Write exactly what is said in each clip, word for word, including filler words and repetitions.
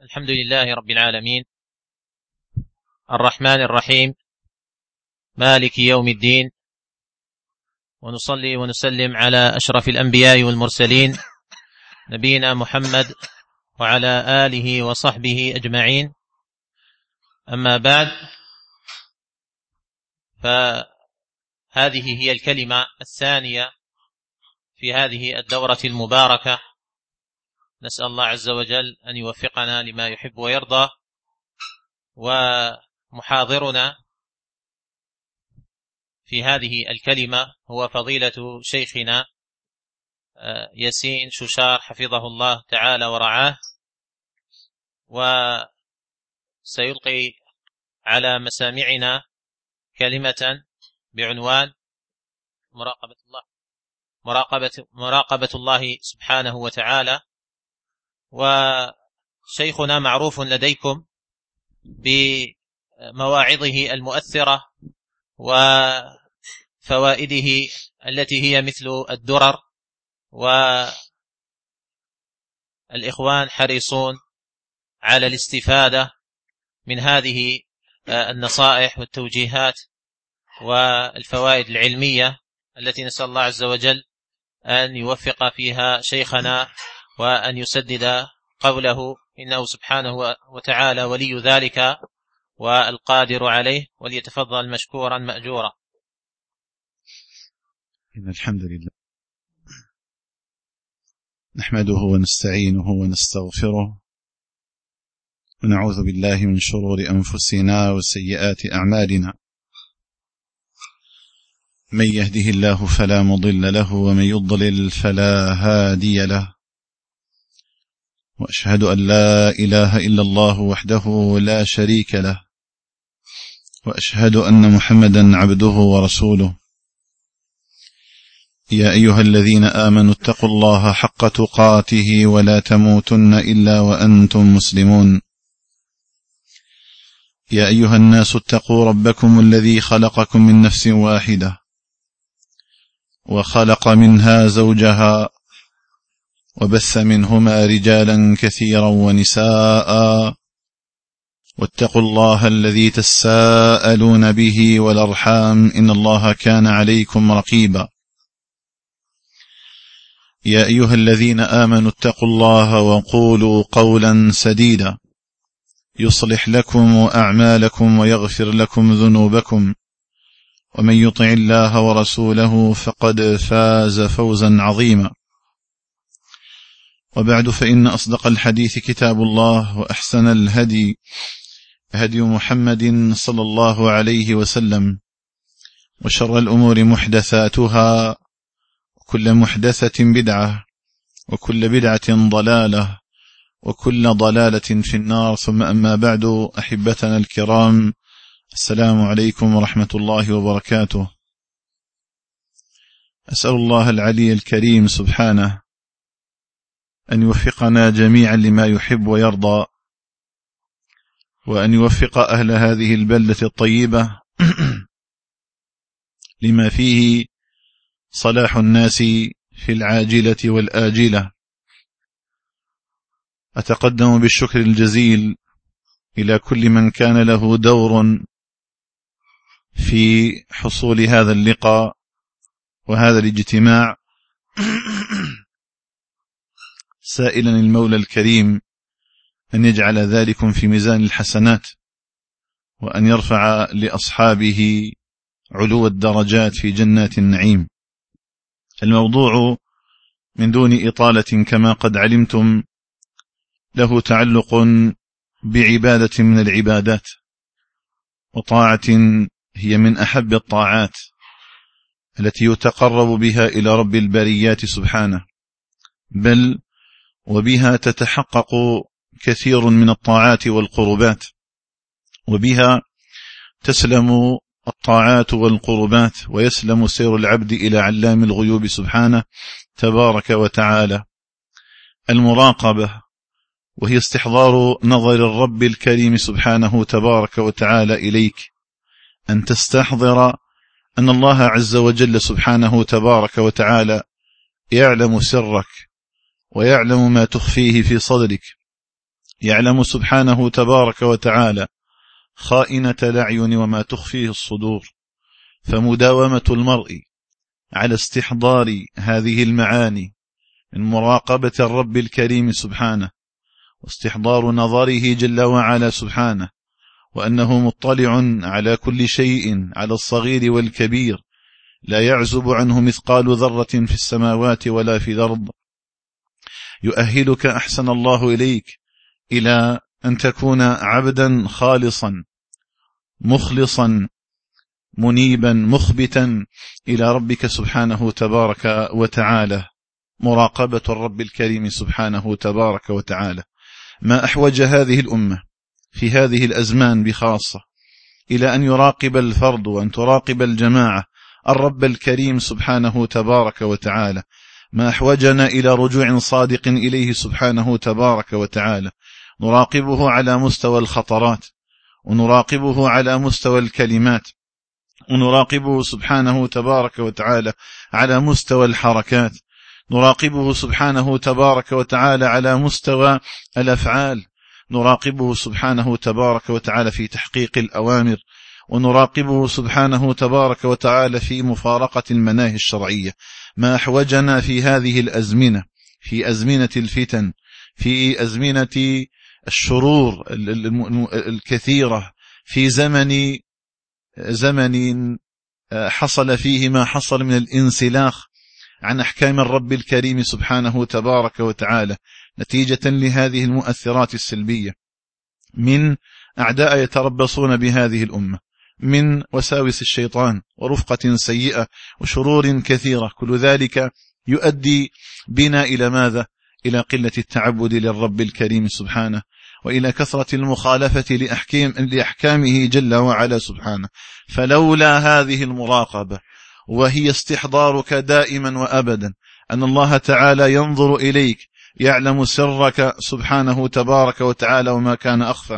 الحمد لله رب العالمين، الرحمن الرحيم، مالك يوم الدين، ونصلي ونسلم على أشرف الأنبياء والمرسلين نبينا محمد وعلى آله وصحبه أجمعين. أما بعد، فهذه هي الكلمة الثانية في هذه الدورة المباركة. نسأل الله عز وجل أن يوفقنا لما يحب ويرضى. ومحاضرنا في هذه الكلمة هو فضيلة شيخنا ياسين شوشار حفظه الله تعالى ورعاه، وسيلقي على مسامعنا كلمة بعنوان مراقبة الله مراقبة مراقبة الله سبحانه وتعالى. وشيخنا معروف لديكم بمواعظه المؤثرة وفوائده التي هي مثل الدرر، والإخوان حريصون على الاستفادة من هذه النصائح والتوجيهات والفوائد العلمية التي نسأل الله عز وجل أن يوفق فيها شيخنا وأن يسدد قوله، إنه سبحانه وتعالى ولي ذلك والقادر عليه، وليتفضل مشكورا مأجورا. إن الحمد لله نحمده ونستعينه ونستغفره، ونعوذ بالله من شرور أنفسنا وسيئات أعمالنا. من يهده الله فلا مضل له، ومن يضلل فلا هادي له. وأشهد أن لا إله إلا الله وحده لا شريك له، وأشهد أن محمدا عبده ورسوله. يا أيها الذين آمنوا اتقوا الله حق تقاته ولا تموتن إلا وأنتم مسلمون. يا أيها الناس اتقوا ربكم الذي خلقكم من نفس واحدة، وخلق منها زوجها، وبث منهما رجالا كثيرا ونساء. واتقوا الله الذي تساءلون به والأرحام، إن الله كان عليكم رقيبا. يا أيها الذين آمنوا اتقوا الله وقولوا قولا سديدا يصلح لكم أعمالكم ويغفر لكم ذنوبكم، ومن يطع الله ورسوله فقد فاز فوزا عظيما. وبعد، فإن أصدق الحديث كتاب الله، وأحسن الهدي هدي محمد صلى الله عليه وسلم، وشر الأمور محدثاتها، وكل محدثة بدعة، وكل بدعة ضلالة، وكل ضلالة في النار. ثم أما بعد، أحبتنا الكرام، السلام عليكم ورحمة الله وبركاته. أسأل الله العلي الكريم سبحانه أن يوفقنا جميعا لما يحب ويرضى، وأن يوفق أهل هذه البلدة الطيبة لما فيه صلاح الناس في العاجلة والآجلة. أتقدم بالشكر الجزيل إلى كل من كان له دور في حصول هذا اللقاء وهذا الاجتماع، سائلا المولى الكريم أن يجعل ذلكم في ميزان الحسنات، وأن يرفع لأصحابه علو الدرجات في جنات النعيم. الموضوع من دون إطالة كما قد علمتم له تعلق بعبادة من العبادات، وطاعة هي من أحب الطاعات التي يتقرب بها إلى رب البريات سبحانه، بل وبها تتحقق كثير من الطاعات والقربات، وبها تسلم الطاعات والقربات، ويسلم سير العبد إلى علام الغيوب سبحانه تبارك وتعالى. المراقبة، وهي استحضار نظر الرب الكريم سبحانه تبارك وتعالى إليك، أن تستحضر أن الله عز وجل سبحانه تبارك وتعالى يعلم سرك، ويعلم ما تخفيه في صدرك، يعلم سبحانه تبارك وتعالى خائنة الأعين وما تخفيه الصدور، فمداومة المرء على استحضار هذه المعاني من مراقبة الرب الكريم سبحانه، واستحضار نظره جل وعلا سبحانه، وأنه مطلع على كل شيء، على الصغير والكبير، لا يعزب عنه مثقال ذرة في السماوات ولا في الأرض، يؤهلك أحسن الله إليك إلى أن تكون عبدا خالصا مخلصا منيبا مخبتا إلى ربك سبحانه تبارك وتعالى. مراقبة الرب الكريم سبحانه تبارك وتعالى ما أحوج هذه الأمة في هذه الأزمان بخاصة إلى أن يراقب الفرد وأن تراقب الجماعة الرب الكريم سبحانه تبارك وتعالى، ما أحوجنا إلى رجوع صادق إليه سبحانه تبارك وتعالى، نراقبه على مستوى الخطرات، ونراقبه على مستوى الكلمات، ونراقبه سبحانه تبارك وتعالى على مستوى الحركات، نراقبه سبحانه تبارك وتعالى على مستوى الأفعال، نراقبه سبحانه تبارك وتعالى في تحقيق الأوامر، ونراقبه سبحانه تبارك وتعالى في مفارقة المناهي الشرعية. ما أحوجنا في هذه الأزمنة، في أزمنة الفتن، في أزمنة الشرور الكثيرة، في زمن زمن حصل فيه ما حصل من الانسلاخ عن أحكام الرب الكريم سبحانه تبارك وتعالى نتيجة لهذه المؤثرات السلبية من أعداء يتربصون بهذه الأمة، من وساوس الشيطان ورفقة سيئة وشرور كثيرة، كل ذلك يؤدي بنا إلى ماذا؟ إلى قلة التعبد للرب الكريم سبحانه، وإلى كثرة المخالفة لأحكام لأحكامه جل وعلا سبحانه. فلولا هذه المراقبة وهي استحضارك دائما وأبدا أن الله تعالى ينظر إليك، يعلم سرك سبحانه تبارك وتعالى وما كان أخفى،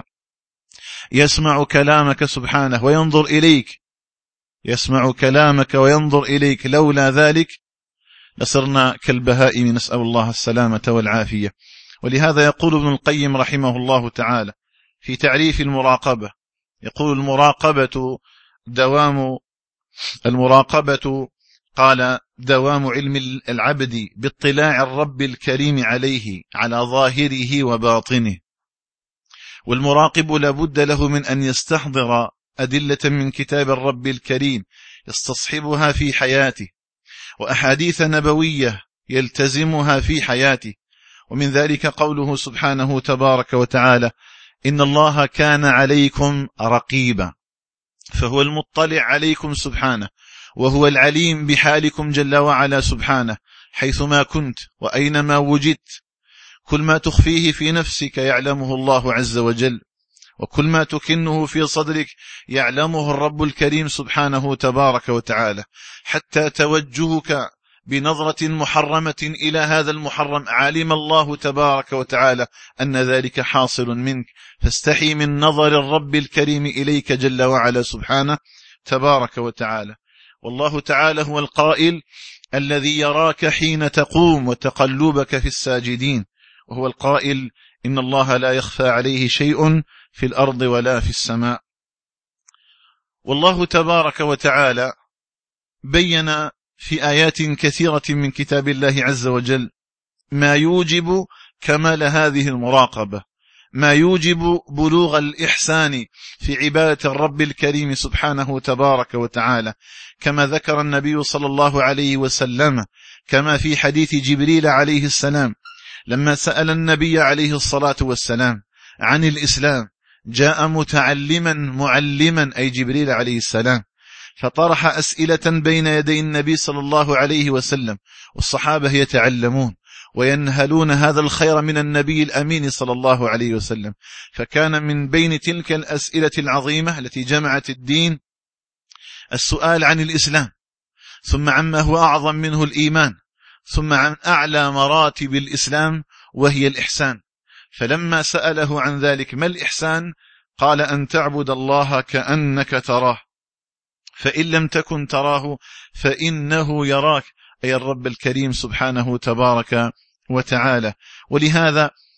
يسمع كلامك سبحانه وينظر إليك، يسمع كلامك وينظر إليك، لولا ذلك لصرنا كالبهائم، نسأل الله السلامة والعافية. ولهذا يقول ابن القيم رحمه الله تعالى في تعريف المراقبة، يقول المراقبة دوام المراقبة قال دوام علم العبد باطلاع الرب الكريم عليه على ظاهره وباطنه. والمراقب لابد له من أن يستحضر أدلة من كتاب الرب الكريم يستصحبها في حياته، وأحاديث نبوية يلتزمها في حياته. ومن ذلك قوله سبحانه تبارك وتعالى إن الله كان عليكم رقيبا، فهو المطلع عليكم سبحانه، وهو العليم بحالكم جل وعلا سبحانه حيثما كنت وأينما وجدت. كل ما تخفيه في نفسك يعلمه الله عز وجل، وكل ما تكنه في صدرك يعلمه الرب الكريم سبحانه تبارك وتعالى. حتى توجهك بنظرة محرمة إلى هذا المحرم علم الله تبارك وتعالى أن ذلك حاصل منك، فاستحي من نظر الرب الكريم إليك جل وعلا سبحانه تبارك وتعالى. والله تعالى هو القائل الذي يراك حين تقوم وتقلبك في الساجدين، وهو القائل إن الله لا يخفى عليه شيء في الأرض ولا في السماء. والله تبارك وتعالى بين في آيات كثيرة من كتاب الله عز وجل ما يوجب كمال هذه المراقبة، ما يوجب بلوغ الإحسان في عبادة الرب الكريم سبحانه تبارك وتعالى، كما ذكر النبي صلى الله عليه وسلم كما في حديث جبريل عليه السلام لما سأل النبي عليه الصلاة والسلام عن الإسلام، جاء متعلما معلما أي جبريل عليه السلام، فطرح أسئلة بين يدي النبي صلى الله عليه وسلم، والصحابة يتعلمون وينهلون هذا الخير من النبي الأمين صلى الله عليه وسلم. فكان من بين تلك الأسئلة العظيمة التي جمعت الدين السؤال عن الإسلام، ثم عما هو أعظم منه الإيمان، ثم عن أعلى مراتب الإسلام وهي الإحسان. فلما سأله عن ذلك ما الإحسان؟ قال أن تعبد الله كأنك تراه، فإن لم تكن تراه فإنه يراك، أي الرب الكريم سبحانه تبارك وتعالى. ولهذا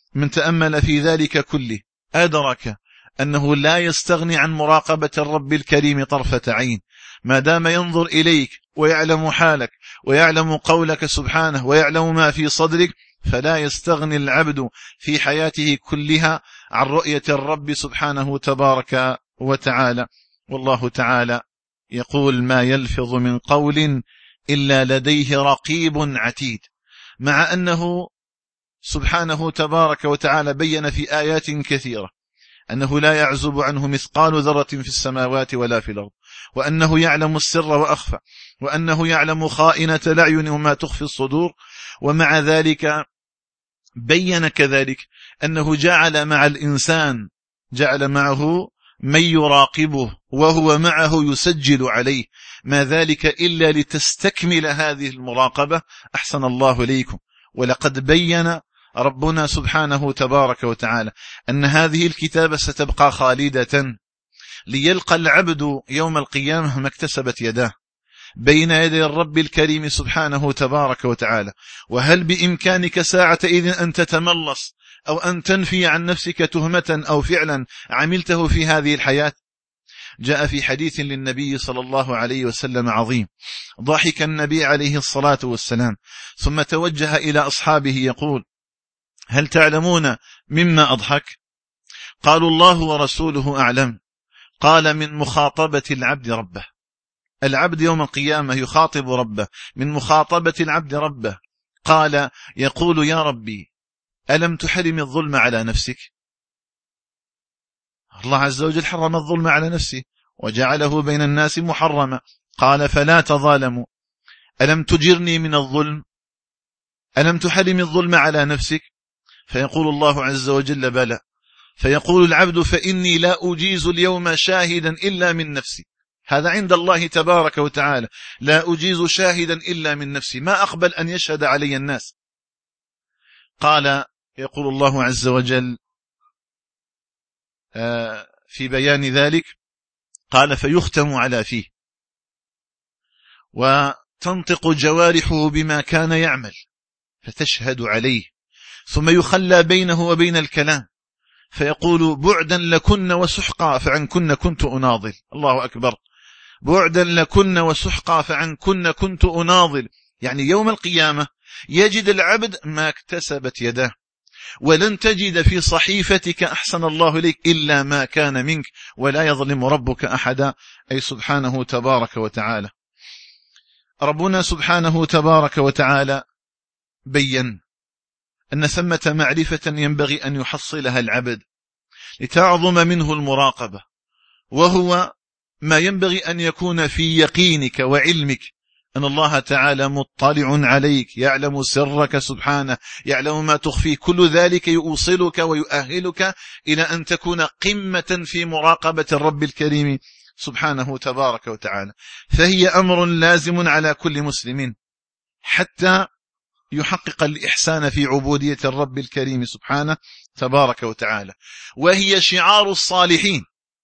من تأمل في ذلك كله أدرك أنه لا يستغني عن مراقبة الرب الكريم طرفة عين، ما دام ينظر إليك ويعلم حالك ويعلم قولك سبحانه ويعلم ما في صدرك، فلا يستغني العبد في حياته كلها عن رؤية الرب سبحانه تبارك وتعالى. والله تعالى يقول: ما يلفظ من قول إلا لديه رقيب عتيد، مع أنه سبحانه تبارك وتعالى بين في آيات كثيرة أنه لا يعزب عنه مثقال ذرة في السماوات ولا في الأرض، وأنه يعلم السر وأخفى، وأنه يعلم خائنة الأعين وما تخفي الصدور. ومع ذلك بين كذلك أنه جعل مع الإنسان جعل معه من يراقبه وهو معه يسجل عليه، ما ذلك إلا لتستكمل هذه المراقبة. أحسن الله إليكم. ولقد بين ربنا سبحانه تبارك وتعالى أن هذه الكتابة ستبقى خالدة ليلقى العبد يوم القيامة ما اكتسبت يداه بين يدي الرب الكريم سبحانه تبارك وتعالى. وهل بإمكانك ساعة إذن أن تتملص أو أن تنفي عن نفسك تهمة أو فعلا عملته في هذه الحياة؟ جاء في حديث للنبي صلى الله عليه وسلم عظيم، ضحك النبي عليه الصلاة والسلام ثم توجه إلى أصحابه يقول: هل تعلمون مما أضحك؟ قالوا: الله ورسوله أعلم. قال: من مخاطبة العبد ربه. العبد يوم القيامة يخاطب ربه، من مخاطبة العبد ربه. قال: يقول: يا ربي ألم تحرم الظلم على نفسك؟ الله عز وجل حرم الظلم على نفسه وجعله بين الناس محرما. قال: فلا تظالموا. ألم تجرني من الظلم؟ ألم تحرم الظلم على نفسك؟ فيقول الله عز وجل: بلى. فيقول العبد: فإني لا أجيز اليوم شاهدا إلا من نفسي. هذا عند الله تبارك وتعالى، لا أجيز شاهدا إلا من نفسي، ما أقبل أن يشهد علي الناس. قال يقول الله عز وجل في بيان ذلك، قال: فيختم على فيه وتنطق جوارحه بما كان يعمل فتشهد عليه، ثم يخلى بينه وبين الكلام فيقول: بعدا لكن وسحقا فعنكن كنت أناضل. الله أكبر. بعدا لكن وسحقا فعنكن كنت أناضل. يعني يوم القيامة يجد العبد ما اكتسبت يداه، ولن تجد في صحيفتك أحسن الله إليك إلا ما كان منك، ولا يظلم ربك أحدا، أي سبحانه تبارك وتعالى. ربنا سبحانه تبارك وتعالى بين أن ثمة معرفة ينبغي أن يحصلها العبد لتعظم منه المراقبة، وهو ما ينبغي أن يكون في يقينك وعلمك أن الله تعالى مطلع عليك، يعلم سرك سبحانه، يعلم ما تخفيه. كل ذلك يوصلك ويؤهلك إلى أن تكون قمة في مراقبة الرب الكريم سبحانه تبارك وتعالى. فهي أمر لازم على كل مسلم حتى يحقق الإحسان في عبودية الرب الكريم سبحانه تبارك وتعالى. وهي شعار الصالحين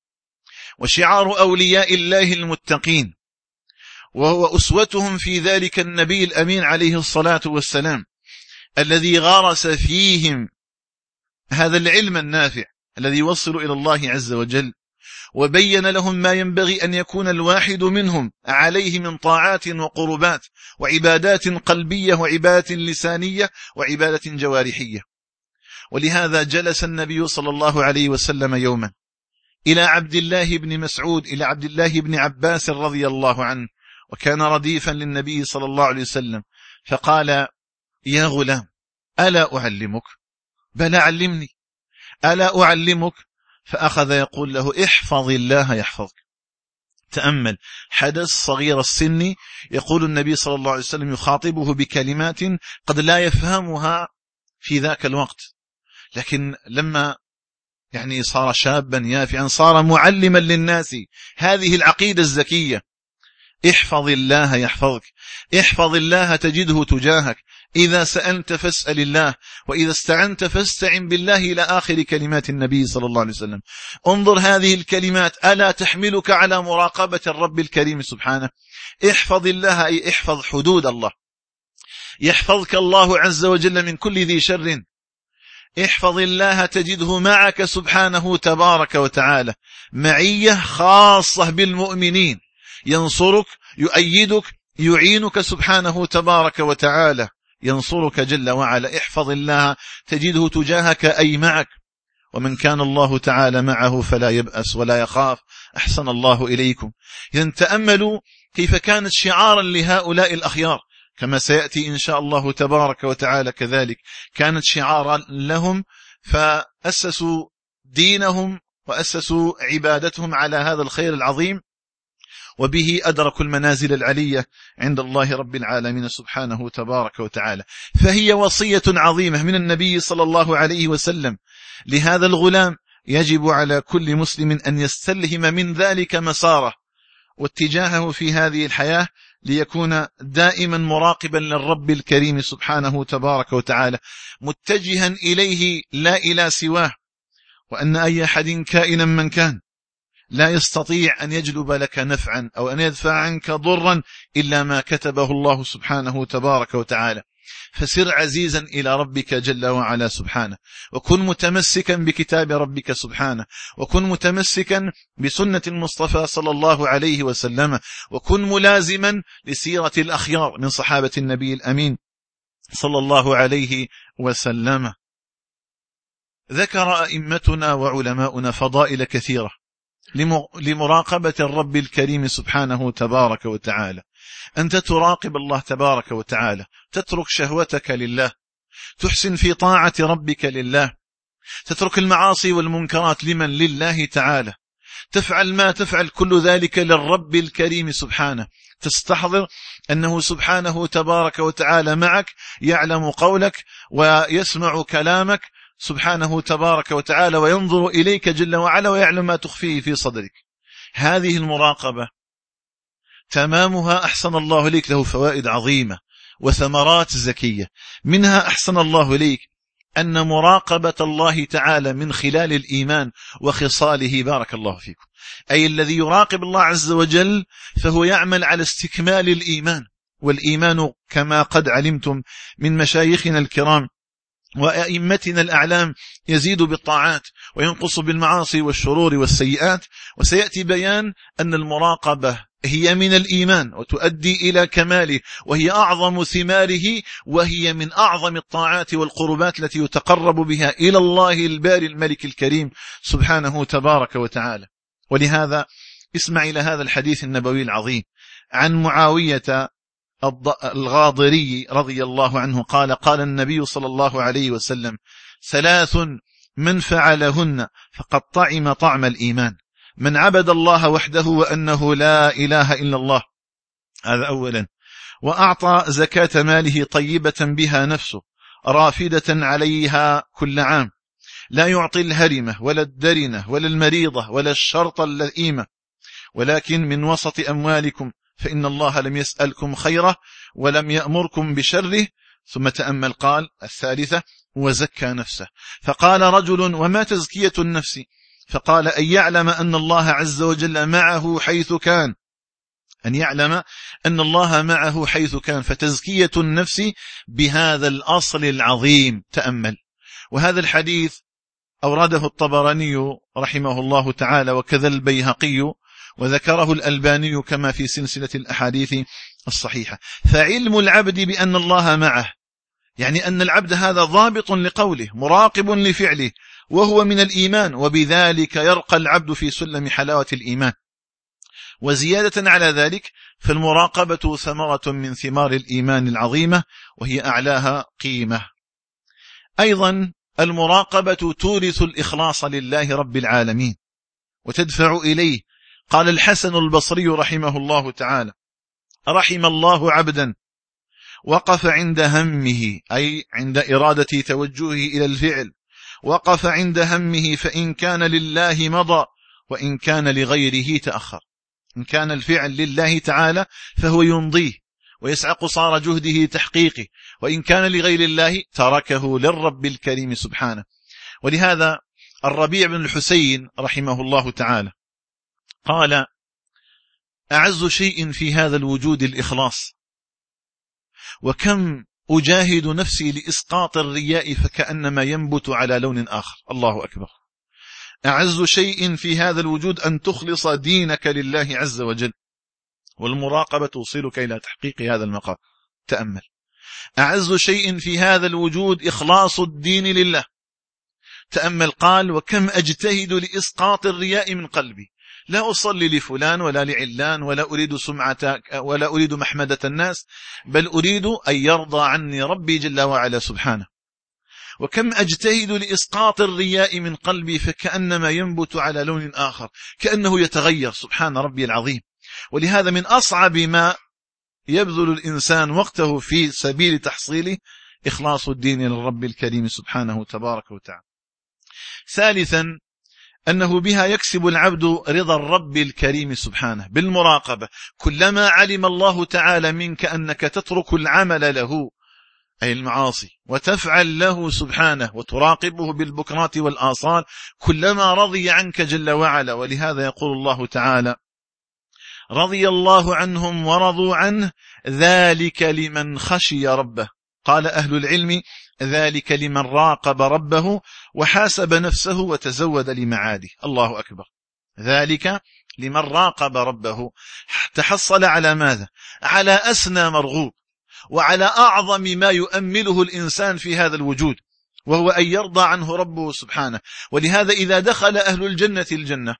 وشعار أولياء الله المتقين، وهو أسوتهم في ذلك النبي الأمين عليه الصلاة والسلام، الذي غرس فيهم هذا العلم النافع الذي يوصل إلى الله عز وجل، وبين لهم ما ينبغي أن يكون الواحد منهم عليه من طاعات وقربات وعبادات قلبية وعبادات لسانية وعبادة جوارحية. ولهذا جلس النبي صلى الله عليه وسلم يوما إلى عبد الله بن مسعود إلى عبد الله بن عباس رضي الله عنه، وكان رديفا للنبي صلى الله عليه وسلم، فقال: يا غلام ألا أعلمك؟ بلى علمني. ألا أعلمك؟ فأخذ يقول له: احفظ الله يحفظك. تأمل، حدث صغير السن يقول النبي صلى الله عليه وسلم يخاطبه بكلمات قد لا يفهمها في ذاك الوقت، لكن لما يعني صار شابا يافعا صار معلما للناس هذه العقيدة الزكية. احفظ الله يحفظك، احفظ الله تجده تجاهك، إذا سألت فاسأل الله، وإذا استعنت فاستعن بالله، إلى آخر كلمات النبي صلى الله عليه وسلم. انظر هذه الكلمات ألا تحملك على مراقبة الرب الكريم سبحانه؟ احفظ الله أي احفظ حدود الله، يحفظك الله عز وجل من كل ذي شر. احفظ الله تجده معك سبحانه تبارك وتعالى، معية خاصة بالمؤمنين، ينصرك يؤيدك يعينك سبحانه تبارك وتعالى، ينصرك جل وعلا. احفظ الله تجده تجاهك أي معك، ومن كان الله تعالى معه فلا يبأس ولا يخاف. أحسن الله إليكم. إذن تأملوا كيف كانت شعارا لهؤلاء الأخيار، كما سيأتي إن شاء الله تبارك وتعالى كذلك كانت شعارا لهم، فأسسوا دينهم وأسسوا عبادتهم على هذا الخير العظيم، وبه أدركوا المنازل العلية عند الله رب العالمين سبحانه تبارك وتعالى. فهي وصية عظيمة من النبي صلى الله عليه وسلم لهذا الغلام، يجب على كل مسلم أن يستلهم من ذلك مساره واتجاهه في هذه الحياة، ليكون دائما مراقبا للرب الكريم سبحانه تبارك وتعالى، متجها إليه لا إلى سواه، وأن أي أحد كائنا من كان لا يستطيع أن يجلب لك نفعا أو أن يدفع عنك ضرا إلا ما كتبه الله سبحانه تبارك وتعالى. فسر عزيزا إلى ربك جل وعلا سبحانه، وكن متمسكا بكتاب ربك سبحانه، وكن متمسكا بسنة المصطفى صلى الله عليه وسلم، وكن ملازما لسيرة الأخيار من صحابة النبي الأمين صلى الله عليه وسلم. ذكر أئمتنا وعلماؤنا فضائل كثيرة لمراقبة الرب الكريم سبحانه تبارك وتعالى. أنت تراقب الله تبارك وتعالى، تترك شهوتك لله، تحسن في طاعة ربك لله، تترك المعاصي والمنكرات لمن؟ لله تعالى، تفعل ما تفعل كل ذلك للرب الكريم سبحانه، تستحضر أنه سبحانه تبارك وتعالى معك، يعلم قولك ويسمع كلامك سبحانه تبارك وتعالى، وينظر إليك جل وعلا ويعلم ما تخفيه في صدرك. هذه المراقبة تمامها أحسن الله إليك له فوائد عظيمة وثمرات زكية. منها أحسن الله إليك أن مراقبة الله تعالى من خلال الإيمان وخصاله، بارك الله فيكم، أي الذي يراقب الله عز وجل فهو يعمل على استكمال الإيمان. والإيمان كما قد علمتم من مشايخنا الكرام وأئمتنا الأعلام يزيد بالطاعات وينقص بالمعاصي والشرور والسيئات، وسيأتي بيان أن المراقبة هي من الإيمان وتؤدي إلى كماله، وهي أعظم ثماره، وهي من أعظم الطاعات والقربات التي يتقرب بها إلى الله الباري الملك الكريم سبحانه تبارك وتعالى. ولهذا اسمع إلى هذا الحديث النبوي العظيم عن معاوية الغاضري رضي الله عنه قال: قال النبي صلى الله عليه وسلم: ثلاث من فعلهن فقد طعم طعم الإيمان: من عبد الله وحده وأنه لا إله إلا الله، هذا أولا، وأعطى زكاة ماله طيبة بها نفسه رافدة عليها كل عام، لا يعطي الهرمة ولا الدرنة ولا المريضة ولا الشرط اللئيمة، ولكن من وسط أموالكم، فإن الله لم يسألكم خيره ولم يأمركم بشره. ثم تأمل قال الثالثة: وزكى نفسه. فقال رجل: وما تزكية النفس؟ فقال: أن يعلم أن الله عز وجل معه حيث كان، أن يعلم أن الله معه حيث كان، فتزكية النفس بهذا الأصل العظيم. تأمل. وهذا الحديث أورده الطبراني رحمه الله تعالى، وكذا البيهقي، وذكره الألباني كما في سلسلة الأحاديث الصحيحة. فعلم العبد بأن الله معه، يعني أن العبد هذا ضابط لقوله، مراقب لفعله، وهو من الإيمان، وبذلك يرقى العبد في سلم حلاوة الإيمان. وزيادة على ذلك فالمراقبة ثمرة من ثمار الإيمان العظيمة، وهي أعلاها قيمة. أيضا المراقبة تورث الإخلاص لله رب العالمين وتدفع إليه. قال الحسن البصري رحمه الله تعالى: رحم الله عبدا وقف عند همه، أي عند إرادة توجهه إلى الفعل، وقف عند همه، فإن كان لله مضى وإن كان لغيره تأخر. إن كان الفعل لله تعالى فهو يمضيه ويسعى قصارى جهده تحقيقه، وإن كان لغير الله تركه للرب الكريم سبحانه. ولهذا الربيع بن الحسين رحمه الله تعالى قال: أعز شيء في هذا الوجود الإخلاص، وكم أجاهد نفسي لإسقاط الرياء فكأنما ينبت على لون آخر. الله أكبر. أعز شيء في هذا الوجود أن تخلص دينك لله عز وجل، والمراقبة توصلك إلى تحقيق هذا المقام. تأمل. أعز شيء في هذا الوجود إخلاص الدين لله. تأمل. قال: وكم أجتهد لإسقاط الرياء من قلبي، لا أصلي لفلان ولا لعلان ولا أريد سمعة ولا أريد محمدة الناس، بل أريد أن يرضى عني ربي جل وعلا سبحانه. وكم أجتهد لإسقاط الرياء من قلبي فكأنما ينبت على لون آخر، كأنه يتغير. سبحان ربي العظيم. ولهذا من أصعب ما يبذل الإنسان وقته في سبيل تحصيله إخلاص الدين للرب الكريم سبحانه تبارك وتعالى. ثالثا، أنه بها يكسب العبد رضا الرب الكريم سبحانه بالمراقبة. كلما علم الله تعالى منك أنك تترك العمل له أي المعاصي وتفعل له سبحانه وتراقبه بالبكرات والآصال، كلما رضي عنك جل وعلا. ولهذا يقول الله تعالى: رضي الله عنهم ورضوا عنه ذلك لمن خشي ربه. قال أهل العلم: ذلك لمن راقب ربه وحاسب نفسه وتزود لمعاده. الله أكبر. ذلك لمن راقب ربه، تحصل على ماذا؟ على أسنى مرغوب وعلى أعظم ما يؤمله الإنسان في هذا الوجود، وهو أن يرضى عنه ربه سبحانه. ولهذا إذا دخل أهل الجنة الجنة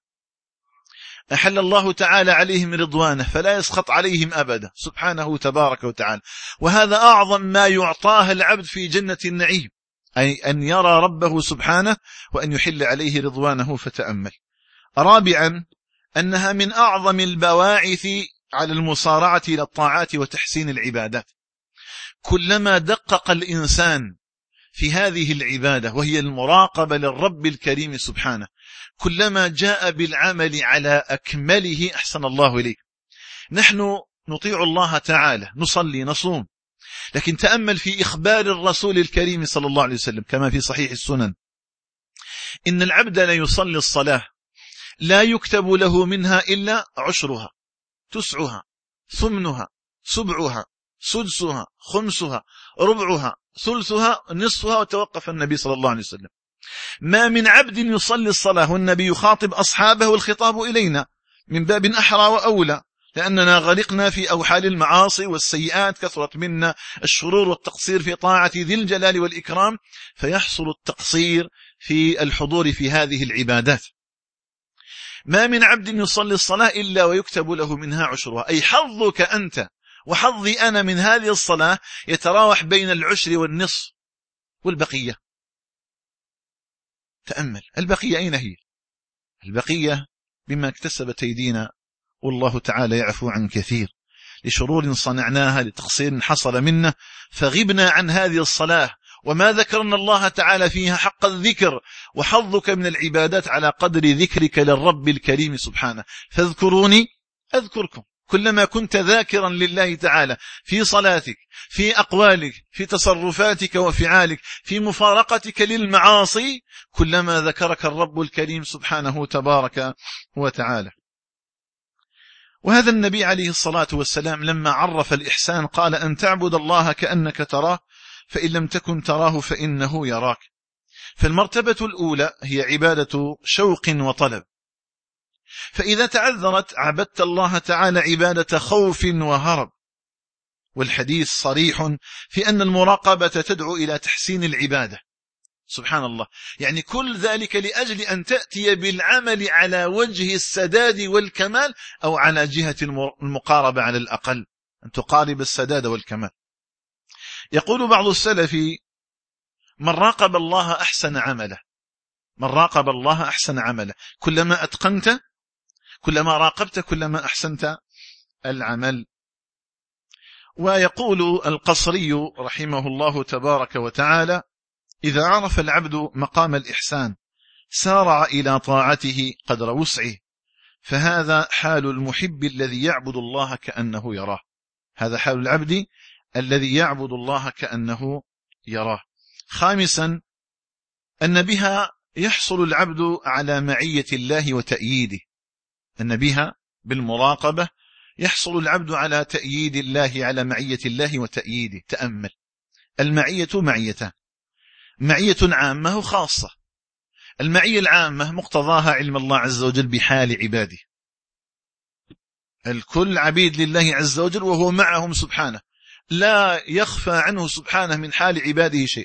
أحل الله تعالى عليهم رضوانه فلا يسخط عليهم أبدا سبحانه تبارك وتعالى. وهذا أعظم ما يعطاه العبد في جنة النعيم، أي أن يرى ربه سبحانه وأن يحل عليه رضوانه. فتأمل. رابعا، أنها من أعظم البواعث على المصارعة إلى الطاعات وتحسين العبادات. كلما دقق الإنسان في هذه العبادة وهي المراقبة للرب الكريم سبحانه، كلما جاء بالعمل على أكمله. أحسن الله إليك. نحن نطيع الله تعالى، نصلي نصوم، لكن تأمل في إخبار الرسول الكريم صلى الله عليه وسلم كما في صحيح السنن: إن العبد لا يصلي الصلاة لا يكتب له منها إلا عشرها، تسعها، ثمنها، سبعها، سدسها، خمسها، ربعها، ثلثها، نصفها. وتوقف النبي صلى الله عليه وسلم: ما من عبد يصلي الصلاة، والنبي يخاطب أصحابه والخطاب إلينا من باب أحرى وأولى، لأننا غرقنا في أوحال المعاصي والسيئات، كثرت منا الشرور والتقصير في طاعة ذي الجلال والإكرام، فيحصل التقصير في الحضور في هذه العبادات. ما من عبد يصلي الصلاة إلا ويكتب له منها عشرها، أي حظك أنت وحظي أنا من هذه الصلاة يتراوح بين العشر والنصف والبقية. تأمل. البقية أين هي؟ البقية بما اكتسبت أيدينا، والله تعالى يعفو عن كثير، لشرور صنعناها، لتقصير حصل منا، فغبنا عن هذه الصلاة وما ذكرنا الله تعالى فيها حق الذكر. وحظك من العبادات على قدر ذكرك للرب الكريم سبحانه. فاذكروني أذكركم. كلما كنت ذاكرا لله تعالى في صلاتك، في أقوالك، في تصرفاتك وفعالك، في مفارقتك للمعاصي، كلما ذكرك الرب الكريم سبحانه تبارك وتعالى. وهذا النبي عليه الصلاة والسلام لما عرف الإحسان قال: أن تعبد الله كأنك تراه فإن لم تكن تراه فإنه يراك. فالمرتبة الأولى هي عبادة شوق وطلب، فإذا تعذرت عبدت الله تعالى عبادة خوف وهرب. والحديث صريح في أن المراقبة تدعو إلى تحسين العبادة. سبحان الله. يعني كل ذلك لأجل أن تأتي بالعمل على وجه السداد والكمال، أو على جهة المقاربة على الأقل، أن تقارب السداد والكمال. يقول بعض السلف: من راقب الله أحسن عمله. من راقب الله أحسن عمله. كلما أتقنت، كلما راقبت، كلما أحسنت العمل. ويقول القصري رحمه الله تبارك وتعالى: إذا عرف العبد مقام الإحسان سارع إلى طاعته قدر وسعه، فهذا حال المحب الذي يعبد الله كأنه يراه. هذا حال العبد الذي يعبد الله كأنه يراه. خامسا، أن بها يحصل العبد على معية الله وتأييده. أن بها بالمراقبة يحصل العبد على تأييد الله، على معية الله وتأييده. تأمل. المعية معيتان: معية عامة وخاصة. المعية العامة مقتضاها علم الله عز وجل بحال عباده، الكل عبيد لله عز وجل وهو معهم سبحانه، لا يخفى عنه سبحانه من حال عباده شيء،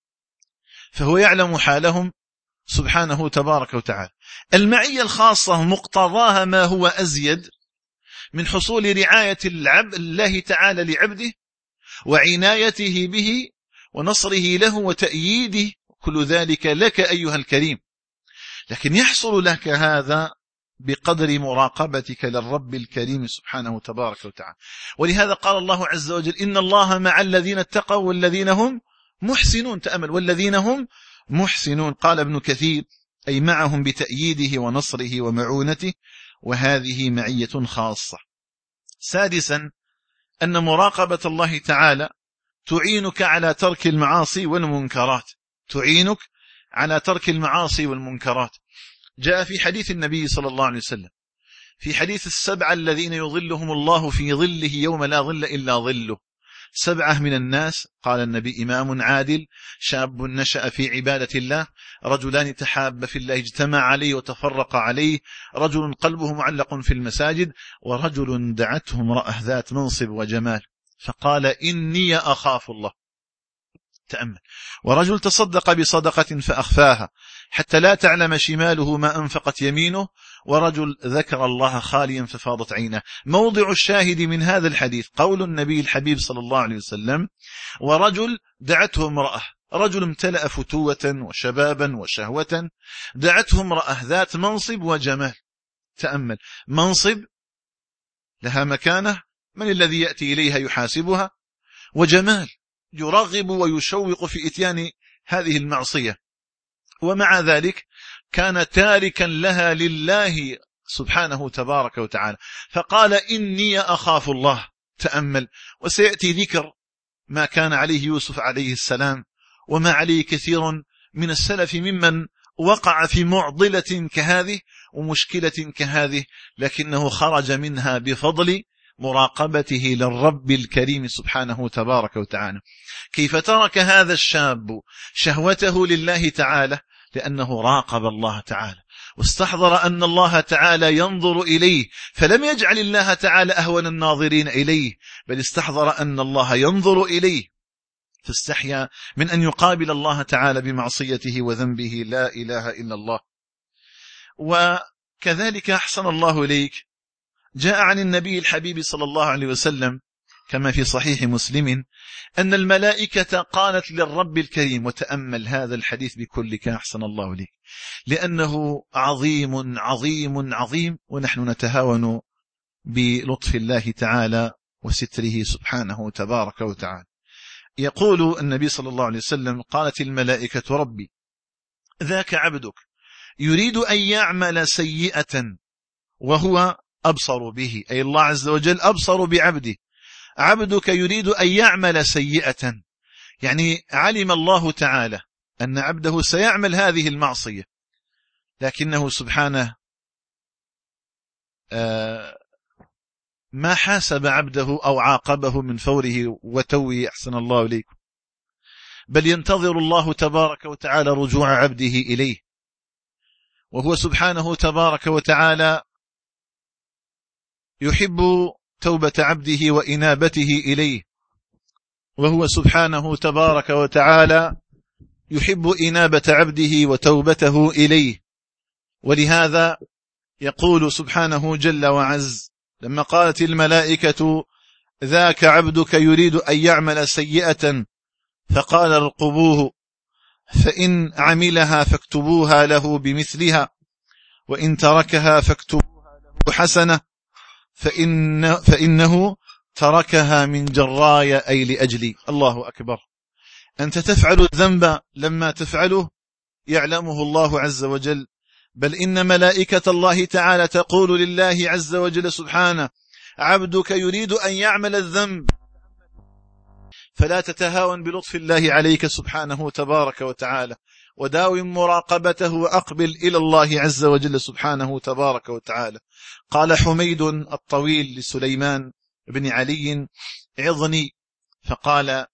فهو يعلم حالهم سبحانه تبارك وتعالى. المعية الخاصة مقتضاها ما هو أزيد من حصول رعاية العبد الله تعالى لعبده وعنايته به ونصره له وتأييده، كل ذلك لك أيها الكريم، لكن يحصل لك هذا بقدر مراقبتك للرب الكريم سبحانه تبارك وتعالى. ولهذا قال الله عز وجل: إن الله مع الذين اتقوا والذين هم محسنون. تأمل: والذين هم محسنون. قال ابن كثير: أي معهم بتأييده ونصره ومعونته، وهذه معية خاصة. سادسا: أن مراقبة الله تعالى تعينك على ترك المعاصي والمنكرات، تعينك على ترك المعاصي والمنكرات. جاء في حديث النبي صلى الله عليه وسلم، في حديث السبعة الذين يظلهم الله في ظله يوم لا ظل إلا ظله. سبعة من الناس، قال النبي: إمام عادل، شاب نشأ في عبادة الله، رجلان تحابا في الله اجتمع عليه وتفرق عليه، رجل قلبه معلق في المساجد، ورجل دعته امرأة ذات منصب وجمال فقال: إني أخاف الله. تأمل: ورجل تصدق بصدقة فأخفاها حتى لا تعلم شماله ما أنفقت يمينه، ورجل ذكر الله خاليا ففاضت عينه. موضع الشاهد من هذا الحديث قول النبي الحبيب صلى الله عليه وسلم: ورجل دعته امرأة، رجل امتلأ فتوة وشبابا وشهوة، دعته امرأة ذات منصب وجمال. تأمل: منصب لها مكانة، من الذي يأتي إليها يحاسبها، وجمال يرغب ويشوق في إتيان هذه المعصية، ومع ذلك كان تاركا لها لله سبحانه تبارك وتعالى، فقال: إني أخاف الله. تأمل: وسيأتي ذكر ما كان عليه يوسف عليه السلام وما عليه كثير من السلف ممن وقع في معضلة كهذه ومشكلة كهذه، لكنه خرج منها بفضل مراقبته للرب الكريم سبحانه تبارك وتعالى. كيف ترك هذا الشاب شهوته لله تعالى؟ لأنه راقب الله تعالى واستحضر أن الله تعالى ينظر إليه، فلم يجعل الله تعالى أهون الناظرين إليه، بل استحضر أن الله ينظر إليه، فاستحيا من أن يقابل الله تعالى بمعصيته وذنبه. لا إله إلا الله. وكذلك أحسن الله إليك، جاء عن النبي الحبيب صلى الله عليه وسلم كما في صحيح مسلم أن الملائكة قالت للرب الكريم، وتأمل هذا الحديث بكلك أحسن الله إليك، لأنه عظيم عظيم عظيم، ونحن نتهاون بلطف الله تعالى وستره سبحانه تبارك وتعالى. يقول النبي صلى الله عليه وسلم: قالت الملائكة: ربي ذاك عبدك يريد أن يعمل سيئة وهو أبصر به، أي الله عز وجل أبصر بعبده، عبدك يريد أن يعمل سيئة، يعني علم الله تعالى أن عبده سيعمل هذه المعصية، لكنه سبحانه ما حاسب عبده أو عاقبه من فوره وتوه أحسن الله إليكم، بل ينتظر الله تبارك وتعالى رجوع عبده إليه، وهو سبحانه تبارك وتعالى يحب توبة عبده وإنابته إليه، وهو سبحانه تبارك وتعالى يحب إنابة عبده وتوبته إليه. ولهذا يقول سبحانه جل وعز لما قالت الملائكة: ذاك عبدك يريد أن يعمل سيئة، فقال: ارقبوه، فإن عملها فاكتبوها له بمثلها، وإن تركها فاكتبوها له حسنة، فإن فإنه تركها من جراي، أي لأجلي. الله أكبر. أنت تفعل الذنب، لما تفعله يعلمه الله عز وجل، بل إن ملائكة الله تعالى تقول لله عز وجل سبحانه: عبدك يريد أن يعمل الذنب، فلا تتهاون بلطف الله عليك سبحانه تبارك وتعالى، وداوم مراقبته وأقبل إلى الله عز وجل سبحانه تبارك وتعالى. قال حميد الطويل لسليمان بن علي: عظني، فقال: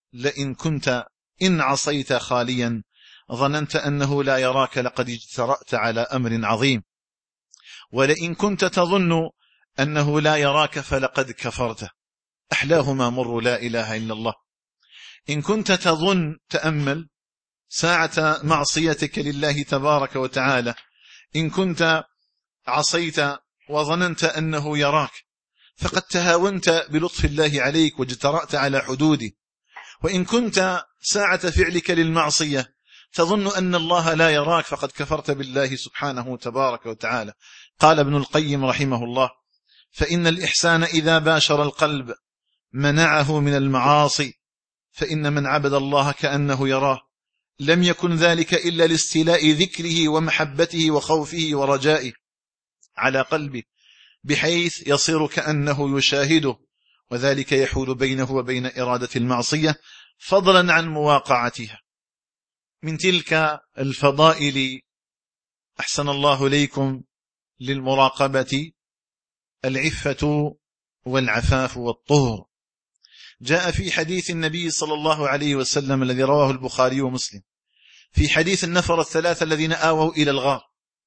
لئن كنت إن عصيت خاليا ظننت أنه لا يراك لقد اجترأت على أمر عظيم، ولئن كنت تظن أنه لا يراك فلقد كفرت. أحلاهما مر لا إله إلا الله. إن كنت تظن، تأمل ساعة معصيتك لله تبارك وتعالى، إن كنت عصيت وظننت أنه يراك فقد تهاونت بلطف الله عليك واجترأت على حدوده. وإن كنت ساعة فعلك للمعصية تظن أن الله لا يراك فقد كفرت بالله سبحانه تبارك وتعالى. قال ابن القيم رحمه الله: فإن الإحسان إذا باشر القلب منعه من المعاصي، فإن من عبد الله كأنه يراه لم يكن ذلك إلا لاستيلاء ذكره ومحبته وخوفه ورجائه على قلبه، بحيث يصير كأنه يشاهده، وذلك يحول بينه وبين إرادة المعصية فضلا عن مواقعتها. من تلك الفضائل أحسن الله ليكم للمراقبة العفة والعفاف والطهر. جاء في حديث النبي صلى الله عليه وسلم الذي رواه البخاري ومسلم في حديث النفر الثلاثة الذين آووا إلى الغار،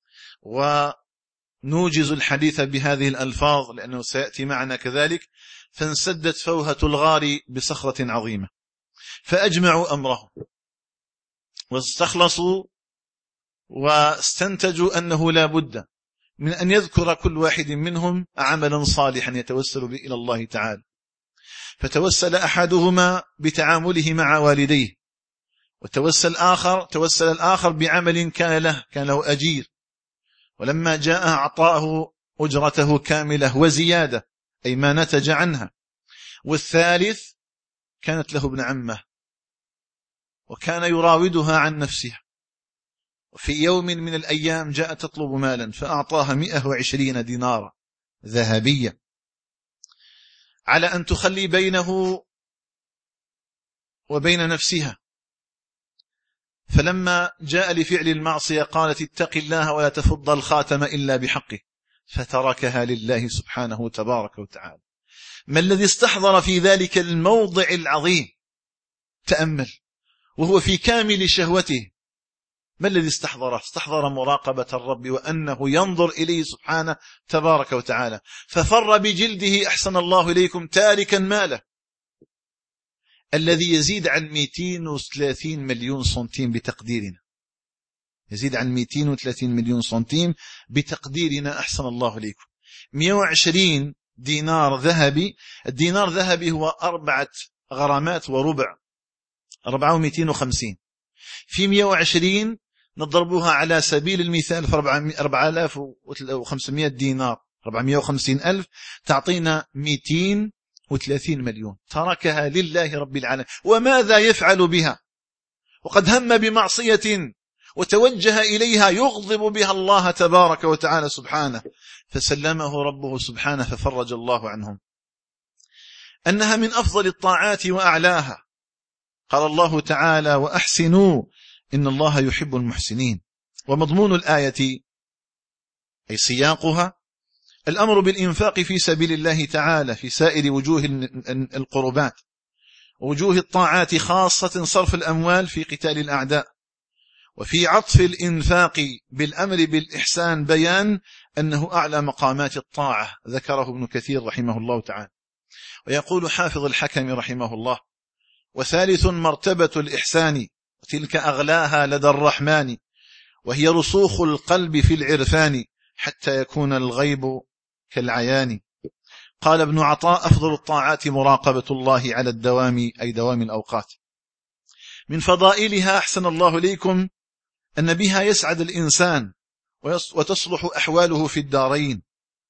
ونوجز الحديث بهذه الألفاظ لأنه سيأتي معنا كذلك. فانسدت فوهة الغار بصخرة عظيمة، فأجمعوا أمرهم واستخلصوا واستنتجوا أنه لا بد من أن يذكر كل واحد منهم عملا صالحا يتوسل به إلى الله تعالى. فتوسل أحدهما بتعامله مع والديه، وتوسل آخر توسل الآخر بعمل كان له كان له أجير، ولما جاء أعطاه أجرته كاملة وزيادة، أي ما نتج عنها. والثالث كانت له ابن عمه وكان يراودها عن نفسها، وفي يوم من الأيام جاء تطلب مالا فأعطاها مئة وعشرين دينارا ذهبية على أن تخلي بينه وبين نفسها. فلما جاء لفعل المعصية قالت: اتق الله ولا تفض الخاتم إلا بحقه، فتركها لله سبحانه تبارك وتعالى. ما الذي استحضر في ذلك الموضع العظيم؟ تأمل، وهو في كامل شهوته، ما الذي استحضره؟ استحضر مراقبة الرب وأنه ينظر إليه سبحانه تبارك وتعالى، ففر بجلده أحسن الله إليكم تاركا ماله الذي يزيد عن مئتين وثلاثين مليون سنتيم بتقديرنا، يزيد عن مئتين وثلاثين مليون سنتيم بتقديرنا أحسن الله إليكم. مئة وعشرين دينار ذهبي، الدينار ذهبي هو أربعة غرامات وربع، أربعة ومئتين وخمسين، في مئة وعشرين نضربها على سبيل المثال في أربعة آلاف وخمسمئة دينار، أربعمئة وخمسين ألف، تعطينا مئتين وثلاثين مليون. تركها لله رب العالمين، وماذا يفعل بها؟ وقد هم بمعصية وتوجه إليها يغضب بها الله تبارك وتعالى سبحانه، فسلمه ربه سبحانه ففرج الله عنهم. أنها من أفضل الطاعات وأعلاها. قال الله تعالى: وأحسنوا إن الله يحب المحسنين. ومضمون الآية أي سياقها الأمر بالإنفاق في سبيل الله تعالى في سائر وجوه القربات ووجوه الطاعات، خاصة صرف الأموال في قتال الأعداء. وفي عطف الإنفاق بالأمر بالإحسان بيان أنه أعلى مقامات الطاعة، ذكره ابن كثير رحمه الله تعالى. ويقول حافظ الحكم رحمه الله: وثالث مرتبة الإحسان وتلك أغلاها لدى الرحمن، وهي رسوخ القلب في العرفان حتى يكون الغيب كالعيان. قال ابن عطاء: أفضل الطاعات مراقبة الله على الدوام، أي دوام الأوقات. من فضائلها أحسن الله ليكم أن بها يسعد الإنسان وتصلح أحواله في الدارين.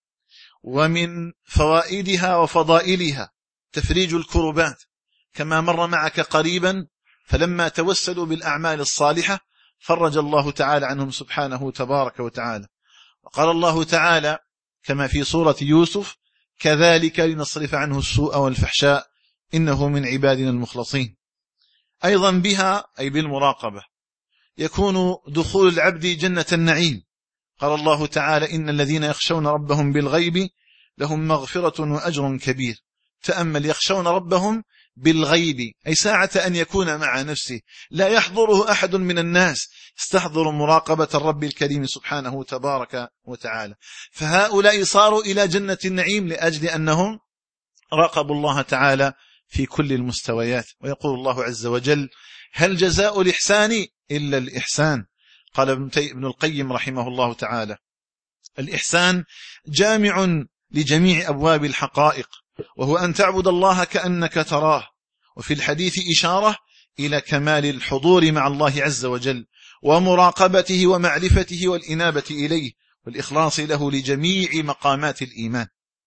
ومن فوائدها وفضائلها تفريج الكربات، كما مر معك قريبا، فلما توسلوا بالأعمال الصالحة فرج الله تعالى عنهم سبحانه تبارك وتعالى. وقال الله تعالى كما في سورة يوسف: كذلك لنصرف عنه السوء والفحشاء إنه من عبادنا المخلصين. أيضا بها أي بالمراقبة يكون دخول العبد جنة النعيم. قال الله تعالى: إن الذين يخشون ربهم بالغيب لهم مغفرة وأجر كبير. تأمل، يخشون ربهم بالغيب، أي ساعة أن يكون مع نفسه لا يحضره أحد من الناس، استحضر مراقبة الرب الكريم سبحانه تبارك وتعالى. فهؤلاء صاروا إلى جنة النعيم لأجل أنهم راقبوا الله تعالى في كل المستويات. ويقول الله عز وجل: هل جزاء الإحسان إلا الإحسان؟ قال ابن القيم رحمه الله تعالى: الإحسان جامع لجميع أبواب الحقائق، وهو أن تعبد الله كأنك تراه. وفي الحديث إشارة إلى كمال الحضور مع الله عز وجل ومراقبته ومعرفته والإنابة إليه والإخلاص له لجميع مقامات الإيمان،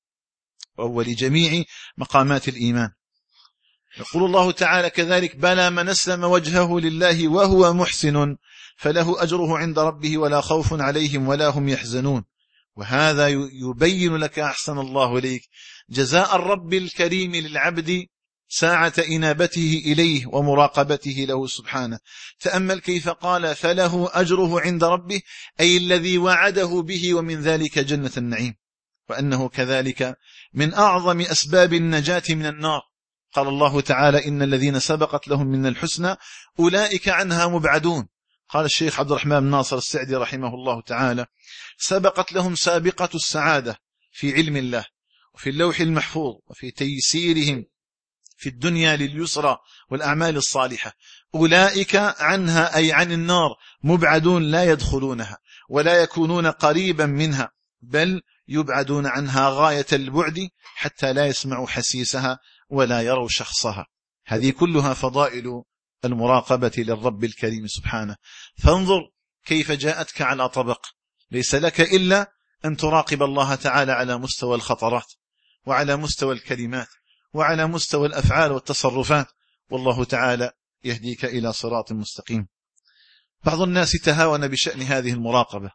وهو لجميع مقامات الإيمان. يقول الله تعالى كذلك: بلى من أسلم وجهه لله وهو محسن فله أجره عند ربه ولا خوف عليهم ولا هم يحزنون. وهذا يبين لك أحسن الله إليك جزاء الرب الكريم للعبد ساعة إنابته إليه ومراقبته له سبحانه. تأمل كيف قال: فله أجره عند ربه، أي الذي وعده به، ومن ذلك جنة النعيم، وأنه كذلك من أعظم أسباب النجاة من النار. قال الله تعالى: إن الذين سبقت لهم من الحسنى أولئك عنها مبعدون. قال الشيخ عبد الرحمن بن ناصر السعدي رحمه الله تعالى: سبقت لهم سابقة السعادة في علم الله وفي اللوح المحفوظ وفي تيسيرهم في الدنيا لليسرى والأعمال الصالحة. أولئك عنها، أي عن النار، مبعدون لا يدخلونها ولا يكونون قريبا منها، بل يبعدون عنها غاية البعد حتى لا يسمعوا حسيسها ولا يروا شخصها. هذه كلها فضائل المراقبة للرب الكريم سبحانه. فانظر كيف جاءتك على طبق، ليس لك إلا أن تراقب الله تعالى على مستوى الخطرات وعلى مستوى الكلمات وعلى مستوى الأفعال والتصرفات، والله تعالى يهديك إلى صراط مستقيم. بعض الناس تهاون بشأن هذه المراقبة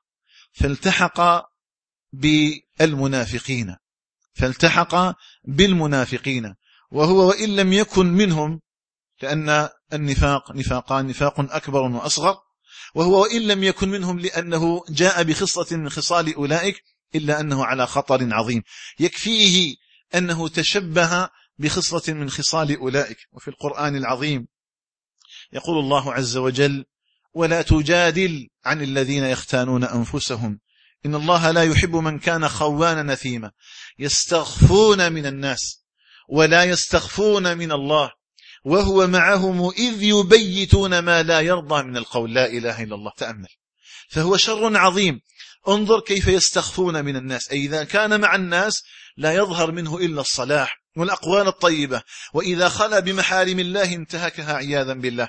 فالتحق بالمنافقين فالتحق بالمنافقين وهو وإن لم يكن منهم، لأن النفاق نفاقان: نفاق أكبر وأصغر، وهو وإن لم يكن منهم لأنه جاء بخصلة من خصال أولئك، إلا أنه على خطر عظيم. يكفيه أنه تشبه بخصلة من خصال أولئك. وفي القرآن العظيم يقول الله عز وجل: ولا تجادل عن الذين يختانون أنفسهم إن الله لا يحب من كان خوانا نثيما يستخفون من الناس ولا يستخفون من الله وهو معهم إذ يبيتون ما لا يرضى من القول. لا إله إلا الله. تأمل، فهو شر عظيم. انظر كيف يستخفون من الناس، أي إذا كان مع الناس لا يظهر منه إلا الصلاح والأقوال الطيبة، وإذا خلا بمحارم الله انتهكها عياذا بالله.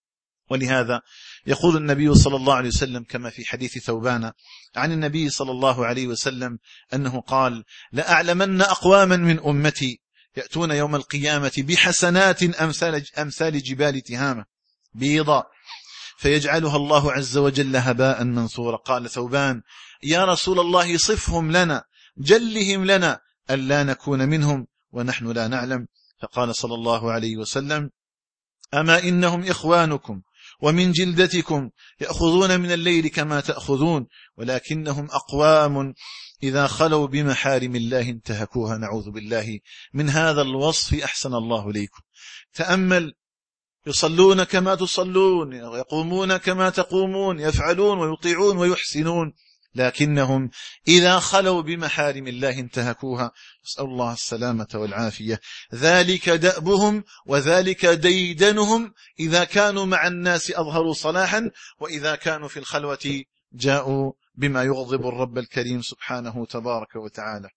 ولهذا يقول النبي صلى الله عليه وسلم كما في حديث ثوبان عن النبي صلى الله عليه وسلم أنه قال: لأعلمن أقواما من أمتي يأتون يوم القيامة بحسنات أمثال, أمثال جبال تهامة بيضاء فيجعلها الله عز وجل هباء منثورا. قال ثوبان: يا رسول الله صفهم لنا، جلهم لنا ألا نكون منهم ونحن لا نعلم. فقال صلى الله عليه وسلم: أما إنهم إخوانكم ومن جلدتكم يأخذون من الليل كما تأخذون، ولكنهم أقوام إذا خلوا بمحارم الله انتهكوها. نعوذ بالله من هذا الوصف. أحسن الله إليكم. تأمل، يصلون كما تصلون، يقومون كما تقومون، يفعلون ويطيعون ويحسنون، لكنهم إذا خلوا بمحارم الله انتهكوها. نسأل الله السلامة والعافية. ذلك دأبهم وذلك ديدنهم، إذا كانوا مع الناس أظهروا صلاحا، وإذا كانوا في الخلوة جاءوا بما يغضب الرب الكريم سبحانه تبارك وتعالى.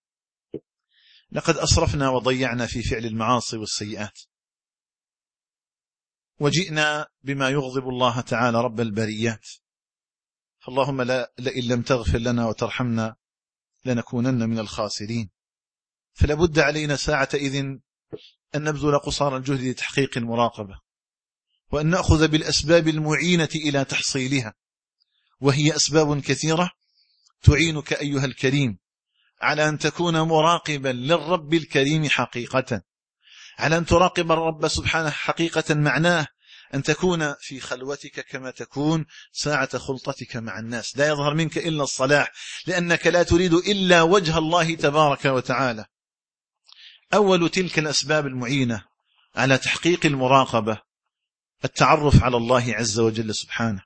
لقد أسرفنا وضيعنا في فعل المعاصي والسيئات، وجئنا بما يغضب الله تعالى رب البريات. فاللهم لا لئن لم تغفر لنا وترحمنا لنكونن من الخاسرين. فلابد علينا ساعة إذن أن نبذل قصارى الجهد لتحقيق المراقبة، وأن نأخذ بالأسباب المعينة إلى تحصيلها، وهي أسباب كثيرة تعينك أيها الكريم على أن تكون مراقبا للرب الكريم حقيقة. على أن تراقب الرب سبحانه حقيقة معناه أن تكون في خلوتك كما تكون ساعة خلطتك مع الناس، لا يظهر منك إلا الصلاح، لأنك لا تريد إلا وجه الله تبارك وتعالى. أول تلك الأسباب المعينة على تحقيق المراقبة التعرف على الله عز وجل سبحانه.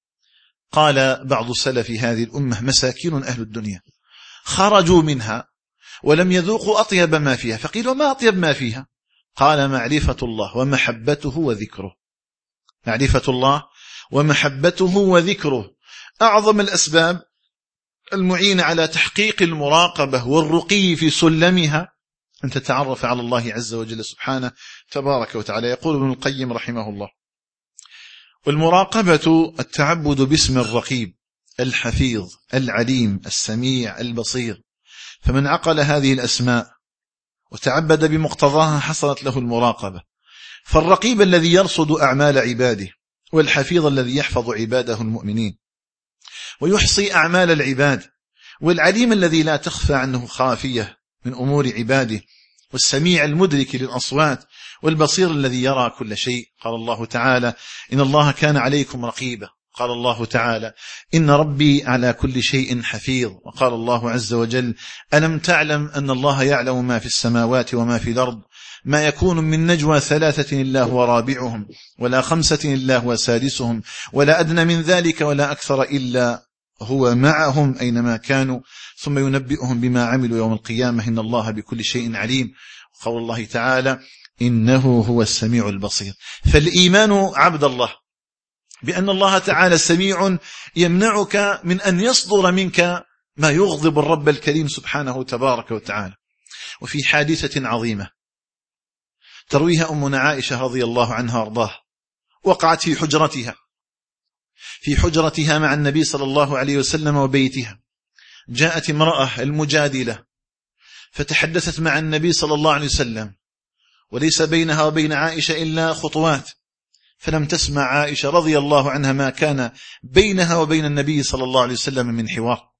قال بعض سلف هذه الأمة: مساكين أهل الدنيا خرجوا منها ولم يذوقوا أطيب ما فيها، فقيل: وما أطيب ما فيها؟ قال: معرفة الله ومحبته وذكره. معرفة الله ومحبته وذكره أعظم الأسباب المعينة على تحقيق المراقبة والرقي في سلمها، أن تتعرف على الله عز وجل سبحانه تبارك وتعالى. يقول ابن القيم رحمه الله: والمراقبة التعبد باسم الرقيب الحفيظ العليم السميع البصير، فمن عقل هذه الأسماء وتعبد بمقتضاها حصلت له المراقبة. فالرقيب الذي يرصد أعمال عباده، والحفيظ الذي يحفظ عباده المؤمنين ويحصي أعمال العباد، والعليم الذي لا تخفى عنه خافية من أمور عباده، والسميع المدرك للأصوات، والبصير الذي يرى كل شيء. قال الله تعالى: إن الله كان عليكم رقيبا. قال الله تعالى: إن ربي على كل شيء حفيظ. وقال الله عز وجل: ألم تعلم أن الله يعلم ما في السماوات وما في الأرض، ما يكون من نجوى ثلاثة إلا هو رابعهم، ولا خمسة إلا هو سادسهم، ولا أدنى من ذلك ولا أكثر إلا هو معهم أينما كانوا، ثم ينبئهم بما عملوا يوم القيامة، إن الله بكل شيء عليم. وقول الله تعالى: إنه هو السميع البصير. فالإيمان عبد الله بأن الله تعالى سميع يمنعك من أن يصدر منك ما يغضب الرب الكريم سبحانه تبارك وتعالى. وفي حادثة عظيمة ترويها أمنا عائشة رضي الله عنها وارضاها، وقعت في حجرتها في حجرتها مع النبي صلى الله عليه وسلم وبيتها. جاءت امرأة المجادلة فتحدثت مع النبي صلى الله عليه وسلم، وليس بينها وبين عائشة إلا خطوات، فلم تسمع عائشة رضي الله عنها ما كان بينها وبين النبي صلى الله عليه وسلم من حوار،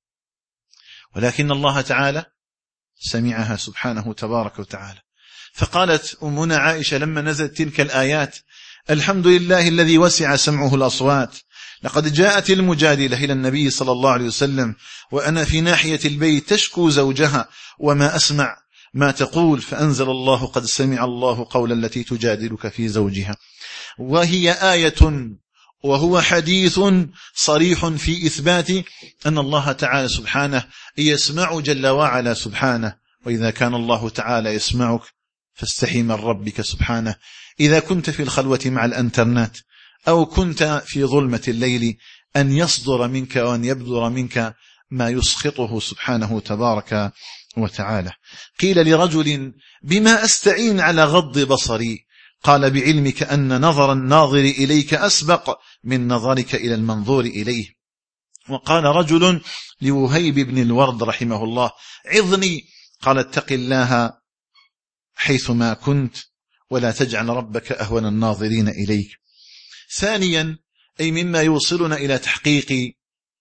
ولكن الله تعالى سمعها سبحانه تبارك وتعالى. فقالت أمنا عائشة لما نزلت تلك الآيات: الحمد لله الذي وسع سمعه الأصوات، لقد جاءت المجادلة إلى النبي صلى الله عليه وسلم وأنا في ناحية البيت تشكو زوجها وما أسمع ما تقول، فأنزل الله: قد سمع الله قول التي تجادلك في زوجها. وهي آية وهو حديث صريح في إثبات أن الله تعالى سبحانه يسمع جل وعلا سبحانه. وإذا كان الله تعالى يسمعك فاستحي من ربك سبحانه. إذا كنت في الخلوة مع الانترنت أو كنت في ظلمة الليل أن يصدر منك وأن يبدر منك ما يسخطه سبحانه تبارك وتعالى. قيل لرجل: بما أستعين على غض بصري؟ قال: بعلمك أن نظر الناظر إليك أسبق من نظرك إلى المنظور إليه. وقال رجل لوهيب بن الورد رحمه الله: عظني. قال: اتق الله حيثما كنت ولا تجعل ربك أهون الناظرين إليك. ثانيا، أي مما يوصلنا إلى تحقيق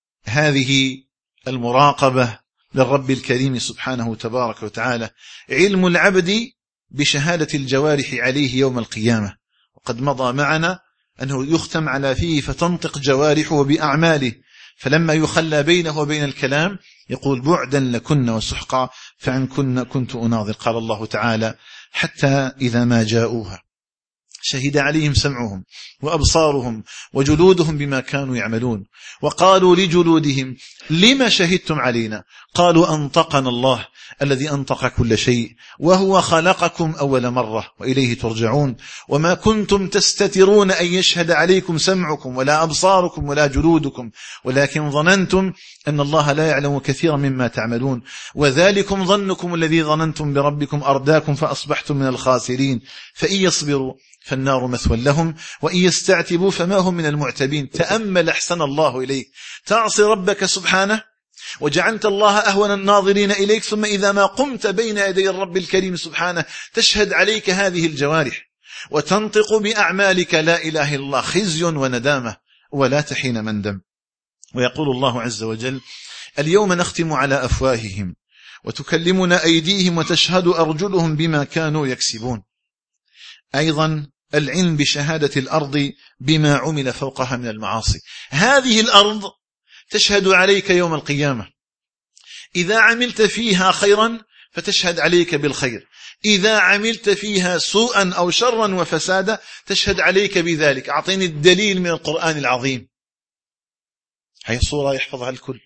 هذه المراقبة للرب الكريم سبحانه تبارك وتعالى، علم العبد بشهادة الجوارح عليه يوم القيامة. وقد مضى معنا أنه يختم على فيه فتنطق جوارحه بأعماله، فلما يخلى بينه وبين الكلام يقول: بعدا لكن وسحقا فعن كن كنت أناظر. قال الله تعالى: حتى إذا ما جاءوها شهد عليهم سمعهم وأبصارهم وجلودهم بما كانوا يعملون، وقالوا لجلودهم: لما شهدتم علينا؟ قالوا: أنطقنا الله الذي أنطق كل شيء وهو خلقكم أول مرة وإليه ترجعون، وما كنتم تستترون أن يشهد عليكم سمعكم ولا أبصاركم ولا جلودكم، ولكن ظننتم أن الله لا يعلم كثيرا مما تعملون، وذلكم ظنكم الذي ظننتم بربكم أرداكم فأصبحتم من الخاسرين، فإن يصبروا فالنار مثوى لهم وإن يستعتبوا فما هم من المعتبين. تأمل أحسن الله إليك، تعصي ربك سبحانه وجعلت الله أهون الناظرين إليك، ثم إذا ما قمت بين يدي الرب الكريم سبحانه تشهد عليك هذه الجوارح وتنطق بأعمالك لا إله إلا الله، خزي وندامة ولا تحين مندم. ويقول الله عز وجل: اليوم نختم على أفواههم وتكلمنا أيديهم وتشهد أرجلهم بما كانوا يكسبون. أيضا العلم بشهادة الأرض بما عمل فوقها من المعاصي. هذه الأرض تشهد عليك يوم القيامة، إذا عملت فيها خيرا فتشهد عليك بالخير، إذا عملت فيها سوءا أو شرا وفسادا تشهد عليك بذلك. أعطيني الدليل من القرآن العظيم. هي الصورة يحفظها الكل.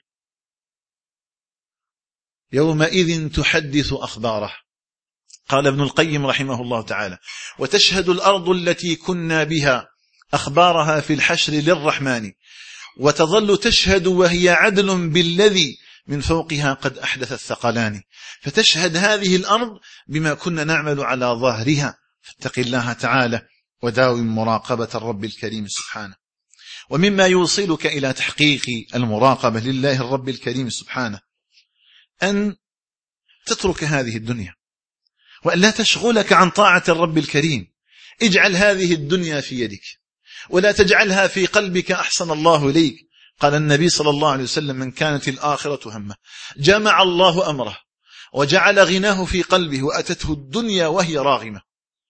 يومئذ تحدث أخباره. قال ابن القيم رحمه الله تعالى: وتشهد الأرض التي كنا بها أخبارها في الحشر للرحمن، وتظل تشهد وهي عدل بالذي من فوقها قد أحدث الثقلان. فتشهد هذه الأرض بما كنا نعمل على ظهرها. فاتق الله تعالى وداوم مراقبة الرب الكريم سبحانه. ومما يوصلك إلى تحقيق المراقبة لله الرب الكريم سبحانه أن تترك هذه الدنيا، وأن لا تشغلك عن طاعة الرب الكريم. اجعل هذه الدنيا في يدك ولا تجعلها في قلبك، أحسن الله إليك. قال النبي صلى الله عليه وسلم: من كانت الآخرة همه جمع الله أمره وجعل غناه في قلبه وأتته الدنيا وهي راغمة.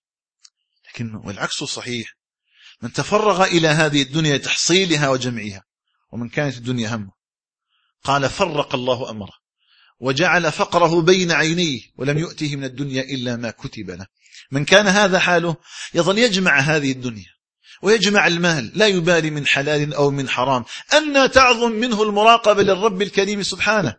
لكن والعكس صحيح، من تفرغ إلى هذه الدنيا تحصيلها وجمعها. ومن كانت الدنيا همه قال فرق الله أمره وجعل فقره بين عينيه ولم يؤته من الدنيا إلا ما كتب له. من كان هذا حاله يظل يجمع هذه الدنيا ويجمع المال، لا يبالي من حلال أو من حرام. أن تعظم منه المراقبة للرب الكريم سبحانه.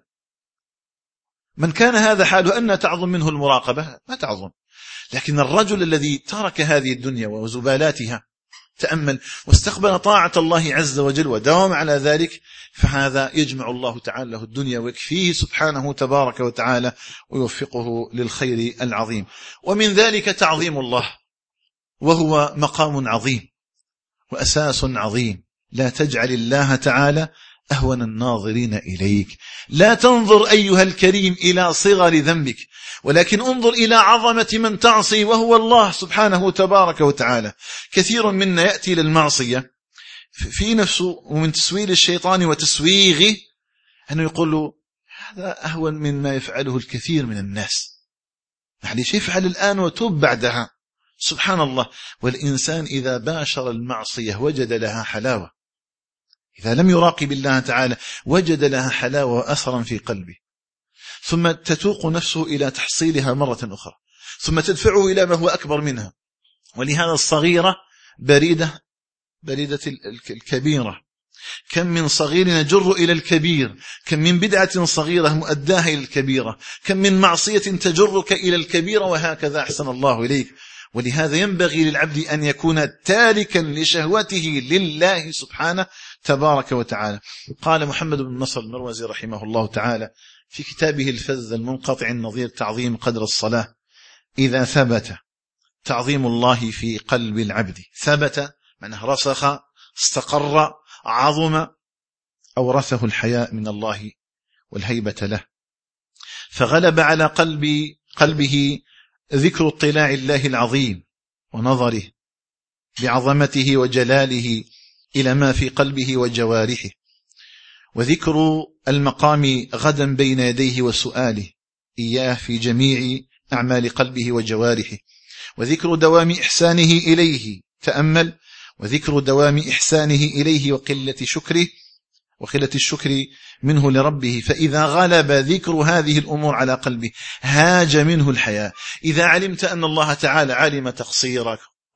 من كان هذا حاله أن تعظم منه المراقبة، ما تعظم. لكن الرجل الذي ترك هذه الدنيا وزبالاتها، تأمل واستقبل طاعة الله عز وجل وداوم على ذلك، فهذا يجمع الله تعالى له الدنيا ويكفيه سبحانه تبارك وتعالى ويوفقه للخير العظيم. ومن ذلك تعظيم الله، وهو مقام عظيم وأساس عظيم. لا تجعل الله تعالى أهون الناظرين إليك. لا تنظر أيها الكريم إلى صغر ذنبك، ولكن انظر إلى عظمة من تعصي وهو الله سبحانه تبارك وتعالى. كثير منا يأتي للمعصية في نفسه ومن تسويل الشيطان وتسويغه أنه يقول له هذا أهون مما يفعله الكثير من الناس، معليش يفعل الآن وتوب بعدها. سبحان الله. والإنسان إذا باشر المعصية وجد لها حلاوة، إذا لم يراقب الله تعالى وجد لها حلاوة وأثرا في قلبه، ثم تتوق نفسه إلى تحصيلها مرة أخرى، ثم تدفعه إلى ما هو أكبر منها. ولهذا الصغيرة بريدة بريدة الكبيرة. كم من صغير يجر إلى الكبير، كم من بدعة صغيرة مؤداها إلى الكبيرة، كم من معصية تجرك إلى الكبيرة، وهكذا أحسن الله إليك. ولهذا ينبغي للعبد أن يكون تاركا لشهوته لله سبحانه تبارك وتعالى. قال محمد بن نصر المروزي رحمه الله تعالى في كتابه الفذ المنقطع النظير تعظيم قدر الصلاة: إذا ثبت تعظيم الله في قلب العبد، ثبت معناه رسخ، استقر، عظم، أورثه الحياء من الله والهيبة له، فغلب على قلب قلبه ذكر اطلاع الله العظيم ونظره بعظمته وجلاله إلى ما في قلبه وجوارحه، وذكر المقام غدا بين يديه وسؤاله إياه في جميع أعمال قلبه وجوارحه، وذكر دوام إحسانه إليه، تأمل، وذكر دوام إحسانه إليه وقلة شكره وقلة الشكر منه لربه. فإذا غلب ذكر هذه الأمور على قلبه هاج منه الحياء. إذا علمت أن الله تعالى علم تقصيرك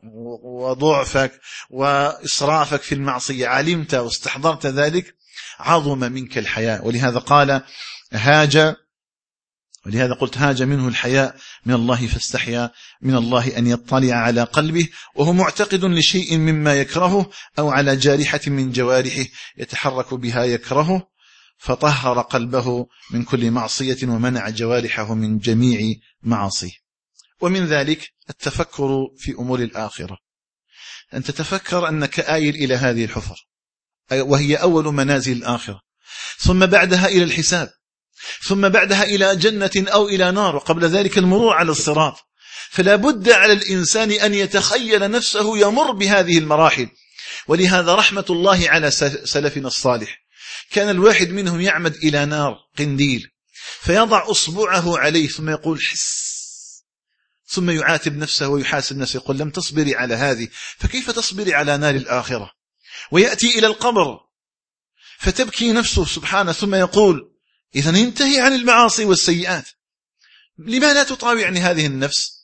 وضعفك وإسرافك في المعصية، علمت واستحضرت ذلك، عظم منك الحياء. ولهذا قال هاج، ولهذا قلت هاج منه الحياء من الله، فاستحيا من الله أن يطلع على قلبه وهو معتقد لشيء مما يكرهه، أو على جارحة من جوارحه يتحرك بها يكرهه، فطهر قلبه من كل معصية ومنع جوارحه من جميع معاصيه. ومن ذلك التفكر في أمور الآخرة، أن تتفكر أنك آيل إلى هذه الحفر، وهي أول منازل الآخرة، ثم بعدها إلى الحساب، ثم بعدها إلى جنة أو إلى نار، وقبل ذلك المرور على الصراط. فلا بد على الإنسان أن يتخيل نفسه يمر بهذه المراحل. ولهذا رحمة الله على سلفنا الصالح، كان الواحد منهم يعمد إلى نار قنديل فيضع أصبعه عليه ثم يقول حس، ثم يعاتب نفسه ويحاسب نفسه، يقول لم تصبري على هذه، فكيف تصبري على نار الآخرة؟ ويأتي إلى القبر فتبكي نفسه سبحانه، ثم يقول إذن انتهي عن المعاصي والسيئات. لما لا تطاوعني هذه النفس؟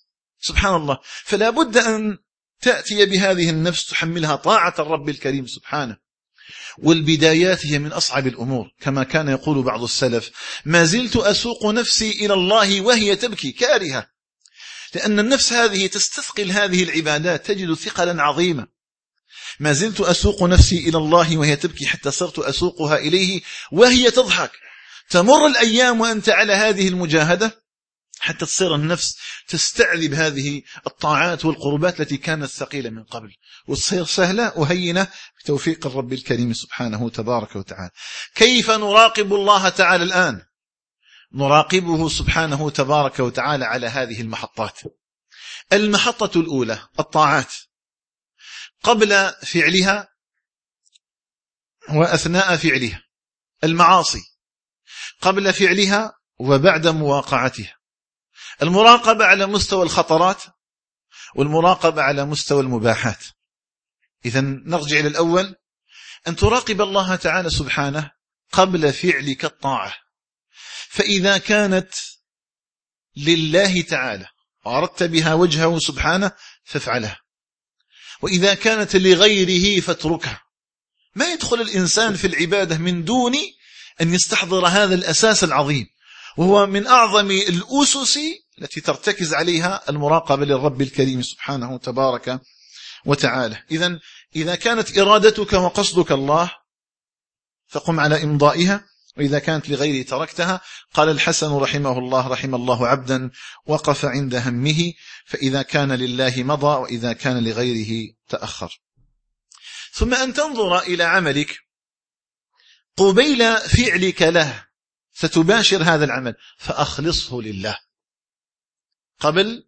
سبحان الله. فلا بد أن تأتي بهذه النفس تحملها طاعة الرب الكريم سبحانه. والبدايات هي من أصعب الأمور، كما كان يقول بعض السلف: ما زلت أسوق نفسي إلى الله وهي تبكي كارهة، لأن النفس هذه تستثقل هذه العبادات، تجد ثقلا عظيما. ما زلت أسوق نفسي إلى الله وهي تبكي، حتى صرت أسوقها إليه وهي تضحك. تمر الأيام وأنت على هذه المجاهدة حتى تصير النفس تستعذب هذه الطاعات والقربات التي كانت ثقيلة من قبل، وتصير سهلة وهينة بتوفيق الرب الكريم سبحانه تبارك وتعالى. كيف نراقب الله تعالى الآن؟ نراقبه سبحانه تبارك وتعالى على هذه المحطات. المحطة الأولى الطاعات، قبل فعلها وأثناء فعلها. المعاصي قبل فعلها وبعد مواقعتها. المراقبة على مستوى الخطرات، والمراقبة على مستوى المباحات. إذن نرجع إلى الأول، أن تراقب الله تعالى سبحانه قبل فعلك الطاعة، فإذا كانت لله تعالى وأردت بها وجهه سبحانه فافعلها، وإذا كانت لغيره فاتركها. ما يدخل الإنسان في العبادة من دون أن يستحضر هذا الأساس العظيم، وهو من أعظم الأسس التي ترتكز عليها المراقبة للرب الكريم سبحانه تبارك وتعالى. إذن إذا كانت إرادتك وقصدك الله فقم على إمضائها، وإذا كانت لغيره تركتها. قال الحسن رحمه الله: رحم الله عبدا وقف عند همه، فإذا كان لله مضى وإذا كان لغيره تأخر. ثم أن تنظر إلى عملك قبيل فعلك له، ستباشر هذا العمل فأخلصه لله. قبل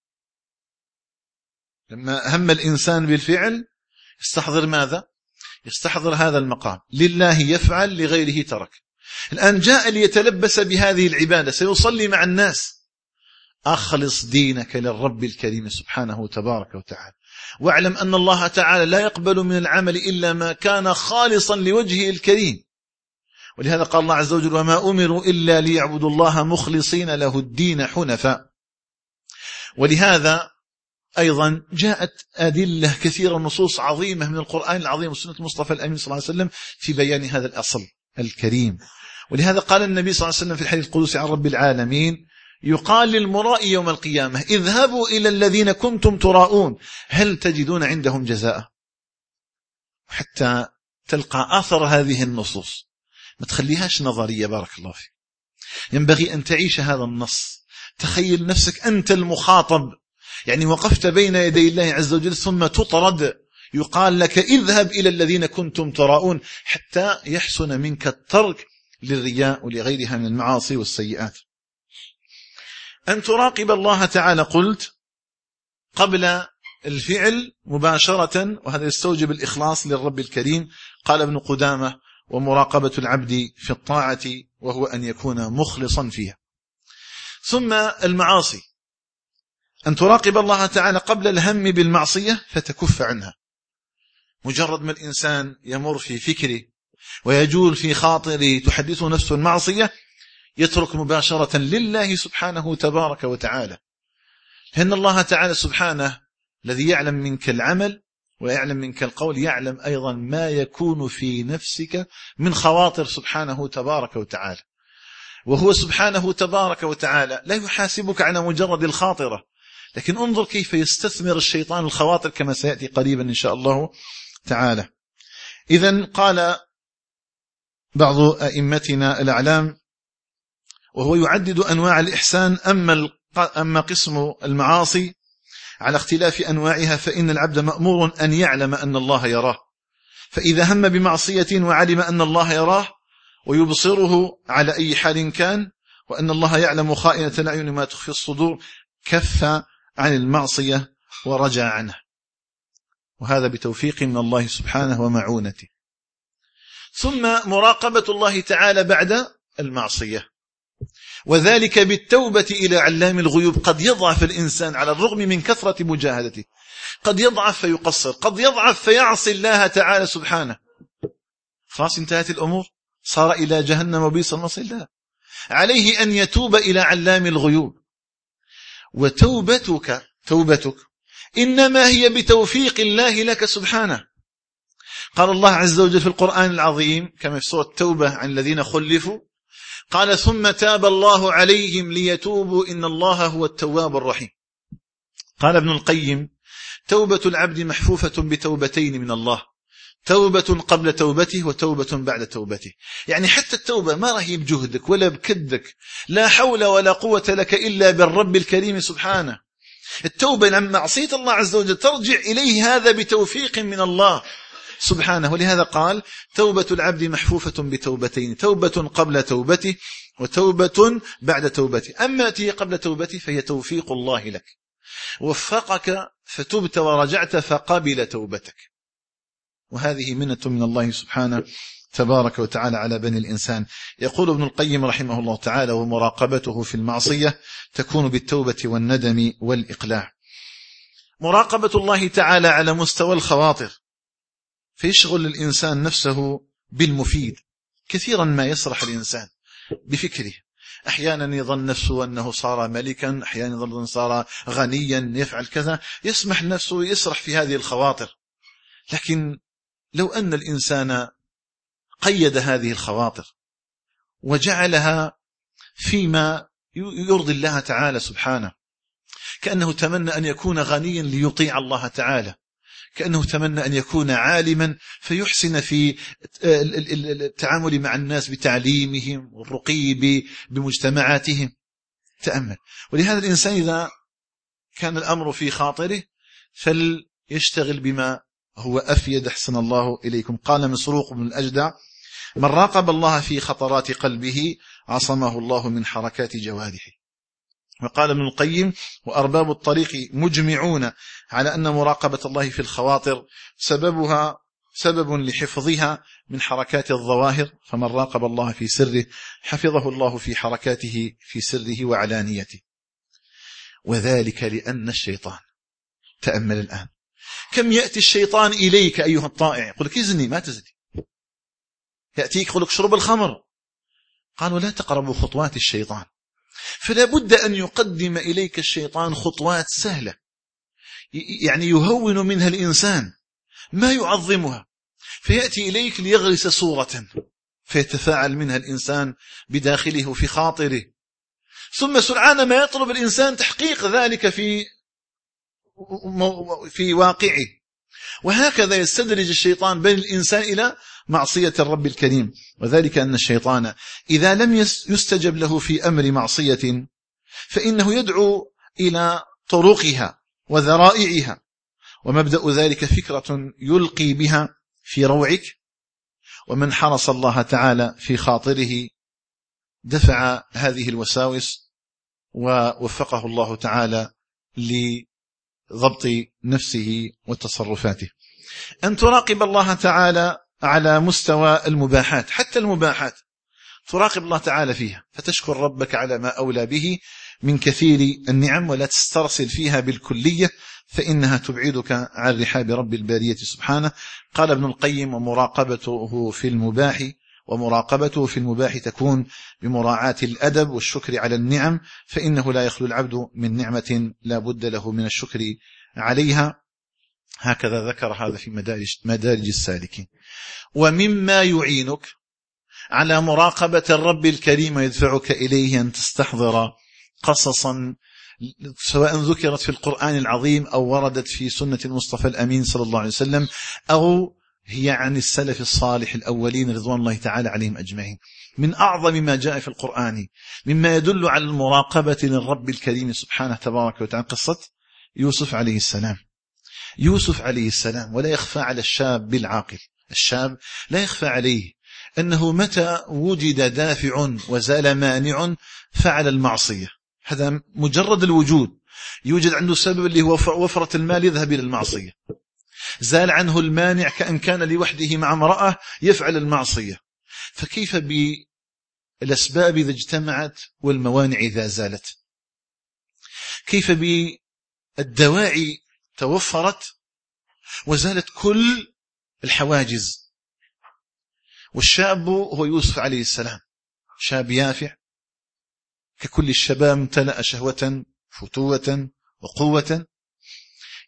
لما هم الإنسان بالفعل يستحضر ماذا؟ يستحضر هذا المقام: لله يفعل لغيره ترك. الآن جاء ليتلبس بهذه العبادة، سيصلي مع الناس. أخلص دينك للرب الكريم سبحانه تبارك وتعالى، واعلم أن الله تعالى لا يقبل من العمل إلا ما كان خالصا لوجهه الكريم. ولهذا قال الله عز وجل: وما أمروا إلا ليعبدوا الله مخلصين له الدين حنفاء. ولهذا أيضا جاءت أدلة كثيرة، نصوص عظيمة من القرآن العظيم وسنة المصطفى الأمين صلى الله عليه وسلم في بيان هذا الأصل الكريم. ولهذا قال النبي صلى الله عليه وسلم في الحديث القدسي عن رب العالمين: يقال للمرائي يوم القيامة: اذهبوا إلى الذين كنتم تراءون هل تجدون عندهم جزاء؟ حتى تلقى أثر هذه النصوص، ما تخليهاش نظرية. بارك الله فيك، ينبغي أن تعيش هذا النص. تخيل نفسك أنت المخاطب، يعني وقفت بين يدي الله عز وجل ثم تطرد، يقال لك: اذهب إلى الذين كنتم تراءون، حتى يحسن منك الترك للرياء ولغيرها من المعاصي والسيئات. أن تراقب الله تعالى قلت قبل الفعل مباشرة، وهذا يستوجب الإخلاص للرب الكريم. قال ابن قدامة: ومراقبة العبد في الطاعة وهو أن يكون مخلصا فيها. ثم المعاصي، أن تراقب الله تعالى قبل الهم بالمعصية فتكف عنها. مجرد ما الإنسان يمر في فكره ويجول في خاطره تحدثه نفسه المعصية، يترك مباشرة لله سبحانه تبارك وتعالى، لأن الله تعالى سبحانه الذي يعلم منك العمل ويعلم منك القول يعلم أيضا ما يكون في نفسك من خواطر سبحانه تبارك وتعالى. وهو سبحانه تبارك وتعالى لا يحاسبك على مجرد الخاطرة، لكن انظر كيف يستثمر الشيطان الخواطر كما سيأتي قريبا إن شاء الله تعالى. إذن قال بعض أئمتنا الأعلام وهو يعدد أنواع الإحسان: أما أما قسم المعاصي على اختلاف أنواعها فإن العبد مأمور أن يعلم أن الله يراه، فإذا هم بمعصية وعلم أن الله يراه ويبصره على أي حال كان، وأن الله يعلم خائنة الأعين ما تخفي الصدور، كف عن المعصية ورجع عنها، وهذا بتوفيق من الله سبحانه ومعونته. ثم مراقبة الله تعالى بعد المعصية، وذلك بالتوبة إلى علام الغيوب. قد يضعف الإنسان على الرغم من كثرة مجاهدته، قد يضعف فيقصر، قد يضعف فيعصي الله تعالى سبحانه. خلاص انتهت الأمور، صار إلى جهنم وبئس المصير. لا، عليه أن يتوب إلى علام الغيوب. وتوبتك توبتك إنما هي بتوفيق الله لك سبحانه. قال الله عز وجل في القرآن العظيم كما في سورة التوبة عن الذين خلفوا قال ثم تاب الله عليهم ليتوبوا إن الله هو التواب الرحيم. قال ابن القيم توبة العبد محفوفة بتوبتين من الله، توبة قبل توبته وتوبة بعد توبته. يعني حتى التوبة ما راهي بجهدك ولا بكدك، لا حول ولا قوة لك إلا بالرب الكريم سبحانه. التوبة عن معصية الله عز وجل ترجع إليه هذا بتوفيق من الله سبحانه. ولهذا قال توبة العبد محفوفة بتوبتين، توبة قبل توبته وتوبة بعد توبته. أما التي قبل توبته فهي توفيق الله لك، وفقك فتبت ورجعت فقبل توبتك، وهذه منة من الله سبحانه تبارك وتعالى على بني الإنسان. يقول ابن القيم رحمه الله تعالى ومراقبته في المعصية تكون بالتوبة والندم والإقلاع. مراقبة الله تعالى على مستوى الخواطر فيشغل الإنسان نفسه بالمفيد. كثيرا ما يسرح الإنسان بفكره، أحيانا يظن نفسه أنه صار ملكا، أحيانا يظن صار غنيا يفعل كذا، يسمح نفسه يسرح في هذه الخواطر. لكن لو أن الإنسان قيد هذه الخواطر وجعلها فيما يرضي الله تعالى سبحانه، كأنه تمنى أن يكون غنيا ليطيع الله تعالى، كأنه تمنى أن يكون عالما فيحسن في التعامل مع الناس بتعليمهم والرقي بمجتمعاتهم. تأمل. ولهذا الإنسان إذا كان الأمر في خاطره فليشتغل بما هو أفيد. أحسن الله إليكم. قال مسروق بن الأجدع من راقب الله في خطرات قلبه عصمه الله من حركات جوارحه. وقال ابن القيم وأرباب الطريق مجمعون على أن مراقبة الله في الخواطر سببها سبب لحفظها من حركات الظواهر، فمن راقب الله في سره حفظه الله في حركاته في سره وعلانيته. وذلك لأن الشيطان، تأمل الآن، كم يأتي الشيطان إليك أيها الطائع يقول لك إذني ما تزني، يأتيك يقول لك شرب الخمر، قالوا لا تقربوا خطوات الشيطان. فلا بد أن يقدم إليك الشيطان خطوات سهلة يعني يهون منها الإنسان ما يعظمها، فيأتي إليك ليغرس صورة فيتفاعل منها الإنسان بداخله في خاطره، ثم سرعان ما يطلب الإنسان تحقيق ذلك في في واقعه. وهكذا يستدرج الشيطان بين الإنسان إلى معصية الرب الكريم. وذلك أن الشيطان إذا لم يستجب له في أمر معصية فإنه يدعو إلى طرقها وذرائعها، ومبدأ ذلك فكرة يلقي بها في روعك. ومن حرص الله تعالى في خاطره دفع هذه الوساوس ووفقه الله تعالى لضبط نفسه وتصرفاته. أن تراقب الله تعالى على مستوى المباحات، حتى المباحات تراقب الله تعالى فيها فتشكر ربك على ما أولى به من كثير النعم، ولا تسترسل فيها بالكلية فإنها تبعدك عن رحاب رب البارية سبحانه. قال ابن القيم ومراقبته في المباح ومراقبته في المباح تكون بمراعاة الأدب والشكر على النعم، فإنه لا يخلو العبد من نعمة لا بد له من الشكر عليها. هكذا ذكر هذا في مدارج, مدارج السالكين. ومما يعينك على مراقبة الرب الكريم ويدفعك إليه أن تستحضر قصصا سواء ذكرت في القرآن العظيم أو وردت في سنة المصطفى الأمين صلى الله عليه وسلم أو هي عن السلف الصالح الأولين رضوان الله تعالى عليهم أجمعين. من أعظم ما جاء في القرآن مما يدل على المراقبة للرب الكريم سبحانه تبارك وتعالى قصة يوسف عليه السلام. يوسف عليه السلام، ولا يخفى على الشاب العاقل، الشاب لا يخفى عليه أنه متى وجد دافع وزال مانع فعل المعصية. هذا مجرد الوجود، يوجد عنده سبب اللي هو وفرة المال يذهب إلى المعصية، زال عنه المانع كأن كان لوحده مع امرأة يفعل المعصية. فكيف بالأسباب إذا اجتمعت والموانع إذا زالت؟ كيف بالدواعي توفرت وزالت كل الحواجز؟ والشاب هو يوسف عليه السلام، شاب يافع ككل الشباب، امتلأ شهوة فتوة وقوة،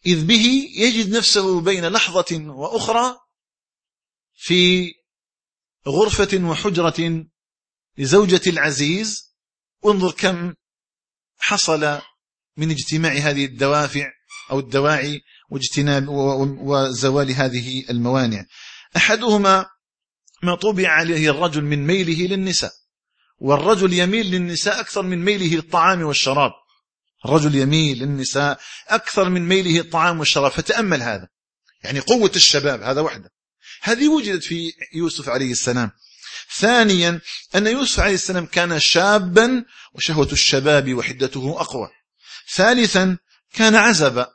إذ به يجد نفسه بين لحظة وأخرى في غرفة وحجرة لزوجة العزيز. انظر كم حصل من اجتماع هذه الدوافع أو الدواعي واجتناب وزوال هذه الموانع. أحدهما ما طبع عليه الرجل من ميله للنساء، والرجل يميل للنساء أكثر من ميله للطعام والشراب. الرجل يميل للنساء أكثر من ميله للطعام والشراب. فتأمل هذا، يعني قوة الشباب، هذا وحده هذه وجدت في يوسف عليه السلام. ثانيا أن يوسف عليه السلام كان شابا وشهوة الشباب وحدته أقوى. ثالثا كان عزبا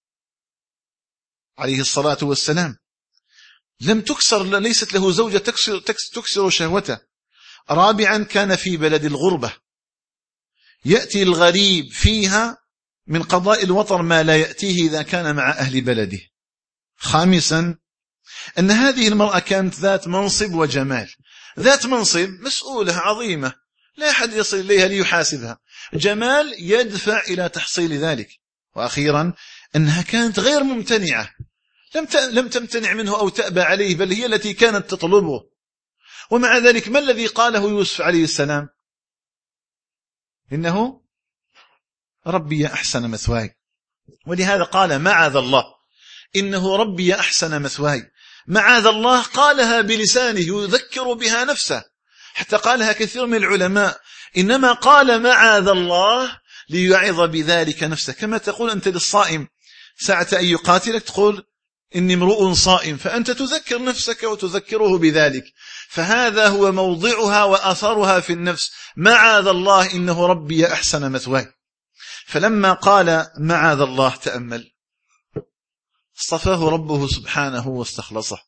عليه الصلاة والسلام، لم تكسر، ليست له زوجة تكسر, تكسر شهوته. رابعا كان في بلد الغربة، يأتي الغريب فيها من قضاء الوطر ما لا يأتيه إذا كان مع أهل بلده. خامسا أن هذه المرأة كانت ذات منصب وجمال. ذات منصب، مسؤولة عظيمة لا أحد يصل إليها ليحاسبها، جمال يدفع إلى تحصيل ذلك. وأخيرا أنها كانت غير ممتنعة، لم لم تمتنع منه أو تأبى عليه، بل هي التي كانت تطلبه. ومع ذلك ما الذي قاله يوسف عليه السلام؟ إنه ربي أحسن مثواي. ولهذا قال معاذ الله، إنه ربي أحسن مثواي. معاذ الله قالها بلسانه يذكر بها نفسه، حتى قالها كثير من العلماء، إنما قال معاذ الله ليعظ بذلك نفسه. كما تقول أنت للصائم ساعة أن يقاتلك تقول إني امرؤ صائم، فأنت تذكر نفسك وتذكره بذلك. فهذا هو موضعها وأثرها في النفس، معاذ الله إنه ربي أحسن مثواي. فلما قال معاذ الله تأمل، اصطفاه ربه سبحانه واستخلصه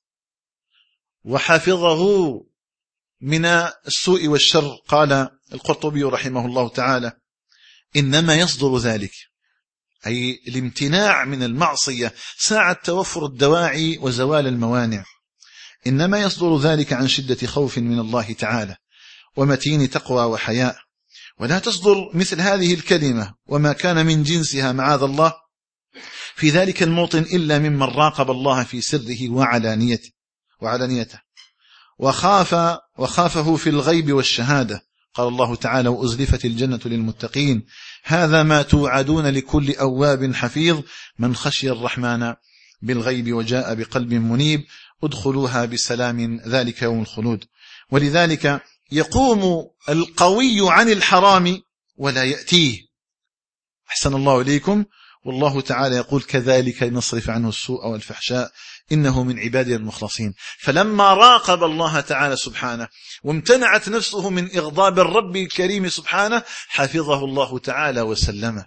وحافظه من السوء والشر. قال القرطبي رحمه الله تعالى: إنما يصدر ذلك، أي الامتناع من المعصية ساعة توفر الدواعي وزوال الموانع، إنما يصدر ذلك عن شدة خوف من الله تعالى ومتين تقوى وحياء. ولا تصدر مثل هذه الكلمة وما كان من جنسها معاذ الله في ذلك الموطن إلا ممن راقب الله في سره وعلانيته وعلانيته وخاف وخافه في الغيب والشهادة. قال الله تعالى: وأزلفت الجنة للمتقين هذا ما توعدون لكل أواب حفيظ من خشي الرحمن بالغيب وجاء بقلب منيب ادخلوها بسلام ذلك يوم الخلود. ولذلك يقوم القوي عن الحرام ولا يأتيه. أحسن الله إليكم. والله تعالى يقول: كذلك نصرف عنه السوء والفحشاء إنه من عبادنا المخلصين. فلما راقب الله تعالى سبحانه وامتنعت نفسه من إغضاب الرب الكريم سبحانه حفظه الله تعالى وسلمه.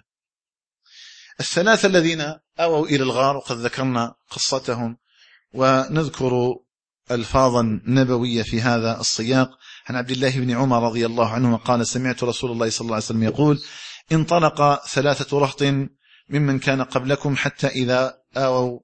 الثلاثة الذين أووا إلى الغار وقد ذكرنا قصتهم، ونذكر ألفاظا نبوية في هذا السياق. عن عبد الله بن عمر رضي الله عنه قال: سمعت رسول الله صلى الله عليه وسلم يقول: انطلق ثلاثة رهط ممن كان قبلكم حتى إذا آووا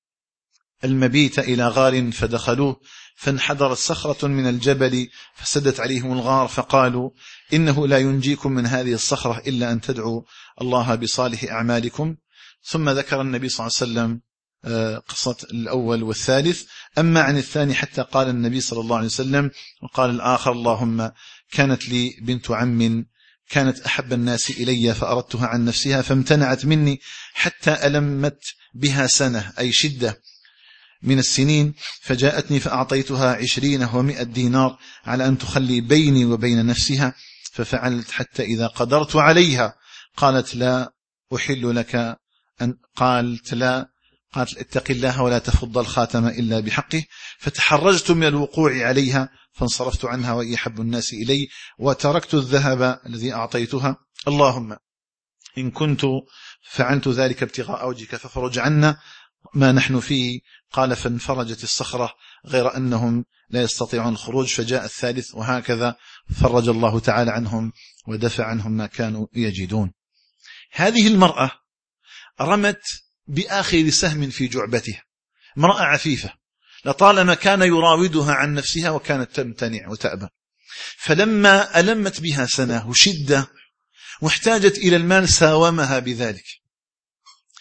المبيت إلى غار فدخلوه فانحدرت صخرة من الجبل فسدت عليهم الغار، فقالوا: إنه لا ينجيكم من هذه الصخرة إلا أن تدعوا الله بصالح أعمالكم. ثم ذكر النبي صلى الله عليه وسلم قصة الأول والثالث. أما عن الثاني حتى قال النبي صلى الله عليه وسلم وقال الآخر: اللهم كانت لي بنت عم كانت أحب الناس إلي فأردتها عن نفسها فامتنعت مني حتى ألمت بها سنة، أي شدة من السنين، فجاءتني فأعطيتها عشرين ومئة دينار على أن تخلي بيني وبين نفسها، ففعلت حتى إذا قدرت عليها قالت: لا أحل لك أن قالت لا قالت: اتق الله ولا تفض الخاتم إلا بحقه، فتحرجت من الوقوع عليها فانصرفت عنها وهي أحب الناس إلي وتركت الذهب الذي أعطيتها. اللهم إن كنت فعلت ذلك ابتغاء وجهك ففرج عنا ما نحن فيه. قال: فانفرجت الصخرة غير أنهم لا يستطيعون الخروج. فجاء الثالث، وهكذا فرج الله تعالى عنهم ودفع عنهم ما كانوا يجدون. هذه المرأة رمت بآخر سهم في جعبتها، امرأة عفيفة لطالما كان يراودها عن نفسها وكانت تمتنع وتأبى. فلما ألمت بها سنة وشدة واحتاجت إلى المال ساومها بذلك،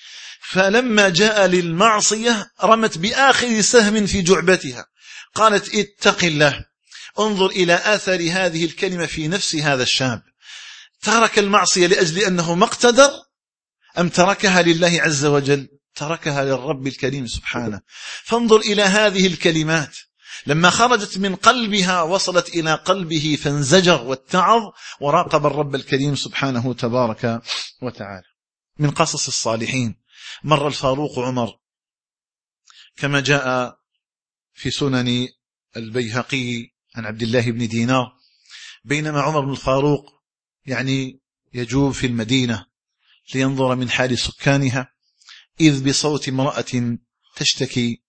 فلما جاء للمعصية رمت بآخر سهم في جعبتها، قالت اتق الله. انظر إلى آثار هذه الكلمة في نفس هذا الشاب، ترك المعصية لأجل أنه ما اقتدر أم تركها لله عز وجل؟ تركها للرب الكريم سبحانه. فانظر إلى هذه الكلمات لما خرجت من قلبها وصلت إلى قلبه فانزجر واتعظ وراقب الرب الكريم سبحانه تبارك وتعالى. من قصص الصالحين، مر الفاروق عمر كما جاء في سنن البيهقي عن عبد الله بن دينار، بينما عمر بن الفاروق يعني يجوب في المدينة لينظر من حال سكانها، إذ بصوت امرأة تشتكي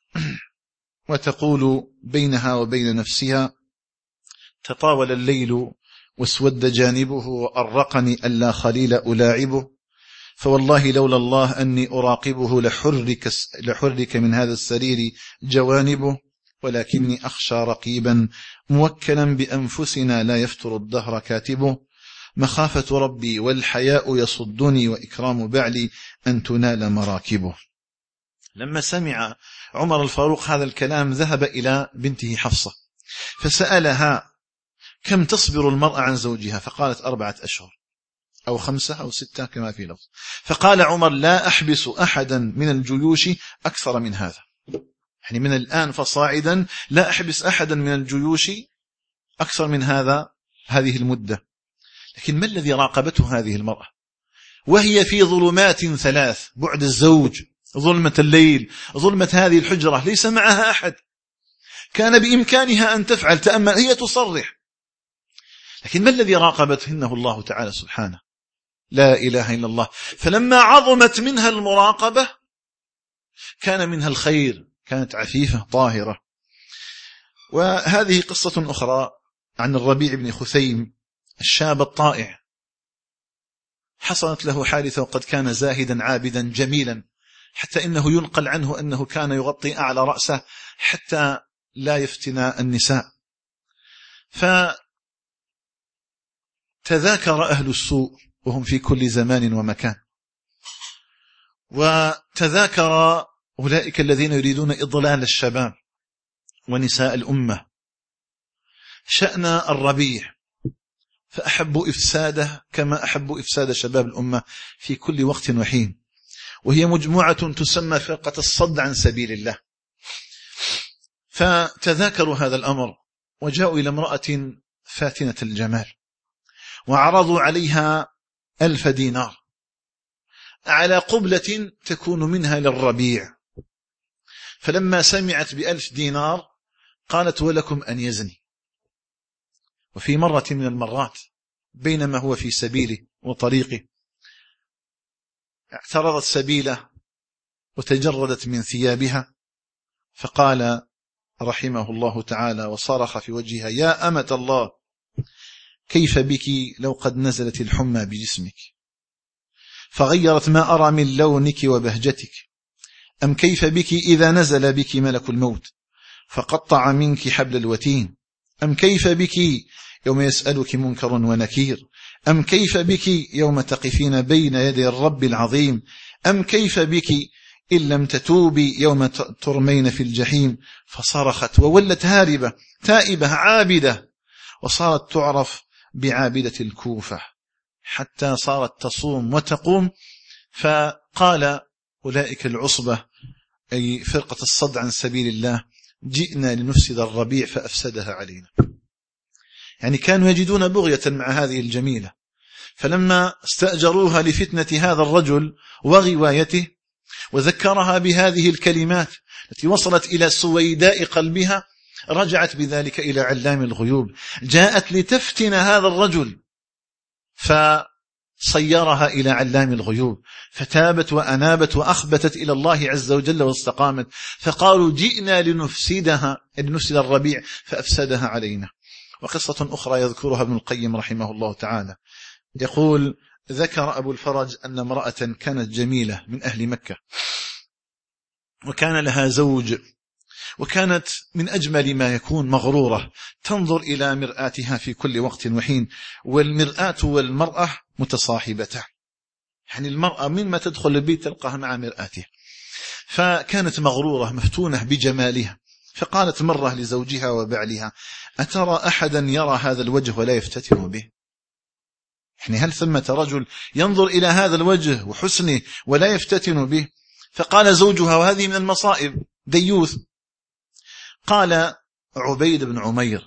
وتقول بينها وبين نفسها: تطاول الليل واسود جانبه وأرقني ألا خليل ألاعبه، فوالله لولا الله أني أراقبه لحرك, لحرك من هذا السرير جوانبه، ولكني أخشى رقيبا موكلا بأنفسنا لا يفتر الدهر كاتبه، مخافة ربي والحياء يصدني وإكرام بعلي أن تنال مراكبه. لما سمع عمر الفاروق هذا الكلام ذهب إلى بنته حفصة فسألها: كم تصبر المرأة عن زوجها؟ فقالت: أربعة أشهر أو خمسة أو ستة كما في لفظ. فقال عمر: لا أحبس أحدا من الجيوش أكثر من هذا، يعني من الآن فصاعدا لا أحبس أحدا من الجيوش أكثر من هذا هذه المدة. لكن ما الذي راقبته هذه المرأة وهي في ظلمات ثلاث: بعد الزوج، ظلمة الليل، ظلمة هذه الحجرة، ليس معها أحد، كان بإمكانها أن تفعل، تأمل، هي تصرح، لكن ما الذي راقبته؟ إنه الله تعالى سبحانه، لا إله إلا الله. فلما عظمت منها المراقبة كان منها الخير، كانت عفيفة طاهرة. وهذه قصة أخرى عن الربيع بن خثيم الشاب الطائع، حصلت له حادثة وقد كان زاهدا عابدا جميلا، حتى إنه ينقل عنه أنه كان يغطي أعلى رأسه حتى لا يفتن النساء. فتذاكر أهل السوء وهم في كل زمان ومكان، وتذاكر أولئك الذين يريدون إضلال الشباب ونساء الأمة شأن الربيع، فأحبوا إفساده كما أحبوا إفساد شباب الأمة في كل وقت وحين، وهي مجموعة تسمى فرقة الصد عن سبيل الله. فتذاكروا هذا الأمر وجاءوا إلى امرأة فاتنة الجمال وعرضوا عليها ألف دينار على قبلة تكون منها للربيع. فلما سمعت بألف دينار قالت: ولكم أن يزني. وفي مرة من المرات بينما هو في سبيله وطريقه اعترضت سبيله وتجردت من ثيابها، فقال رحمه الله تعالى وصرخ في وجهها: يا أمة الله، كيف بك لو قد نزلت الحمى بجسمك فغيرت ما أرى من لونك وبهجتك؟ أم كيف بك إذا نزل بك ملك الموت فقطع منك حبل الوتين؟ أم كيف بك يوم يسألك منكر ونكير؟ أم كيف بك يوم تقفين بين يدي الرب العظيم؟ أم كيف بك إن لم تتوبي يوم ترمين في الجحيم؟ فصرخت وولت هاربة تائبة عابدة، وصارت تعرف بعابدة الكوفة حتى صارت تصوم وتقوم. فقال أولئك العصبة أي فرقة الصد عن سبيل الله: جئنا لنفسد الربيع فأفسدها علينا. يعني كانوا يجدون بغية مع هذه الجميلة، فلما استأجروها لفتنة هذا الرجل وغوايته وذكرها بهذه الكلمات التي وصلت إلى سويداء قلبها، رجعت بذلك إلى علام الغيوب، جاءت لتفتن هذا الرجل فصيرها إلى علام الغيوب، فتابت وأنابت وأخبتت إلى الله عز وجل واستقامت، فقالوا: جئنا لنفسدها لنفسد الربيع فأفسدها علينا. وقصة أخرى يذكرها ابن القيم رحمه الله تعالى، يقول: ذكر أبو الفرج أن امرأة كانت جميلة من أهل مكة، وكان لها زوج، وكانت من أجمل ما يكون مغرورة، تنظر إلى مرآتها في كل وقت وحين، والمرآة والمرأة متصاحبتان. يعني المرأة من ما تدخل البيت تلقاها مع مرآتها، فكانت مغرورة مفتونة بجمالها، فقالت مرة لزوجها وبعلها: أترى أحدا يرى هذا الوجه ولا يفتتن به؟ يعني هل ثمة رجل ينظر إلى هذا الوجه وحسنه ولا يفتتن به؟ فقال زوجها، وهذه من المصائب، ديوث، قال عبيد بن عمير،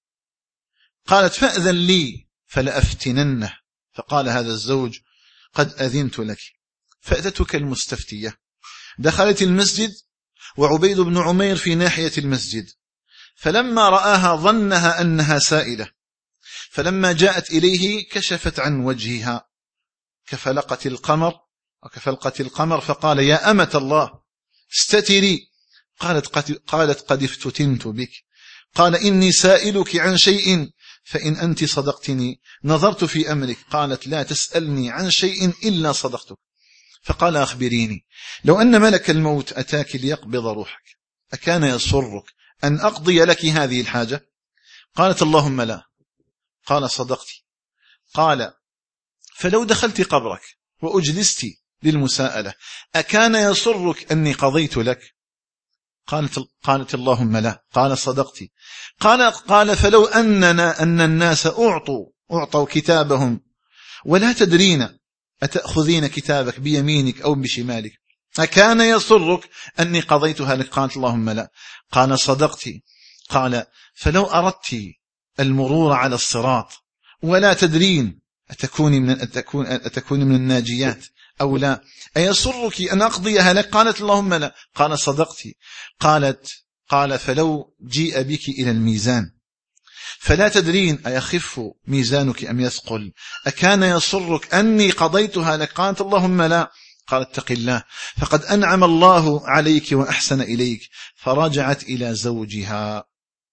قالت: فأذن لي فلأفتننه. فقال هذا الزوج: قد أذنت لك. فأتتك المستفتية، دخلت المسجد وعبيد بن عمير في ناحية المسجد، فلما رآها ظنها أنها سائلة، فلما جاءت إليه كشفت عن وجهها كفلقة القمر وكفلقة القمر، فقال: يا أمة الله استتري. قالت قد, قالت قد افتتنت بك. قال: إني سائلك عن شيء فإن أنت صدقتني نظرت في أمرك. قالت: لا تسألني عن شيء إلا صدقتك. فقال: أخبريني، لو أن ملك الموت أتاك ليقبض روحك أكان يسرك أن أقضي لك هذه الحاجة؟ قالت: اللهم لا. قال: صدقتي. قال: فلو دخلت قبرك وأجلست للمساءلة أكان يسرك أني قضيت لك؟ قالت, قالت: اللهم لا. قال: صدقتي. قال, قال فلو أننا أن الناس أعطوا, أعطوا كتابهم ولا تدرين أتأخذين كتابك بيمينك أو بشمالك أكان يسرك أني قضيتها لك؟ قالت: اللهم لا. قال: صدقتي. قال: فلو أردت المرور على الصراط ولا تدرين أتكوني من, أتكون أتكوني من الناجيات أو لا أيسرك أن أقضيها لك؟ قالت: اللهم لا. قال: صدقتي. قالت قال: فلو جيء بك إلى الميزان فلا تدرين أيخف ميزانك أم يثقل أكان يسرك أني قضيتها لك؟ قالت: اللهم لا. قال: اتق الله فقد أنعم الله عليك وأحسن إليك. فرجعت إلى زوجها.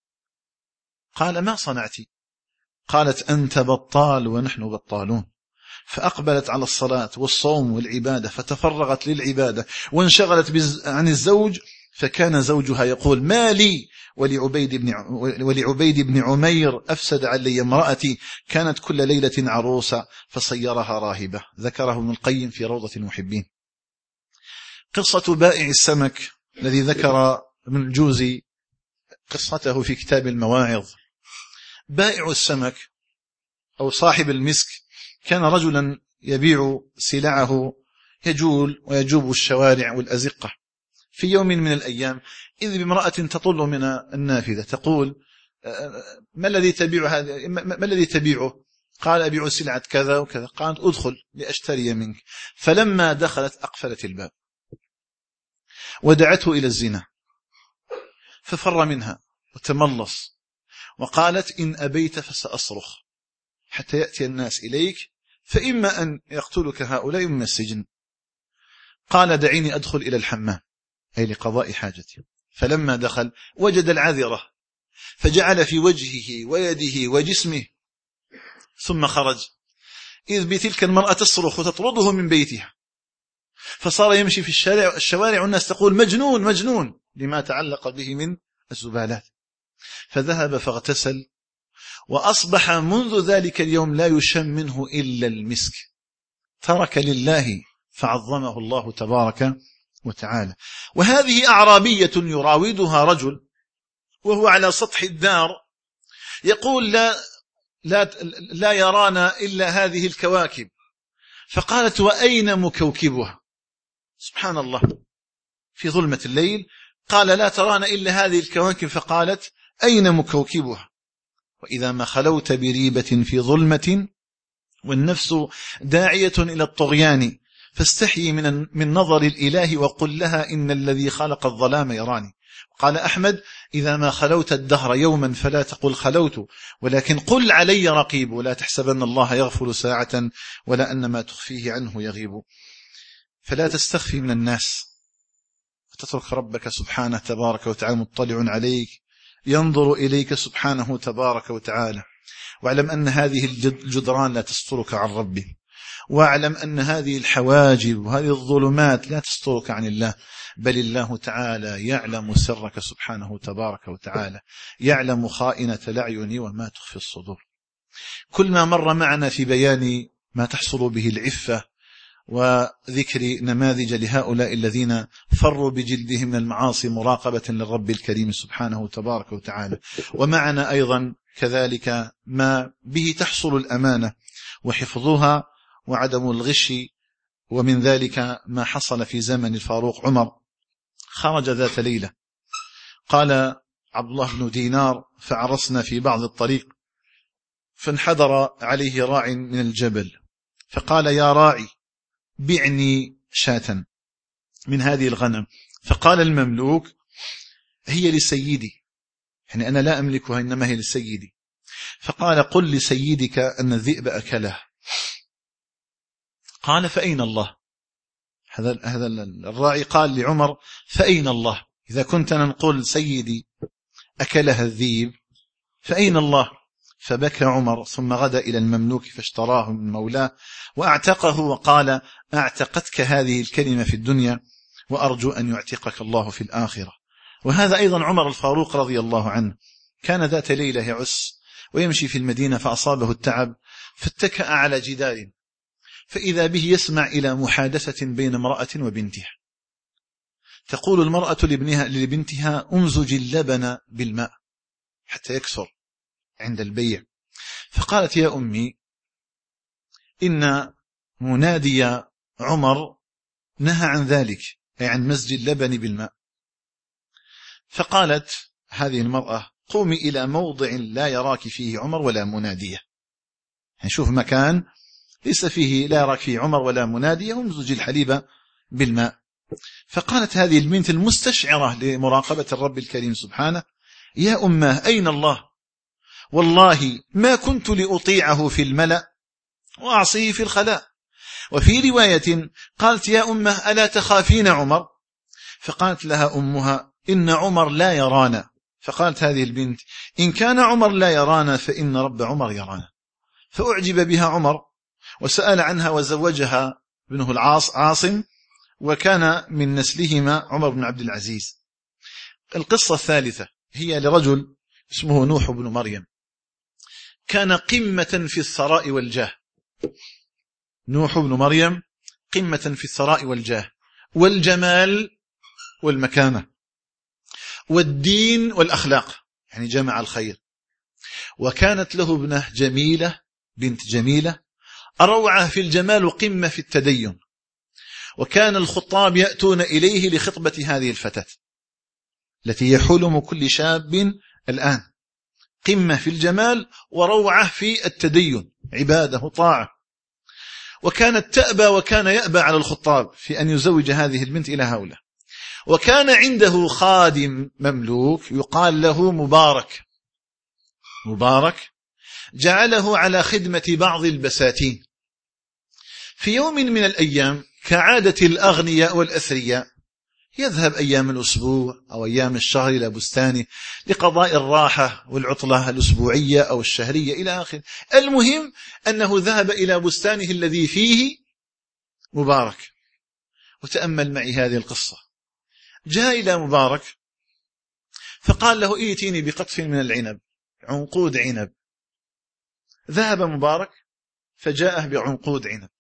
قال: ما صنعتي؟ قالت: أنت بطال ونحن بطالون. فأقبلت على الصلاة والصوم والعبادة، فتفرغت للعبادة وانشغلت عن الزوج. فكان زوجها يقول: ما لي ولعبيد بن, ولعبيد بن عمير أفسد علي امرأتي كانت كل ليلة عروسة فصيرها راهبة. ذكره ابن القيم في روضة المحبين. قصة بائع السمك الذي ذكر ابن الجوزي قصته في كتاب المواعظ. بائع السمك أو صاحب المسك كان رجلا يبيع سلعه يجول ويجوب الشوارع والأزقة. في يوم من الأيام إذ بامرأة تطل من النافذة تقول: ما الذي تبيع هذا؟ ما الذي تبيعه؟ قال: أبيع سلعة كذا وكذا. قالت: أدخل لأشتري منك. فلما دخلت أقفلت الباب ودعته إلى الزنا، ففر منها وتملص وقالت: إن أبيت فسأصرخ حتى يأتي الناس إليك، فإما أن يقتلك هؤلاء من السجن. قال: دعيني أدخل إلى الحمام، أي لقضاء حاجتي. فلما دخل وجد العذرة فجعل في وجهه ويده وجسمه، ثم خرج إذ بتلك المرأة تصرخ وتطرده من بيتها. فصار يمشي في الشارع الشوارع والناس تقول: مجنون مجنون، لما تعلق به من الزبالات. فذهب فاغتسل، وأصبح منذ ذلك اليوم لا يشم منه إلا المسك. ترك لله فعظمه الله تبارك وتعالى. وهذه أعرابية يراودها رجل وهو على سطح الدار يقول: لا, لا, لا يرانا إلا هذه الكواكب. فقالت: وأين مكوكبها؟ سبحان الله، في ظلمة الليل قال: لا ترانا إلا هذه الكواكب. فقالت: أين مكوكبها؟ وإذا ما خلوت بريبة في ظلمة والنفس داعية إلى الطغيان فاستحيي من, من نظر الإله وقل لها إن الذي خلق الظلام يراني. قال أحمد: إذا ما خلوت الدهر يوما فلا تقل خلوت، ولكن قل علي رقيب، ولا تحسبن الله يغفل ساعة ولا أن ما تخفيه عنه يغيب. فلا تستخفي من الناس وتترك ربك سبحانه تبارك وتعالى مطلع عليك ينظر إليك سبحانه تبارك وتعالى. واعلم أن هذه الجدران لا تسترك عن ربه، واعلم أن هذه الحواجب وهذه الظلمات لا تسترك عن الله، بل الله تعالى يعلم سرك سبحانه تبارك وتعالى، يعلم خائنة الأعين وما تخفي الصدور. كل ما مر معنا في بيان ما تحصل به العفة وذكر نماذج لهؤلاء الذين فروا بجلدهم من المعاصي مراقبة للرب الكريم سبحانه تبارك وتعالى. ومعنا أيضا كذلك ما به تحصل الأمانة وحفظها وعدم الغش، ومن ذلك ما حصل في زمن الفاروق عمر. خرج ذات ليلة، قال عبد الله بن دينار: فعرسنا في بعض الطريق فانحدر عليه راع من الجبل فقال: يا راعي بعني شاة من هذه الغنم. فقال المملوك: هي لسيدي، يعني أنا لا أملكها إنما هي لسيدي. فقال: قل لسيدك أن الذئب أكلها. قال: فأين الله؟ هذا هذا الراعي قال لعمر: فأين الله؟ إذا كنت نقول سيدي أكلها الذئب فأين الله؟ فبكى عمر، ثم غدا إلى المملوك فاشتراه من مولاه وأعتقه، وقال: أعتقتك هذه الكلمة في الدنيا وأرجو أن يعتقك الله في الآخرة. وهذا أيضا عمر الفاروق رضي الله عنه، كان ذات ليلة يعس ويمشي في المدينة فأصابه التعب فاتكأ على جدار، فإذا به يسمع إلى محادثة بين امرأة وبنتها. تقول المرأة لابنها لبنتها: أمزج اللبن بالماء حتى يكثر عند البيع. فقالت: يا أمي إن منادي عمر نهى عن ذلك، أي عن مزج اللبن بالماء. فقالت هذه المرأة: قومي إلى موضع لا يراك فيه عمر ولا منادية، يعني شوف مكان ليس فيه لا يراك فيه عمر ولا منادية، ومزج الحليب بالماء. فقالت هذه البنت المستشعرة لمراقبة الرب الكريم سبحانه: يا أمه أين الله؟ والله ما كنت لأطيعه في الملأ وأعصيه في الخلاء. وفي رواية قالت: يا أمه ألا تخافين عمر؟ فقالت لها أمها: إن عمر لا يرانا. فقالت هذه البنت: إن كان عمر لا يرانا فإن رب عمر يرانا. فأعجب بها عمر وسأل عنها وزوجها ابنه العاص عاصم، وكان من نسلهما عمر بن عبد العزيز. القصة الثالثة هي لرجل اسمه نوح بن مريم، كان قمة في الثراء والجاه. نوح بن مريم قمة في الثراء والجاه والجمال والمكانة والدين والأخلاق، يعني جمع الخير. وكانت له ابنة جميلة، بنت جميلة أروعة في الجمال، قمة في التدين. وكان الخطاب يأتون إليه لخطبة هذه الفتاة التي هي حلم كل شاب الآن، قمة في الجمال وروعة في التدين، عبادة طاعة. وكانت تأبى وكان يأبى على الخطاب في أن يزوج هذه البنت إلى هؤلاء. وكان عنده خادم مملوك يقال له مبارك. مبارك جعله على خدمة بعض البساتين. في يوم من الأيام كعادة الأغنياء والأثرياء يذهب أيام الأسبوع أو أيام الشهر إلى بستانه لقضاء الراحة والعطلة الأسبوعية أو الشهرية إلى آخر. المهم أنه ذهب إلى بستانه الذي فيه مبارك. وتأمل معي هذه القصة. جاء إلى مبارك فقال له: ائتيني بقطف من العنب، عنقود عنب. ذهب مبارك فجاءه بعنقود عنب.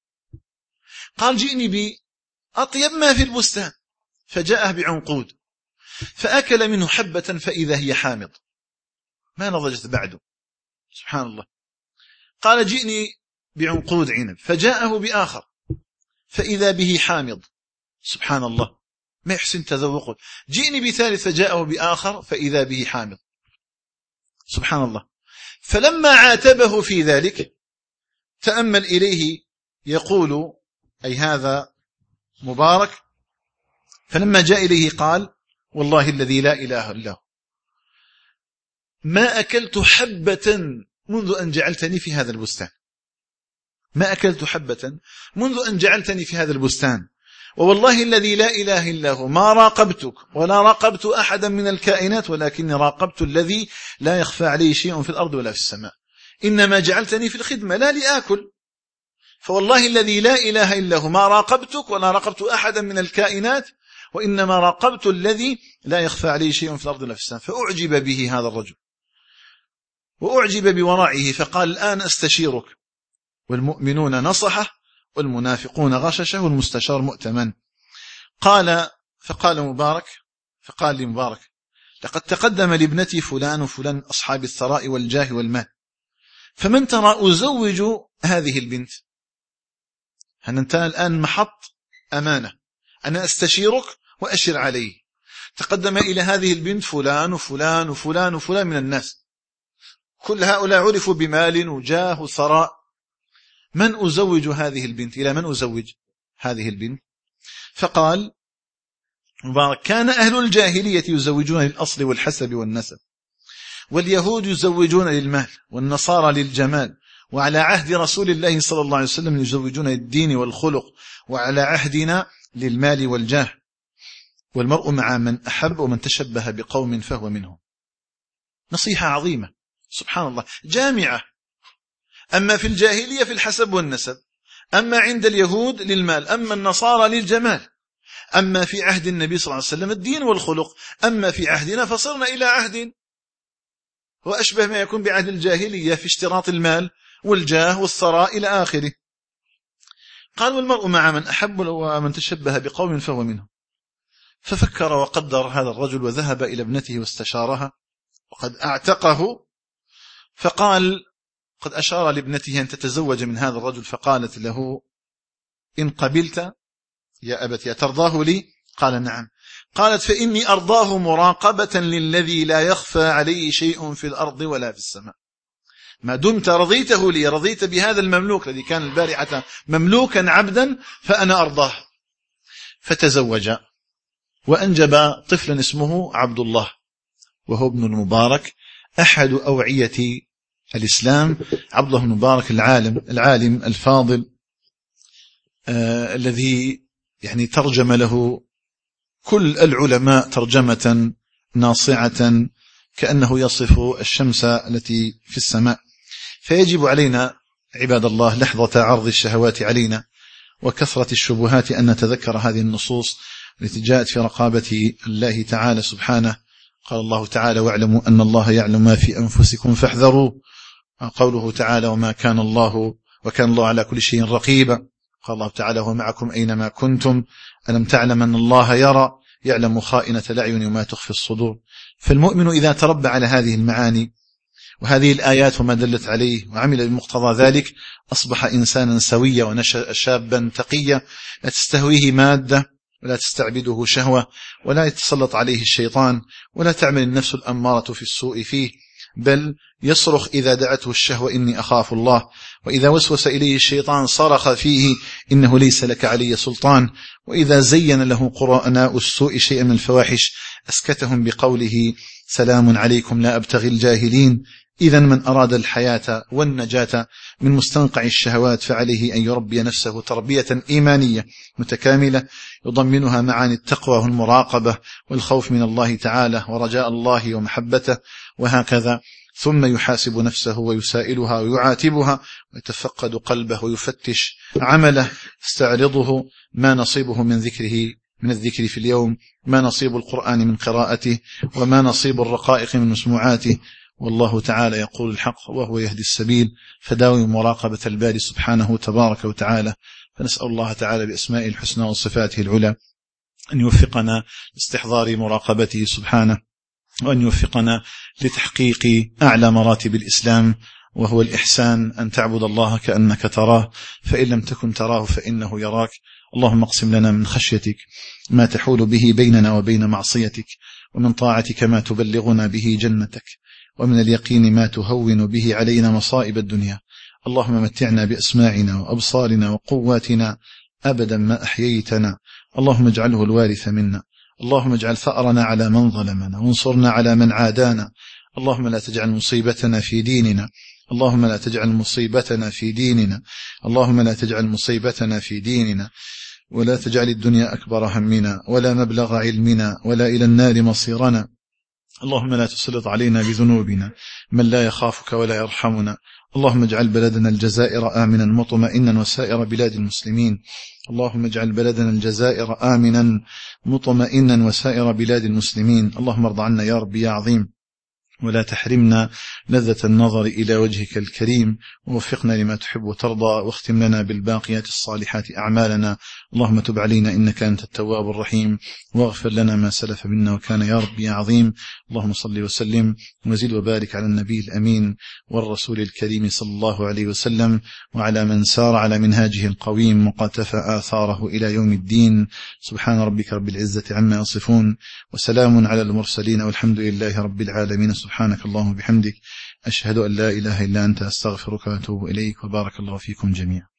قال: جئني بأطيب ما في البستان، فجاءه بعنقود. فأكل منه حبة فإذا هي حامض ما نضجت بعده، سبحان الله. قال: جئني بعنقود عنب، فجاءه بآخر فإذا به حامض، سبحان الله، ما يحسن تذوقه. جئني بثالث فجاءه بآخر فإذا به حامض، سبحان الله. فلما عاتبه في ذلك تأمل إليه يقول، أي هذا مبارك، فلما جاء إليه قال: والله الذي لا إله إلا هو ما أكلت حبة منذ أن جعلتني في هذا البستان، ما أكلت حبة منذ أن جعلتني في هذا البستان، ووالله الذي لا إله إلا هو ما راقبتك ولا راقبت أحدا من الكائنات، ولكني راقبت الذي لا يخفى عليه شيء في الأرض ولا في السماء، إنما جعلتني في الخدمة لا لآكل، فوالله الذي لا إله إلا هو ما راقبتك ولا راقبت أحدا من الكائنات، وإنما راقبت الذي لا يخفى عليه شيء في الأرض ولا في السماء. فأعجب به هذا الرجل وأعجب بورائه، فقال: الآن أستشيرك. والمؤمنون نصحه والمنافقون غششه والمستشار مؤتمن. قال فقال مبارك فقال لي مبارك: لقد تقدم لابنتي فلان وفلان أصحاب الثراء والجاه والمال، فمن ترى أزوج هذه البنت؟ أنت الآن محط أمانة، أنا أستشيرك وأشر عليه. تقدم إلى هذه البنت فلان وفلان وفلان وفلان من الناس، كل هؤلاء عرفوا بمال وجاه وثراء، من أزوج هذه البنت؟ إلى من أزوج هذه البنت؟ فقال مبارك: كان أهل الجاهلية يزوجون للأصل والحسب والنسب، واليهود يزوجون للمال، والنصارى للجمال، وعلى عهد رسول الله صلى الله عليه وسلم يزوجون للدين والخلق، وعلى عهدنا للمال والجاه، والمرء مع من أحب ومن تشبه بقوم فهو منهم. نصيحة عظيمة سبحان الله جامعة. أما في الجاهلية في الحسب والنسب، أما عند اليهود للمال، أما النصارى للجمال، أما في عهد النبي صلى الله عليه وسلم الدين والخلق، أما في عهدنا فصرنا إلى عهد وأشبه ما يكون بعهد الجاهلية في اشتراط المال والجاه والثراء إلى آخره. قال: والمرء مع من أحب ومن تشبه بقوم فهو منهم. ففكر وقدر هذا الرجل وذهب إلى ابنته واستشارها وقد أعتقه، فقال: قد أشار لابنته أن تتزوج من هذا الرجل، فقالت له: إن قبلت يا أبتي أترضاه لي؟ قال: نعم. قالت: فإني أرضاه مراقبة للذي لا يخفى عليه شيء في الأرض ولا في السماء. ما دمت رضيته لي، رضيت بهذا المملوك الذي كان البارحة مملوكا عبدا، فأنا أرضاه. فتزوج وأنجب طفلا اسمه عبد الله، وهو ابن المبارك أحد أوعية الإسلام. عبد الله المبارك العالم العالم الفاضل آه الذي يعني ترجم له كل العلماء ترجمة ناصعة كأنه يصف الشمس التي في السماء. فيجب علينا عباد الله لحظة عرض الشهوات علينا وكثرة الشبهات أن نتذكر هذه النصوص التي جاءت في رقابة الله تعالى سبحانه. قال الله تعالى: واعلموا أن الله يعلم ما في أنفسكم فاحذروا. قوله تعالى: وما كان الله وكان الله على كل شيء رقيبا. قال الله تعالى: هو معكم أينما كنتم ألم تعلم أن الله يرى يعلم خائنة الأعين وما تخفي الصدور. فالمؤمن إذا تربى على هذه المعاني وهذه الآيات وما دلت عليه وعمل بمقتضى ذلك أصبح إنسانا سويا ونشأ شابا تقيا، لا تستهويه مادة ولا تستعبده شهوة ولا يتسلط عليه الشيطان ولا تعمل النفس الأمارة في السوء فيه، بل يصرخ إذا دعته الشهوة: إني أخاف الله. وإذا وسوس إليه الشيطان صرخ فيه: إنه ليس لك علي سلطان. وإذا زين له قرناء السوء شيئا من الفواحش أسكتهم بقوله: سلام عليكم لا أبتغي الجاهلين. إذا من أراد الحياة والنجاة من مستنقع الشهوات فعليه أن يربي نفسه تربية إيمانية متكاملة يضمنها معاني التقوى والمراقبة والخوف من الله تعالى ورجاء الله ومحبته، وهكذا. ثم يحاسب نفسه ويسائلها ويعاتبها ويتفقد قلبه ويفتش عمله، يستعرضه ما نصيبه من ذكره من الذكر في اليوم، ما نصيب القرآن من قراءته، وما نصيب الرقائق من مسموعاته. والله تعالى يقول الحق وهو يهدي السبيل، فداوم مراقبة الباري سبحانه تبارك وتعالى. فنسأل الله تعالى بأسمائه الحسنى وصفاته العلى أن يوفقنا لاستحضار مراقبته سبحانه، وأن يوفقنا لتحقيق أعلى مراتب الإسلام، وهو الإحسان أن تعبد الله كأنك تراه، فإن لم تكن تراه فإنه يراك. اللهم اقسم لنا من خشيتك ما تحول به بيننا وبين معصيتك، ومن طاعتك ما تبلغنا به جنتك، ومن اليقين ما تهون به علينا مصائب الدنيا. اللهم متعنا بأسماعنا وأبصارنا وقواتنا أبدا ما أحييتنا. اللهم اجعله الوارث منا. اللهم اجعل ثأرنا على من ظلمنا وانصرنا على من عادانا. اللهم لا تجعل مصيبتنا في ديننا. اللهم لا تجعل مصيبتنا في ديننا. اللهم لا تجعل مصيبتنا في ديننا ولا تجعل الدنيا أكبر همنا ولا مبلغ علمنا ولا إلى النار مصيرنا. اللهم لا تسلط علينا بذنوبنا من لا يخافك ولا يرحمنا. اللهم اجعل بلدنا الجزائر آمنا مطمئنا وسائر بلاد المسلمين. اللهم اجعل بلدنا الجزائر آمنا مطمئنا وسائر بلاد المسلمين. اللهم ارض عنا يا رب يا عظيم ولا تحرمنا لذة النظر إلى وجهك الكريم، ووفقنا لما تحب وترضى، واختم لنا بالباقيات الصالحات أعمالنا. اللهم تب علينا إنك أنت التواب الرحيم، واغفر لنا ما سلف منا وكان يا رب يا عظيم. اللهم صل وسلم وزد وبارك على النبي الأمين والرسول الكريم صلى الله عليه وسلم، وعلى من سار على منهاجه القويم وقتفى آثاره إلى يوم الدين. سبحان ربك رب العزة عما يصفون، وسلام على المرسلين، والحمد لله رب العالمين. سبحانك اللهم وبحمدك، أشهد أن لا إله إلا أنت، أستغفرك وأتوب إليك، وبارك الله فيكم جميعا.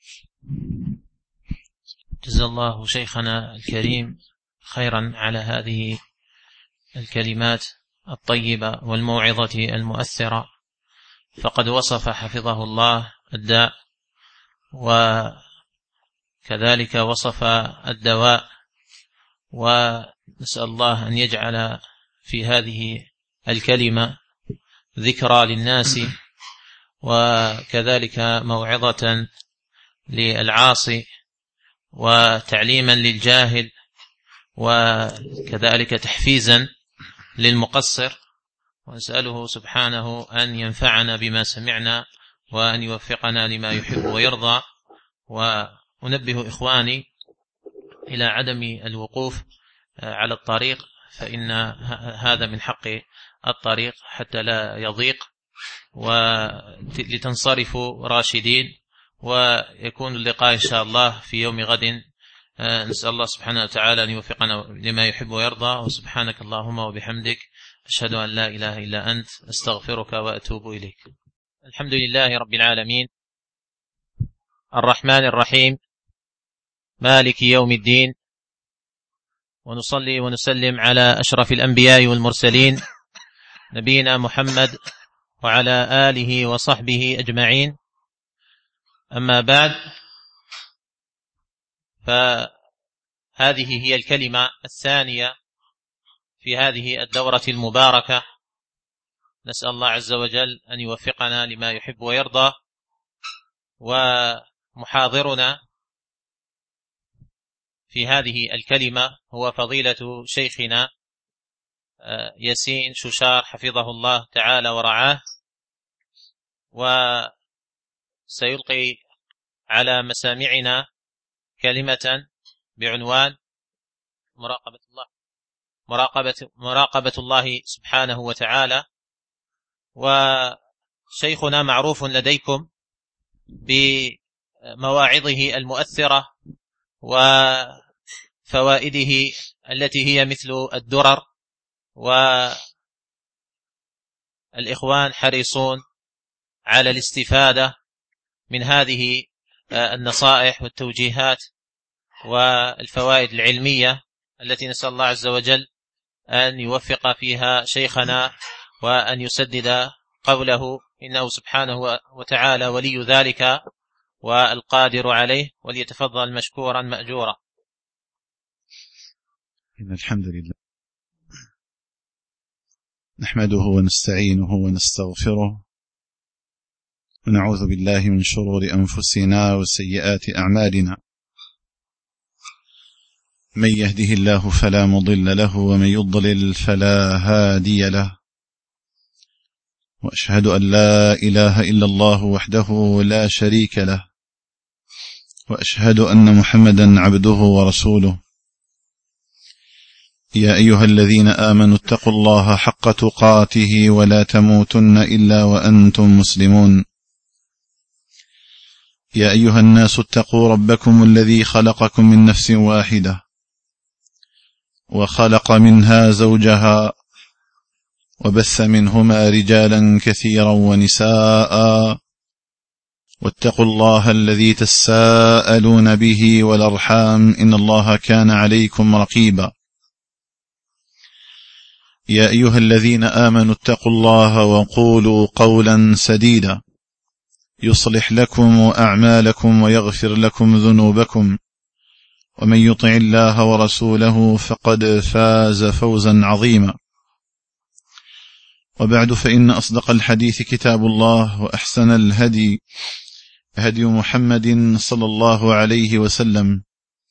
جزا الله شيخنا الكريم خيرا على هذه الكلمات الطيبة والموعظة المؤثرة، فقد وصف حفظه الله الداء، وكذلك وصف الدواء، ونسأل الله أن يجعل في هذه الكلمة ذكرى للناس، وكذلك موعظة للعاصي، وتعليما للجاهل، وكذلك تحفيزا للمقصر. ونسأله سبحانه أن ينفعنا بما سمعنا، وأن يوفقنا لما يحب ويرضى. وأنبه إخواني إلى عدم الوقوف على الطريق، فإن هذا من حق الطريق حتى لا يضيق، ولتنصرفوا راشدين، ويكون اللقاء إن شاء الله في يوم غد. نسأل الله سبحانه وتعالى أن يوفقنا لما يحب ويرضى. وسبحانك اللهم وبحمدك، أشهد أن لا إله إلا أنت، أستغفرك وأتوب إليك. الحمد لله رب العالمين، الرحمن الرحيم، مالك يوم الدين، ونصلي ونسلم على أشرف الأنبياء والمرسلين، نبينا محمد وعلى آله وصحبه أجمعين. أما بعد، فهذه هي الكلمة الثانية في هذه الدورة المباركة. نسأل الله عز وجل أن يوفقنا لما يحب ويرضى. ومحاضرنا في هذه الكلمة هو فضيلة شيخنا ياسين شوشار حفظه الله تعالى ورعاه، وسيلقي على مسامعنا كلمة بعنوان مراقبة الله مراقبة مراقبة الله سبحانه وتعالى. وشيخنا معروف لديكم بمواعظه المؤثرة وفوائده التي هي مثل الدرر، والإخوان حريصون على الاستفادة من هذه النصائح والتوجيهات والفوائد العلمية التي نسأل الله عز وجل أن يوفق فيها شيخنا وأن يسدد قوله، إنه سبحانه وتعالى ولي ذلك والقادر عليه، وليتفضل مشكورا مأجورا. إن الحمد لله نحمده ونستعينه ونستغفره، ونعوذ بالله من شرور أنفسنا وسيئات أعمالنا. من يهده الله فلا مضل له، ومن يضلل فلا هادي له. وأشهد أن لا إله إلا الله وحده لا شريك له، وأشهد أن محمدا عبده ورسوله. يا أيها الذين آمنوا اتقوا الله حق تقاته ولا تموتن إلا وأنتم مسلمون. يا أيها الناس اتقوا ربكم الذي خلقكم من نفس واحدة، وخلق منها زوجها، وبث منهما رجالا كثيرا ونساء، واتقوا الله الذي تساءلون به والأرحام، إن الله كان عليكم رقيبا. يا أيها الذين آمنوا اتقوا الله وقولوا قولا سديدا يصلح لكم أعمالكم ويغفر لكم ذنوبكم، ومن يطع الله ورسوله فقد فاز فوزا عظيما. وبعد، فإن أصدق الحديث كتاب الله، وأحسن الهدي هدي محمد صلى الله عليه وسلم،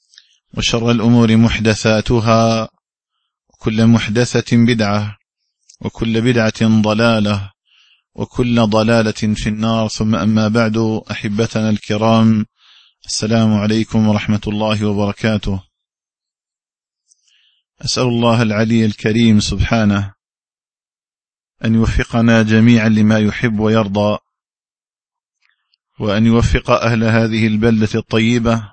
وشر الأمور محدثاتها، وكل محدثة بدعة، وكل بدعة ضلالة وكل ضلالة في النار. ثم أما بعد، أحبتنا الكرام، السلام عليكم ورحمة الله وبركاته. أسأل الله العلي الكريم سبحانه أن يوفقنا جميعا لما يحب ويرضى، وأن يوفق أهل هذه البلدة الطيبة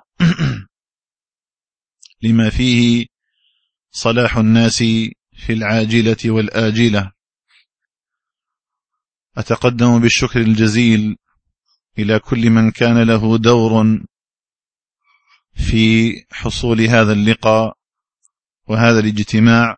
لما فيه صلاح الناس في العاجلة والآجلة. أتقدم بالشكر الجزيل إلى كل من كان له دور في حصول هذا اللقاء وهذا الاجتماع،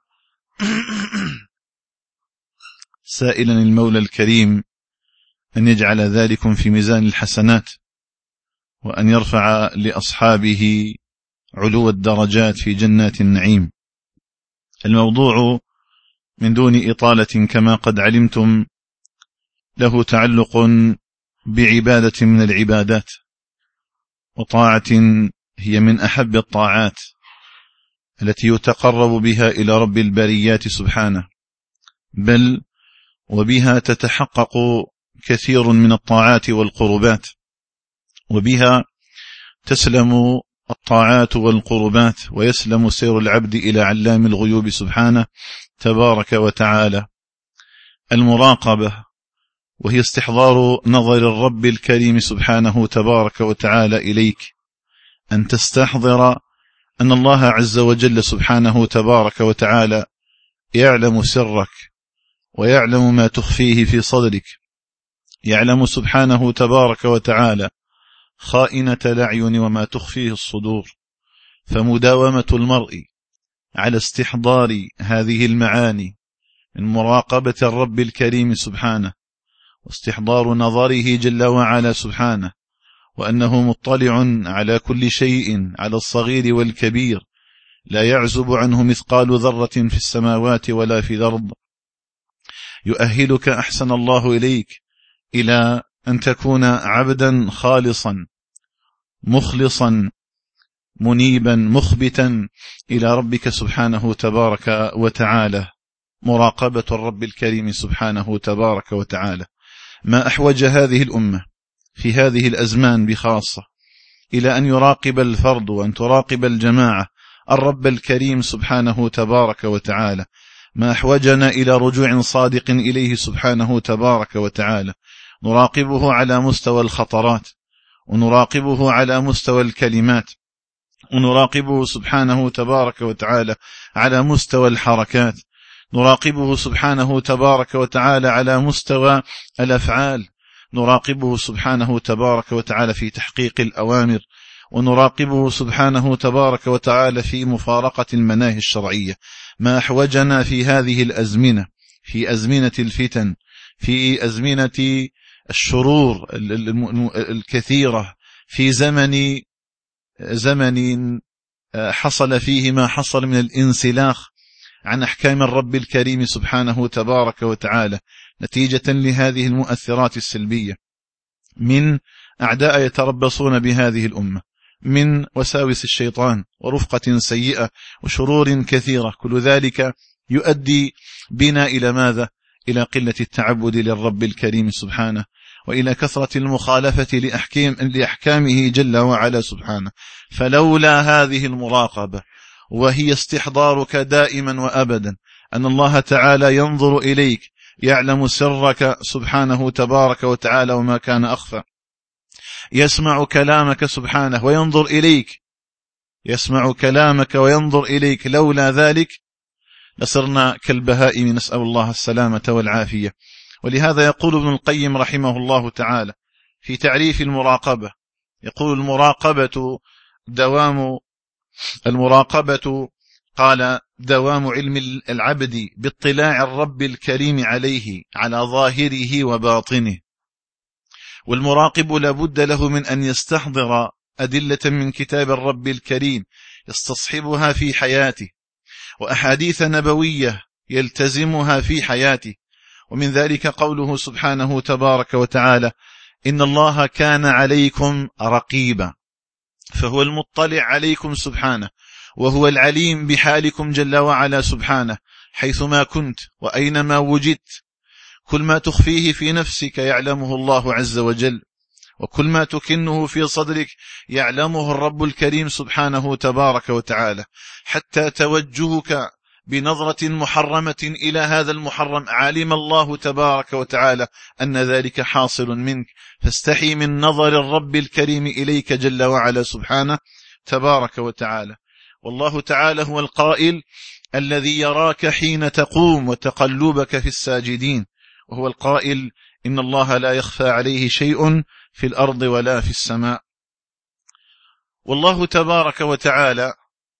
سائلا المولى الكريم أن يجعل ذلكم في ميزان الحسنات، وأن يرفع لأصحابه علو الدرجات في جنات النعيم. الموضوع من دون إطالة كما قد علمتم له تعلق بعبادة من العبادات، وطاعة هي من أحب الطاعات التي يتقرب بها إلى رب البريات سبحانه، بل وبها تتحقق كثير من الطاعات والقربات، وبها تسلم الطاعات والقربات ويسلم سير العبد إلى علام الغيوب سبحانه تبارك وتعالى. المراقبة، وهي استحضار نظر الرب الكريم سبحانه تبارك وتعالى إليك، أن تستحضر أن الله عز وجل سبحانه تبارك وتعالى يعلم سرك ويعلم ما تخفيه في صدرك، يعلم سبحانه تبارك وتعالى خائنة الأعين وما تخفيه الصدور. فمداومة المرء على استحضار هذه المعاني من مراقبة الرب الكريم سبحانه، واستحضار نظره جل وعلا سبحانه، وأنه مطلع على كل شيء، على الصغير والكبير، لا يعزب عنه مثقال ذرة في السماوات ولا في الأرض، يؤهلك أحسن الله إليك إلى أن تكون عبدا خالصا مخلصا منيبا مخبتا إلى ربك سبحانه تبارك وتعالى. مراقبة الرب الكريم سبحانه تبارك وتعالى ما أحوج هذه الأمة في هذه الأزمان بخاصة إلى أن يراقب الفرد وأن تراقب الجماعة الرب الكريم سبحانه تبارك وتعالى، ما أحوجنا إلى رجوع صادق إليه سبحانه تبارك وتعالى، نراقبه على مستوى الخطرات، ونراقبه على مستوى الكلمات، ونراقبه سبحانه تبارك وتعالى على مستوى الحركات، نراقبه سبحانه تبارك وتعالى على مستوى الأفعال، نراقبه سبحانه تبارك وتعالى في تحقيق الأوامر، ونراقبه سبحانه تبارك وتعالى في مفارقة المناهي الشرعية. ما أحوجنا في هذه الأزمنة، في أزمنة الفتن، في أزمنة الشرور الكثيرة، في زمن زمن حصل فيه ما حصل من الانسلاخ عن أحكام الرب الكريم سبحانه تبارك وتعالى نتيجة لهذه المؤثرات السلبية من أعداء يتربصون بهذه الأمة، من وساوس الشيطان ورفقة سيئة وشرور كثيرة. كل ذلك يؤدي بنا إلى ماذا؟ إلى قلة التعبد للرب الكريم سبحانه، وإلى كثرة المخالفة لأحكام لأحكامه جل وعلا سبحانه. فلولا هذه المراقبة، وهي استحضارك دائما وأبدا أن الله تعالى ينظر إليك، يعلم سرك سبحانه تبارك وتعالى وما كان أخفى، يسمع كلامك سبحانه وينظر إليك، يسمع كلامك وينظر إليك، لولا ذلك لصرنا كالبهائم، نسأل الله السلامة والعافية. ولهذا يقول ابن القيم رحمه الله تعالى في تعريف المراقبة، يقول المراقبة دوام المراقبة قال دوام علم العبد باطلاع الرب الكريم عليه على ظاهره وباطنه. والمراقب لابد له من أن يستحضر أدلة من كتاب الرب الكريم يستصحبها في حياته، وأحاديث نبوية يلتزمها في حياته. ومن ذلك قوله سبحانه تبارك وتعالى: إن الله كان عليكم رقيبا، فهو المطلع عليكم سبحانه، وهو العليم بحالكم جل وعلا سبحانه، حيثما كنت وأينما وجدت. كل ما تخفيه في نفسك يعلمه الله عز وجل، وكل ما تكنه في صدرك يعلمه الرب الكريم سبحانه تبارك وتعالى. حتى توجهك بنظرة محرمة إلى هذا المحرم علم الله تبارك وتعالى أن ذلك حاصل منك، فاستحي من نظر الرب الكريم إليك جل وعلا سبحانه تبارك وتعالى. والله تعالى هو القائل: الذي يراك حين تقوم وتقلبك في الساجدين، وهو القائل: إن الله لا يخفى عليه شيء في الأرض ولا في السماء. والله تبارك وتعالى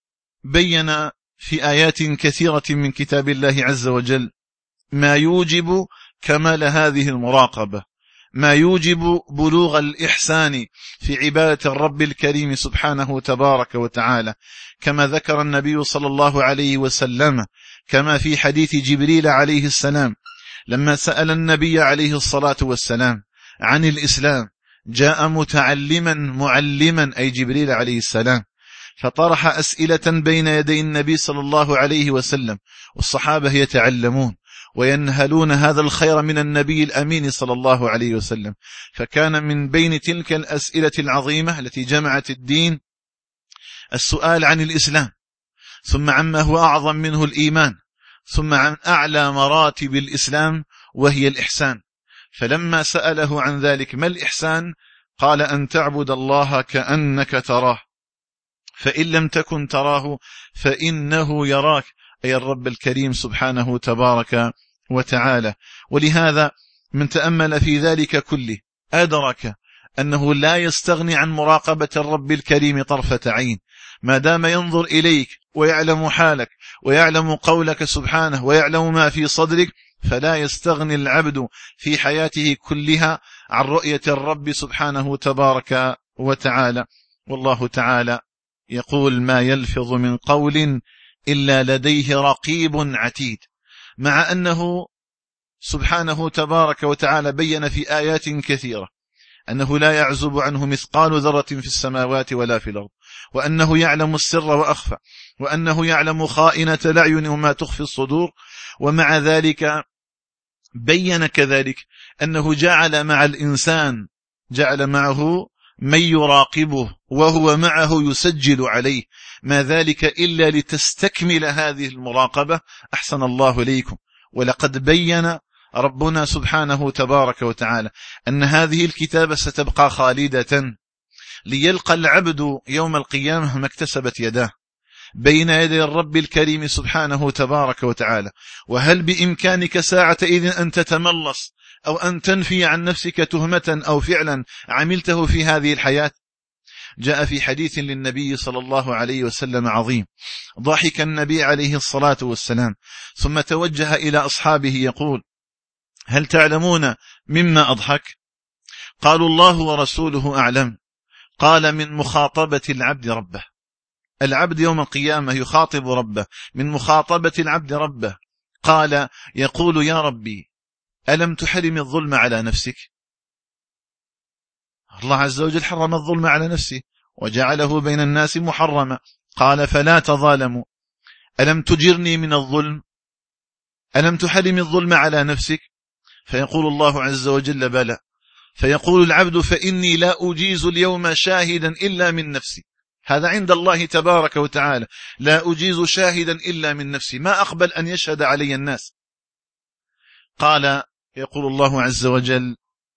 بين في آيات كثيرة من كتاب الله عز وجل ما يوجب كمال هذه المراقبة، ما يوجب بلوغ الإحسان في عبادة الرب الكريم سبحانه تبارك وتعالى، كما ذكر النبي صلى الله عليه وسلم، كما في حديث جبريل عليه السلام لما سأل النبي عليه الصلاة والسلام عن الإسلام، جاء متعلما معلما أي جبريل عليه السلام، فطرح أسئلة بين يدي النبي صلى الله عليه وسلم، والصحابة يتعلمون وينهلون هذا الخير من النبي الأمين صلى الله عليه وسلم. فكان من بين تلك الأسئلة العظيمة التي جمعت الدين السؤال عن الإسلام، ثم عما هو أعظم منه الإيمان، ثم عن أعلى مراتب الإسلام وهي الإحسان. فلما سأله عن ذلك ما الإحسان؟ قال: أن تعبد الله كأنك تراه، فإن لم تكن تراه فإنه يراك، أي الرب الكريم سبحانه تبارك وتعالى. ولهذا من تأمل في ذلك كله أدرك أنه لا يستغني عن مراقبة الرب الكريم طرفة عين، ما دام ينظر إليك ويعلم حالك ويعلم قولك سبحانه ويعلم ما في صدرك، فلا يستغني العبد في حياته كلها عن رؤية الرب سبحانه تبارك وتعالى. والله تعالى يقول: ما يلفظ من قول إلا لديه رقيب عتيد، مع أنه سبحانه تبارك وتعالى بين في آيات كثيرة أنه لا يعزب عنه مثقال ذرة في السماوات ولا في الأرض، وأنه يعلم السر وأخفى، وأنه يعلم خائنة الأعين وما تخفي الصدور. ومع ذلك بين كذلك أنه جعل مع الإنسان جعل معه من يراقبه وهو معه يسجل عليه، ما ذلك إلا لتستكمل هذه المراقبة. أحسن الله إليكم. ولقد بين ربنا سبحانه تبارك وتعالى أن هذه الكتابة ستبقى خالدة، ليلقى العبد يوم القيامة ما اكتسبت يداه بين يدي الرب الكريم سبحانه تبارك وتعالى. وهل بإمكانك ساعة إذن أن تتملص أو أن تنفي عن نفسك تهمة أو فعلا عملته في هذه الحياة؟ جاء في حديث للنبي صلى الله عليه وسلم عظيم، ضحك النبي عليه الصلاة والسلام ثم توجه إلى أصحابه يقول: هل تعلمون مما أضحك؟ قالوا: الله ورسوله أعلم. قال: من مخاطبة العبد ربه. العبد يوم القيامة يخاطب ربه، من مخاطبة العبد ربه. قال: يقول: يا ربي ألم تحرم الظلم على نفسك؟ الله عز وجل حرم الظلم على نفسه وجعله بين الناس محرما. قال: فلا تظالموا. ألم تجرني من الظلم؟ ألم تحرم الظلم على نفسك؟ فيقول الله عز وجل: بلى. فيقول العبد: فإني لا أجيز اليوم شاهدا إلا من نفسي. هذا عند الله تبارك وتعالى، لا أجيز شاهدا إلا من نفسي، ما أقبل أن يشهد علي الناس. قال يقول الله عز وجل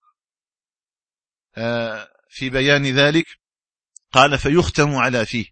في بيان ذلك، قال: فيختم على فيه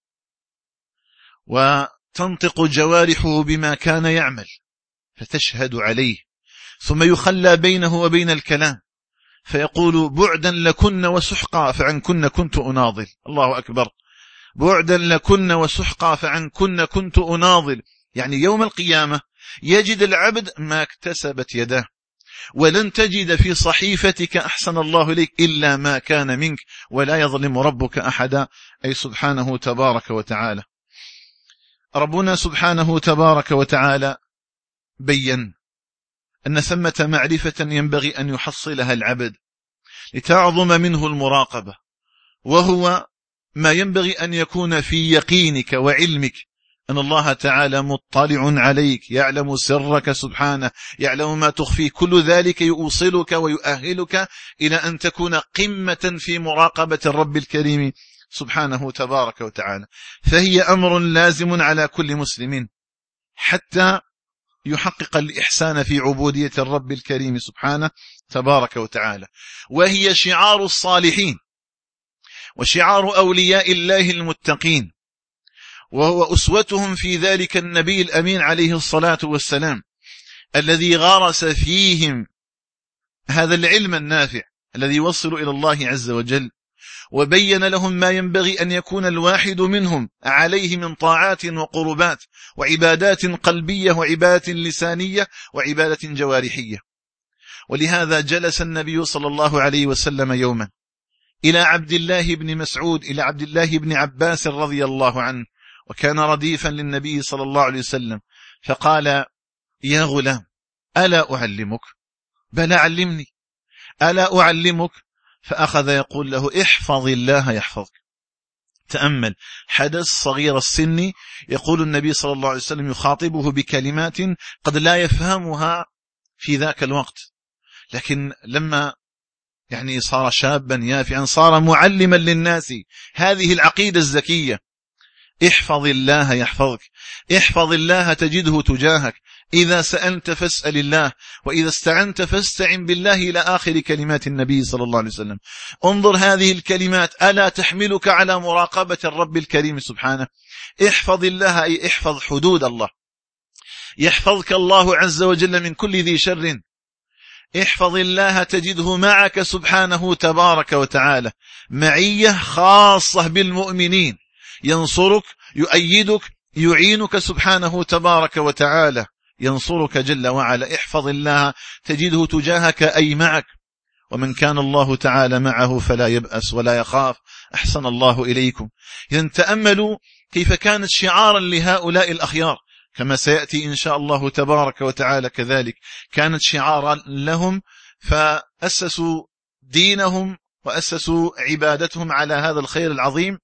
وتنطق جوارحه بما كان يعمل فتشهد عليه، ثم يخلى بينه وبين الكلام فيقول: بعدا لكن وسحقا فعنكن كنت أناضل. الله أكبر. بعدا لكن وسحقا فعنكن كنت أناضل. يعني يوم القيامة يجد العبد ما اكتسبت يداه، ولن تجد في صحيفتك أحسن الله إليك إلا ما كان منك، ولا يظلم ربك أحدا، أي سبحانه تبارك وتعالى. ربنا سبحانه تبارك وتعالى بين أن ثمة معرفة ينبغي أن يحصلها العبد لتعظم منه المراقبة، وهو ما ينبغي أن يكون في يقينك وعلمك أن الله تعالى مطلع عليك، يعلم سرك سبحانه، يعلم ما تخفيه، كل ذلك يوصلك ويؤهلك إلى أن تكون قمة في مراقبة الرب الكريم سبحانه تبارك وتعالى. فهي أمر لازم على كل مسلم حتى يحقق الإحسان في عبودية الرب الكريم سبحانه تبارك وتعالى. وهي شعار الصالحين وشعار أولياء الله المتقين، وهو أسوتهم في ذلك النبي الأمين عليه الصلاة والسلام، الذي غرس فيهم هذا العلم النافع الذي يوصل إلى الله عز وجل، وبين لهم ما ينبغي أن يكون الواحد منهم عليه من طاعات وقربات وعبادات قلبية وعبادات لسانية وعبادة جوارحية. ولهذا جلس النبي صلى الله عليه وسلم يوما إلى عبد الله بن مسعود إلى عبد الله بن عباس رضي الله عنه، وكان رديفا للنبي صلى الله عليه وسلم، فقال: يا غلام، ألا أعلمك؟ بلى علمني. ألا أعلمك؟ فأخذ يقول له: احفظ الله يحفظك. تأمل، حدث صغير السن يقول النبي صلى الله عليه وسلم يخاطبه بكلمات قد لا يفهمها في ذاك الوقت، لكن لما يعني صار شابا يافعا صار معلما للناس هذه العقيدة الزكية: احفظ الله يحفظك، احفظ الله تجده تجاهك، إذا سألت فاسأل الله، وإذا استعنت فاستعن بالله، إلى آخر كلمات النبي صلى الله عليه وسلم. انظر هذه الكلمات ألا تحملك على مراقبة الرب الكريم سبحانه؟ احفظ الله أي احفظ حدود الله، يحفظك الله عز وجل من كل ذي شر. احفظ الله تجده معك سبحانه تبارك وتعالى، معية خاصة بالمؤمنين، ينصرك، يؤيدك، يعينك سبحانه تبارك وتعالى، ينصرك جل وعلا. احفظ الله تجده تجاهك أي معك، ومن كان الله تعالى معه فلا يبأس ولا يخاف. أحسن الله إليكم. إذن تأملوا كيف كانت شعارا لهؤلاء الأخيار، كما سيأتي إن شاء الله تبارك وتعالى كذلك كانت شعارا لهم، فأسسوا دينهم وأسسوا عبادتهم على هذا الخير العظيم،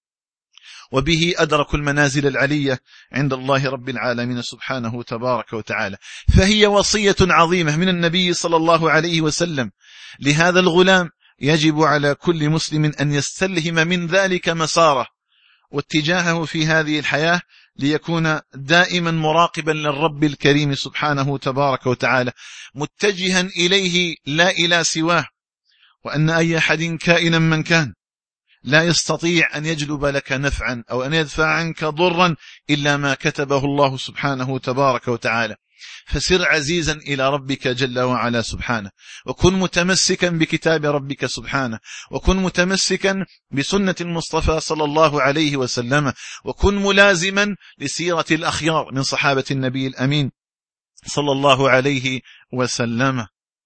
وبه أدركوا المنازل العلية عند الله رب العالمين سبحانه تبارك وتعالى. فهي وصية عظيمة من النبي صلى الله عليه وسلم لهذا الغلام، يجب على كل مسلم أن يستلهم من ذلك مساره واتجاهه في هذه الحياة، ليكون دائما مراقبا للرب الكريم سبحانه تبارك وتعالى، متجها إليه لا إلى سواه، وأن أي أحد كائنا من كان لا يستطيع أن يجلب لك نفعا أو أن يدفع عنك ضرا إلا ما كتبه الله سبحانه تبارك وتعالى. فسر عزيزا إلى ربك جل وعلا سبحانه، وكن متمسكا بكتاب ربك سبحانه، وكن متمسكا بسنة المصطفى صلى الله عليه وسلم، وكن ملازما لسيرة الأخيار من صحابة النبي الأمين صلى الله عليه وسلم.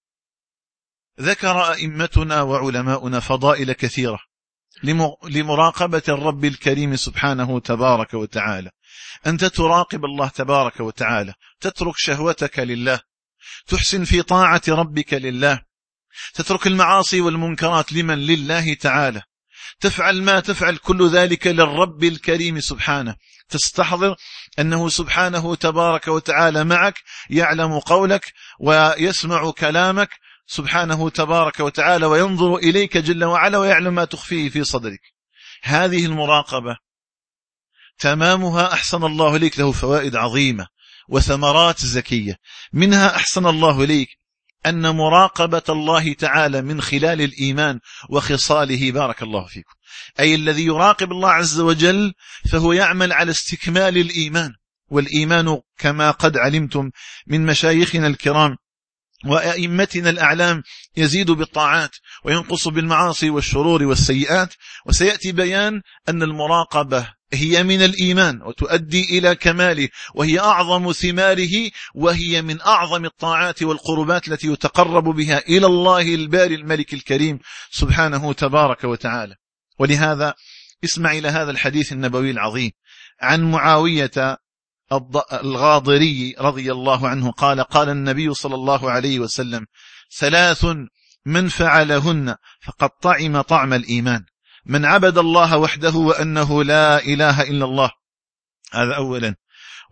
ذكر أئمتنا وعلماؤنا فضائل كثيرة لمراقبة الرب الكريم سبحانه تبارك وتعالى. أنت تراقب الله تبارك وتعالى، تترك شهوتك لله، تحسن في طاعة ربك لله، تترك المعاصي والمنكرات لمن؟ لله تعالى، تفعل ما تفعل كل ذلك للرب الكريم سبحانه، تستحضر أنه سبحانه تبارك وتعالى معك، يعلم قولك ويسمع كلامك سبحانه تبارك وتعالى، وينظر إليك جل وعلا ويعلم ما تخفيه في صدرك. هذه المراقبة تمامها أحسن الله إليك له فوائد عظيمة وثمرات زكية. منها أحسن الله إليك أن مراقبة الله تعالى من خلال الإيمان وخصاله، بارك الله فيكم، أي الذي يراقب الله عز وجل فهو يعمل على استكمال الإيمان. والإيمان كما قد علمتم من مشايخنا الكرام وأئمتنا الأعلام يزيد بالطاعات وينقص بالمعاصي والشرور والسيئات. وسيأتي بيان أن المراقبة هي من الإيمان وتؤدي إلى كماله، وهي أعظم ثماره، وهي من أعظم الطاعات والقربات التي يتقرب بها إلى الله الباري الملك الكريم سبحانه تبارك وتعالى. ولهذا اسمع إلى هذا الحديث النبوي العظيم عن معاوية الغاضري رضي الله عنه قال: قال النبي صلى الله عليه وسلم: ثلاث من فعلهن فقد طعم طعم الإيمان: من عبد الله وحده وأنه لا إله إلا الله، هذا أولا.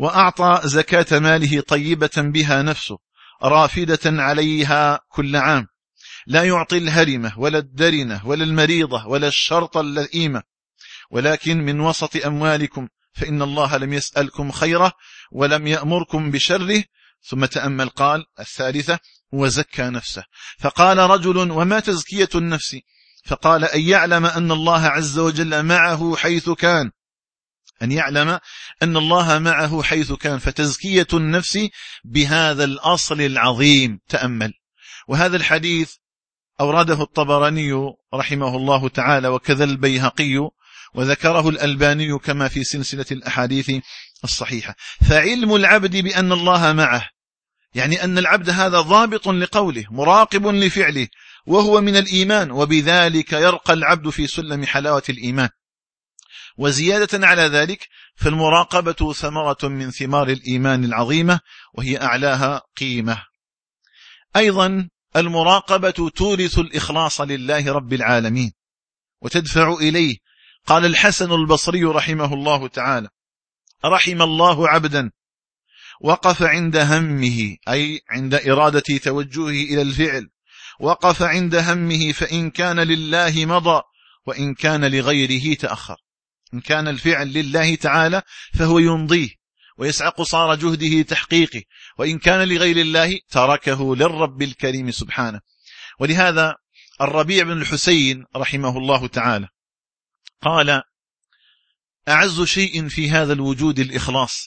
وأعطى زكاة ماله طيبة بها نفسه رافدة عليها كل عام، لا يعطي الهرمة ولا الدرنة ولا المريضة ولا الشرط اللئيمة، ولكن من وسط أموالكم، فإن الله لم يسألكم خيره ولم يأمركم بشره. ثم تأمل قال الثالثة: وزكى نفسه. فقال رجل: وما تزكية النفس؟ فقال: أن يعلم أن الله عز وجل معه حيث كان، أن يعلم أن الله معه حيث كان، فتزكية النفس بهذا الأصل العظيم. تأمل. وهذا الحديث أورده الطبراني رحمه الله تعالى، وكذا البيهقي، وذكره الألباني كما في سلسلة الأحاديث الصحيحة. فعلم العبد بأن الله معه، يعني أن العبد هذا ضابط لقوله، مراقب لفعله، وهو من الإيمان، وبذلك يرقى العبد في سلم حلاوة الإيمان. وزيادة على ذلك فالمراقبة ثمرة من ثمار الإيمان العظيمة، وهي أعلاها قيمة. أيضا المراقبة تورث الإخلاص لله رب العالمين وتدفع إليه. قال الحسن البصري رحمه الله تعالى: رحم الله عبدا وقف عند همه، أي عند إرادة توجهه إلى الفعل، وقف عند همه، فإن كان لله مضى وإن كان لغيره تأخر. إن كان الفعل لله تعالى فهو يمضيه ويسعى قصارى جهده تحقيقه، وإن كان لغير الله تركه للرب الكريم سبحانه. ولهذا الربيع بن الحسين رحمه الله تعالى قال: أعز شيء في هذا الوجود الإخلاص،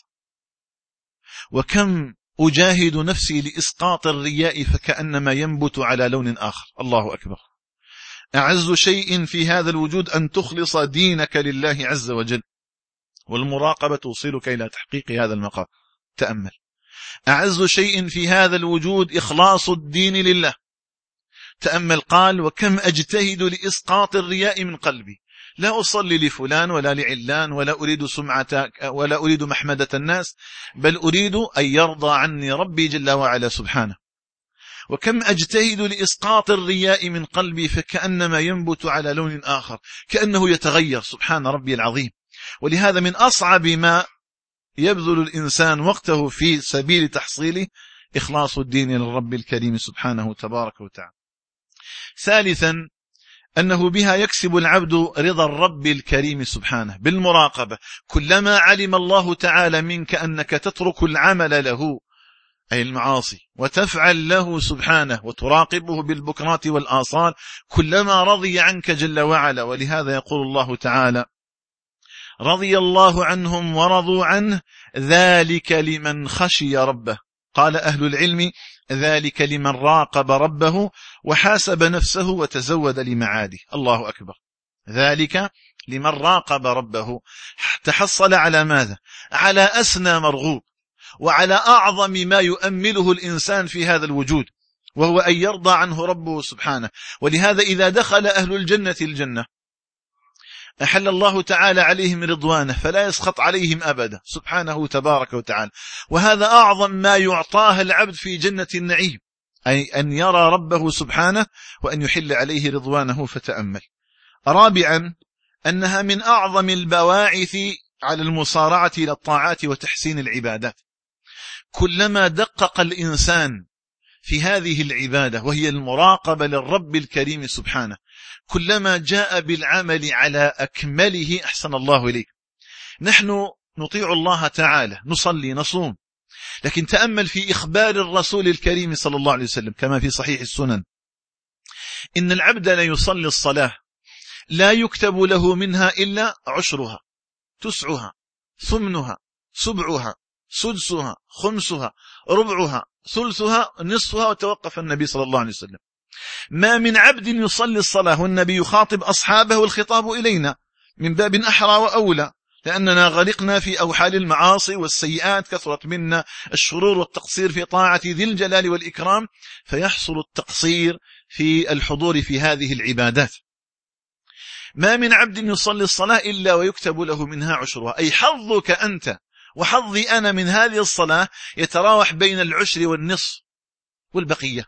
وكم أجاهد نفسي لإسقاط الرياء فكأنما ينبت على لون آخر. الله أكبر. أعز شيء في هذا الوجود أن تخلص دينك لله عز وجل، والمراقبة توصلك إلى تحقيق هذا المقام. تأمل. أعز شيء في هذا الوجود إخلاص الدين لله. تأمل. قال: وكم أجتهد لإسقاط الرياء من قلبي، لا أصلي لفلان ولا لعلان، ولا أريد سمعة ولا أريد محمدة الناس، بل أريد أن يرضى عني ربي جل وعلا سبحانه. وكم أجتهد لإسقاط الرياء من قلبي فكأنما ينبت على لون آخر، كأنه يتغير. سبحان ربي العظيم. ولهذا من أصعب ما يبذل الإنسان وقته في سبيل تحصيله إخلاص الدين للرب الكريم سبحانه تبارك وتعالى. ثالثا أنه بها يكسب العبد رضا الرب الكريم سبحانه بالمراقبة. كلما علم الله تعالى منك أنك تترك العمل له، أي المعاصي، وتفعل له سبحانه وتراقبه بالبكرات والآصال، كلما رضي عنك جل وعلا. ولهذا يقول الله تعالى: رضي الله عنهم ورضوا عنه ذلك لمن خشي ربه. قال أهل العلم: ذلك لمن راقب ربه وحاسب نفسه وتزود لمعاده. الله أكبر. ذلك لمن راقب ربه، تحصل على ماذا؟ على أسنى مرغوب، وعلى أعظم ما يؤمله الإنسان في هذا الوجود، وهو أن يرضى عنه ربه سبحانه. ولهذا إذا دخل أهل الجنة الجنة أحل الله تعالى عليهم رضوانه فلا يسخط عليهم أبدا سبحانه تبارك وتعالى. وهذا أعظم ما يعطاه العبد في جنة النعيم، أي أن يرى ربه سبحانه وأن يحل عليه رضوانه. فتأمل. رابعا أنها من أعظم البواعث على المصارعة إلى الطاعات وتحسين العبادات. كلما دقق الإنسان في هذه العبادة وهي المراقبة للرب الكريم سبحانه، كلما جاء بالعمل على أكمله. أحسن الله إليك. نحن نطيع الله تعالى، نصلي نصوم، لكن تأمل في إخبار الرسول الكريم صلى الله عليه وسلم كما في صحيح السنن: إن العبد لا يصلي الصلاة لا يكتب له منها إلا عشرها، تسعها، ثمنها، سبعها، سدسها، خمسها، ربعها، ثلثها، نصفها. وتوقف النبي صلى الله عليه وسلم: ما من عبد يصلي الصلاة، والنبي يخاطب أصحابه والخطاب إلينا من باب أحرى وأولى، لأننا غرقنا في أوحال المعاصي والسيئات، كثرت منا الشرور والتقصير في طاعة ذي الجلال والإكرام، فيحصل التقصير في الحضور في هذه العبادات. ما من عبد يصلي الصلاة إلا ويكتب له منها عشرها، أي حظك أنت وحظي أنا من هذه الصلاة يتراوح بين العشر والنصف والبقية.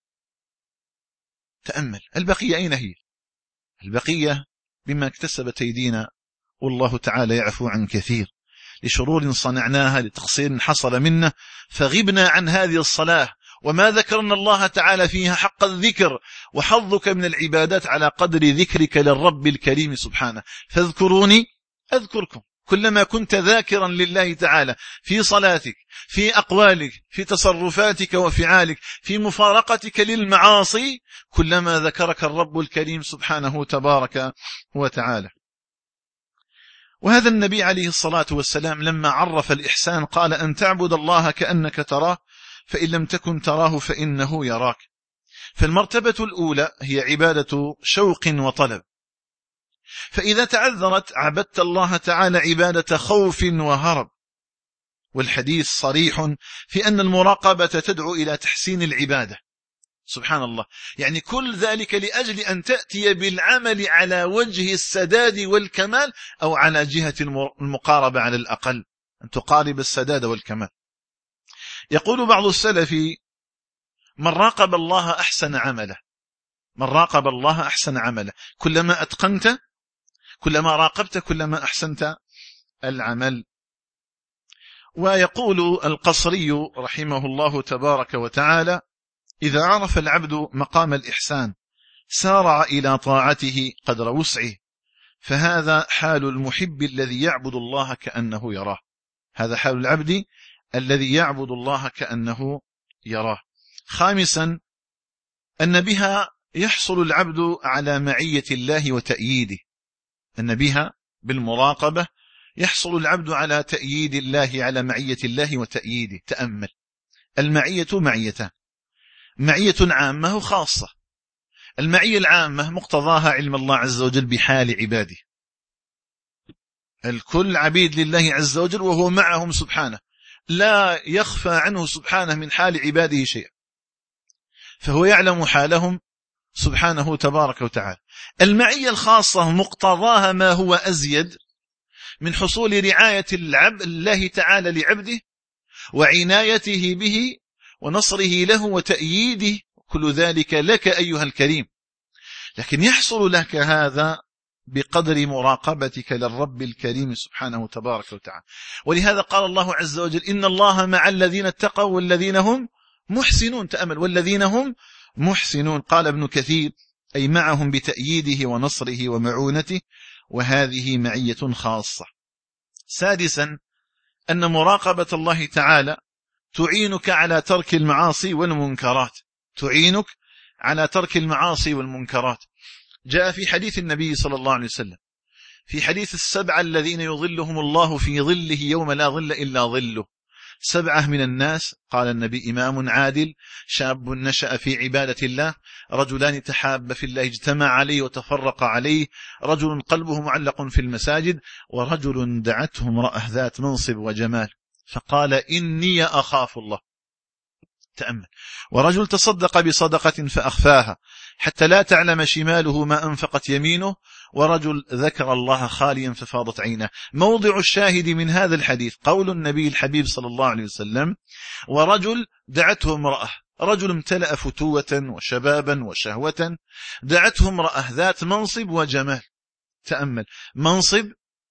تأمل. البقية أين هي؟ البقية بما اكتسبت أيدينا، والله تعالى يعفو عن كثير. لشرور صنعناها، لتقصير حصل منا، فغبنا عن هذه الصلاة وما ذكرنا الله تعالى فيها حق الذكر. وحظك من العبادات على قدر ذكرك للرب الكريم سبحانه. فاذكروني أذكركم. كلما كنت ذاكرا لله تعالى في صلاتك، في أقوالك، في تصرفاتك وفعالك، في مفارقتك للمعاصي، كلما ذكرك الرب الكريم سبحانه تبارك وتعالى. وهذا النبي عليه الصلاة والسلام لما عرف الإحسان قال: أن تعبد الله كأنك تراه فإن لم تكن تراه فإنه يراك. فالمرتبة الأولى هي عبادة شوق وطلب، فإذا تعذرت عبدت الله تعالى عبادة خوف وهرب. والحديث صريح في أن المراقبة تدعو إلى تحسين العبادة. سبحان الله، يعني كل ذلك لأجل أن تأتي بالعمل على وجه السداد والكمال، أو على جهة المقاربة على الأقل، أن تقارب السداد والكمال. يقول بعض السلف: من راقب الله أحسن عمله. من راقب الله أحسن عمله. كلما أتقنت، كلما راقبت، كلما أحسنت العمل. ويقول القصري رحمه الله تبارك وتعالى: إذا عرف العبد مقام الإحسان سارع إلى طاعته قدر وسعه، فهذا حال المحب الذي يعبد الله كأنه يراه. هذا حال العبد الذي يعبد الله كأنه يراه. خامسا، أن بها يحصل العبد على معية الله وتأييده. أن بها بالمراقبة يحصل العبد على تأييد الله، على معية الله وتأييده. تأمل، المعية معيتان: معية عامة وخاصة. المعية العامة مقتضاها علم الله عز وجل بحال عباده، الكل عبيد لله عز وجل وهو معهم سبحانه، لا يخفى عنه سبحانه من حال عباده شيء، فهو يعلم حالهم سبحانه تبارك وتعالى. المعية الخاصة مقتضاها ما هو أزيد من حصول رعاية العبد الله تعالى لعبده، وعنايته به، ونصره له، وتأييده، كل ذلك لك أيها الكريم. لكن يحصل لك هذا بقدر مراقبتك للرب الكريم سبحانه تبارك وتعالى. ولهذا قال الله عز وجل: إن الله مع الذين اتقوا والذين هم محسنون. تأمل، والذين هم محسنون. قال ابن كثير: أي معهم بتأييده ونصره ومعونته، وهذه معية خاصة. سادسا، أن مراقبة الله تعالى تعينك على ترك المعاصي والمنكرات. تعينك على ترك المعاصي والمنكرات. جاء في حديث النبي صلى الله عليه وسلم، في حديث السبعة الذين يظلهم الله في ظله يوم لا ظل إلا ظله. سبعة من الناس، قال النبي: إمام عادل، شاب نشأ في عبادة الله، رجلان تحابا في الله اجتمع عليه وتفرق عليه، رجل قلبه معلق في المساجد، ورجل دعته امرأة ذات منصب وجمال فقال: إني أخاف الله. تأمل، ورجل تصدق بصدقة فأخفاها حتى لا تعلم شماله ما أنفقت يمينه، ورجل ذكر الله خاليا ففاضت عينه. موضع الشاهد من هذا الحديث قول النبي الحبيب صلى الله عليه وسلم: ورجل دعته امرأة. رجل امتلأ فتوة وشبابا وشهوة، دعته امرأة ذات منصب وجمال. تأمل، منصب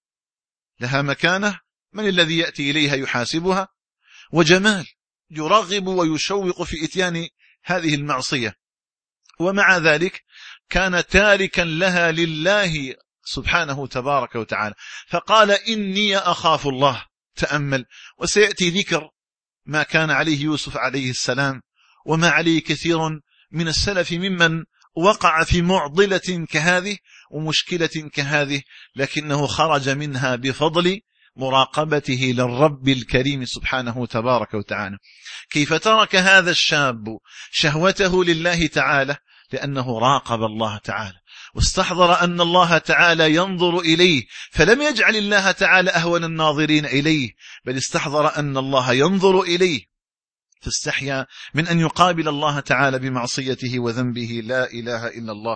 لها مكانة، من الذي يأتي إليها يحاسبها، وجمال يرغب ويشوق في إتيان هذه المعصية، ومع ذلك كان تاركا لها لله سبحانه تبارك وتعالى، فقال: إني أخاف الله. تأمل، وسيأتي ذكر ما كان عليه يوسف عليه السلام، وما عليه كثير من السلف ممن وقع في معضلة كهذه ومشكلة كهذه، لكنه خرج منها بفضل مراقبته للرب الكريم سبحانه تبارك وتعالى. كيف ترك هذا الشاب شهوته لله تعالى؟ لأنه راقب الله تعالى، واستحضر أن الله تعالى ينظر إليه، فلم يجعل الله تعالى أهون الناظرين إليه، بل استحضر أن الله ينظر إليه، فاستحيا من أن يقابل الله تعالى بمعصيته وذنبه. لا إله إلا الله.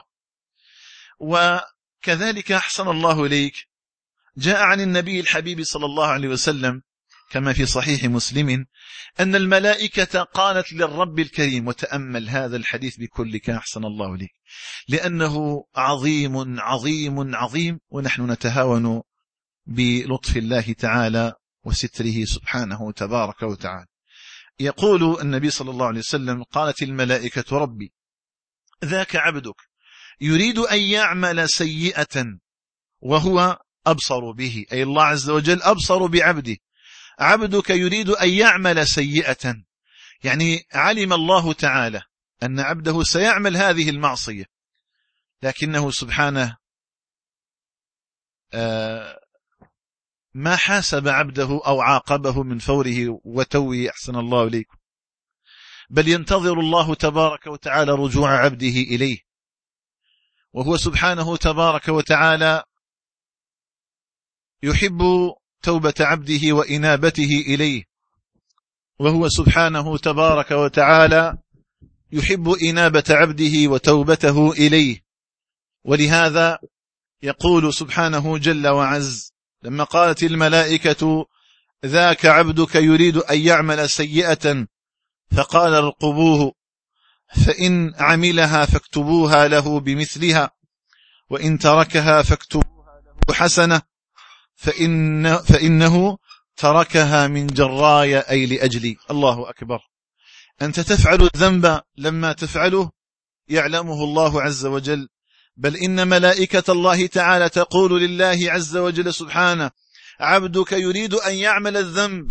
وكذلك أحسن الله إليك، جاء عن النبي الحبيب صلى الله عليه وسلم كما في صحيح مسلم أن الملائكة قالت للرب الكريم، وتأمل هذا الحديث بكلك أحسن الله إليك، لأنه عظيم عظيم عظيم، ونحن نتهاون بلطف الله تعالى وستره سبحانه تبارك وتعالى. يقول النبي صلى الله عليه وسلم: قالت الملائكة: ربي ذاك عبدك يريد أن يعمل سيئة وهو أبصر به، أي الله عز وجل أبصر بعبده. عبدك يريد أن يعمل سيئة، يعني علم الله تعالى أن عبده سيعمل هذه المعصية، لكنه سبحانه ما حاسب عبده أو عاقبه من فوره وتوه، أحسن الله إليكم، بل ينتظر الله تبارك وتعالى رجوع عبده إليه، وهو سبحانه تبارك وتعالى يحب توبة عبده وإنابته إليه، وهو سبحانه تبارك وتعالى يحب إنابة عبده وتوبته إليه. ولهذا يقول سبحانه جل وعز لما قالت الملائكة: ذاك عبدك يريد أن يعمل سيئة فقال: ارقبوه، فإن عملها فاكتبوها له بمثلها، وإن تركها فاكتبوها له حسنة، فإن فإنه تركها من جراي، أي لأجلي. الله أكبر. أنت تفعل الذنب، لما تفعله يعلمه الله عز وجل، بل إن ملائكة الله تعالى تقول لله عز وجل سبحانه: عبدك يريد أن يعمل الذنب،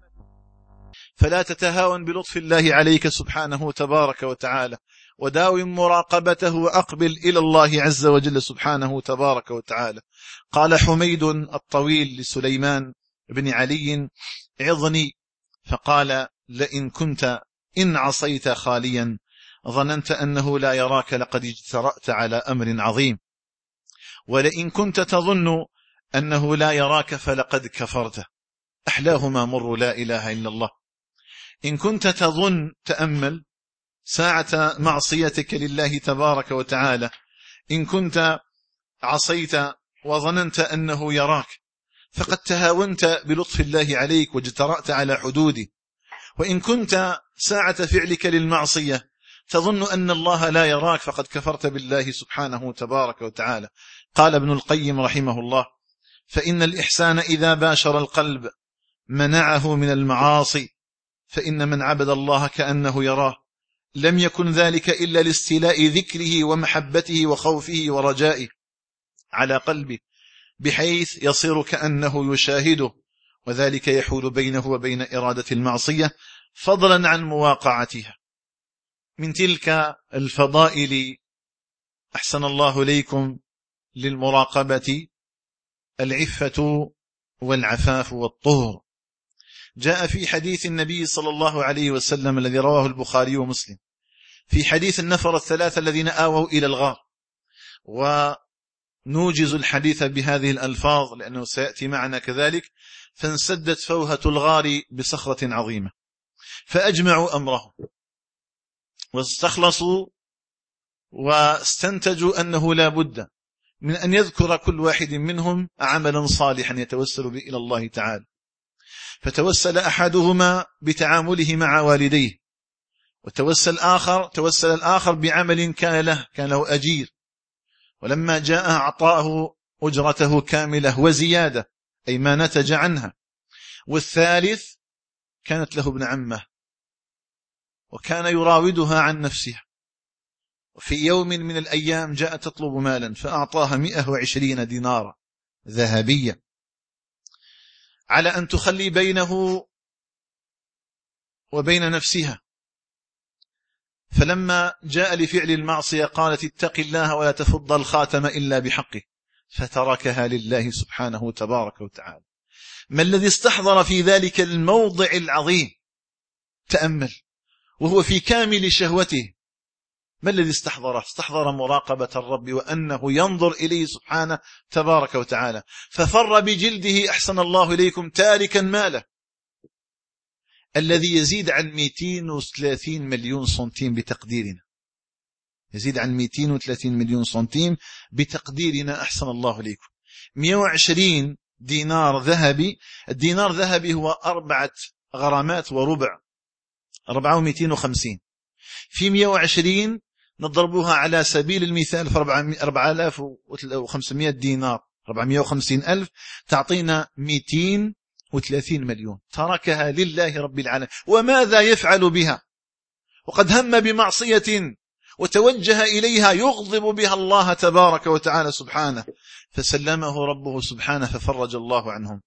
فلا تتهاون بلطف الله عليك سبحانه تبارك وتعالى، وداوم مراقبته وأقبل إلى الله عز وجل سبحانه تبارك وتعالى. قال حميد الطويل لسليمان بن علي: عظني، فقال: لئن كنت إن عصيت خاليا ظننت أنه لا يراك لقد اجترأت على أمر عظيم، ولئن كنت تظن أنه لا يراك فلقد كفرت. أحلاهما مر لا إله إلا الله. إن كنت تظن، تأمل ساعة معصيتك لله تبارك وتعالى، إن كنت عصيت وظننت أنه يراك فقد تهاونت بلطف الله عليك واجترأت على حدوده. وإن كنت ساعة فعلك للمعصية تظن أن الله لا يراك فقد كفرت بالله سبحانه تبارك وتعالى. قال ابن القيم رحمه الله: فإن الإحسان إذا باشر القلب منعه من المعاصي، فإن من عبد الله كأنه يراه لم يكن ذلك إلا لاستيلاء ذكره ومحبته وخوفه ورجائه على قلبه، بحيث يصير كأنه يشاهده، وذلك يحول بينه وبين إرادة المعصية فضلا عن مواقعتها. من تلك الفضائل أحسن الله إليكم للمراقبة العفة والعفاف والطهر. جاء في حديث النبي صلى الله عليه وسلم الذي رواه البخاري ومسلم في حديث النفر الثلاثة الذين آووا إلى الغار، ونوجز الحديث بهذه الألفاظ لأنه سيأتي معنا كذلك: فانسدت فوهة الغار بصخرة عظيمة، فأجمعوا أمرهم واستخلصوا واستنتجوا أنه لا بد من أن يذكر كل واحد منهم عملا صالحا يتوسل به إلى الله تعالى. فتوسل أحدهما بتعامله مع والديه، وتوسل آخر توسل الآخر بعمل كان له كان له أجير، ولما جاء أعطاه أجرته كاملة وزيادة، أي ما نتج عنها. والثالث كانت له ابن عمه وكان يراودها عن نفسها، وفي يوم من الأيام جاءت تطلب مالا فأعطاها مئة وعشرين دينارا ذهبية على أن تخلي بينه وبين نفسها. فلما جاء لفعل المعصية قالت: اتق الله ولا تفض الخاتم إلا بحقه، فتركها لله سبحانه تبارك وتعالى. ما الذي استحضر في ذلك الموضع العظيم؟ تأمل، وهو في كامل شهوته، ما الذي استحضره؟ استحضر مراقبة الرب وأنه ينظر إليه سبحانه تبارك وتعالى، ففر بجلده أحسن الله إليكم تاركا ماله الذي يزيد عن مئتين وثلاثين مليون سنتيم بتقديرنا، يزيد عن مئتين وثلاثين مليون سنتيم بتقديرنا أحسن الله إليكم. مئة وعشرين دينار ذهبي، الدينار ذهبي هو أربعة غرامات وربع، أربعة ومئتين وخمسين، في مئة وعشرين نضربها على سبيل المثال في أربعة آلاف وخمسمائة دينار، أربعمائة وخمسين ألف، تعطينا مئتين وثلاثين مليون تركها لله رب العالمين، وماذا يفعل بها؟ وقد هم بمعصية وتوجه إليها يغضب بها الله تبارك وتعالى سبحانه، فسلمه ربه سبحانه ففرج الله عنهم.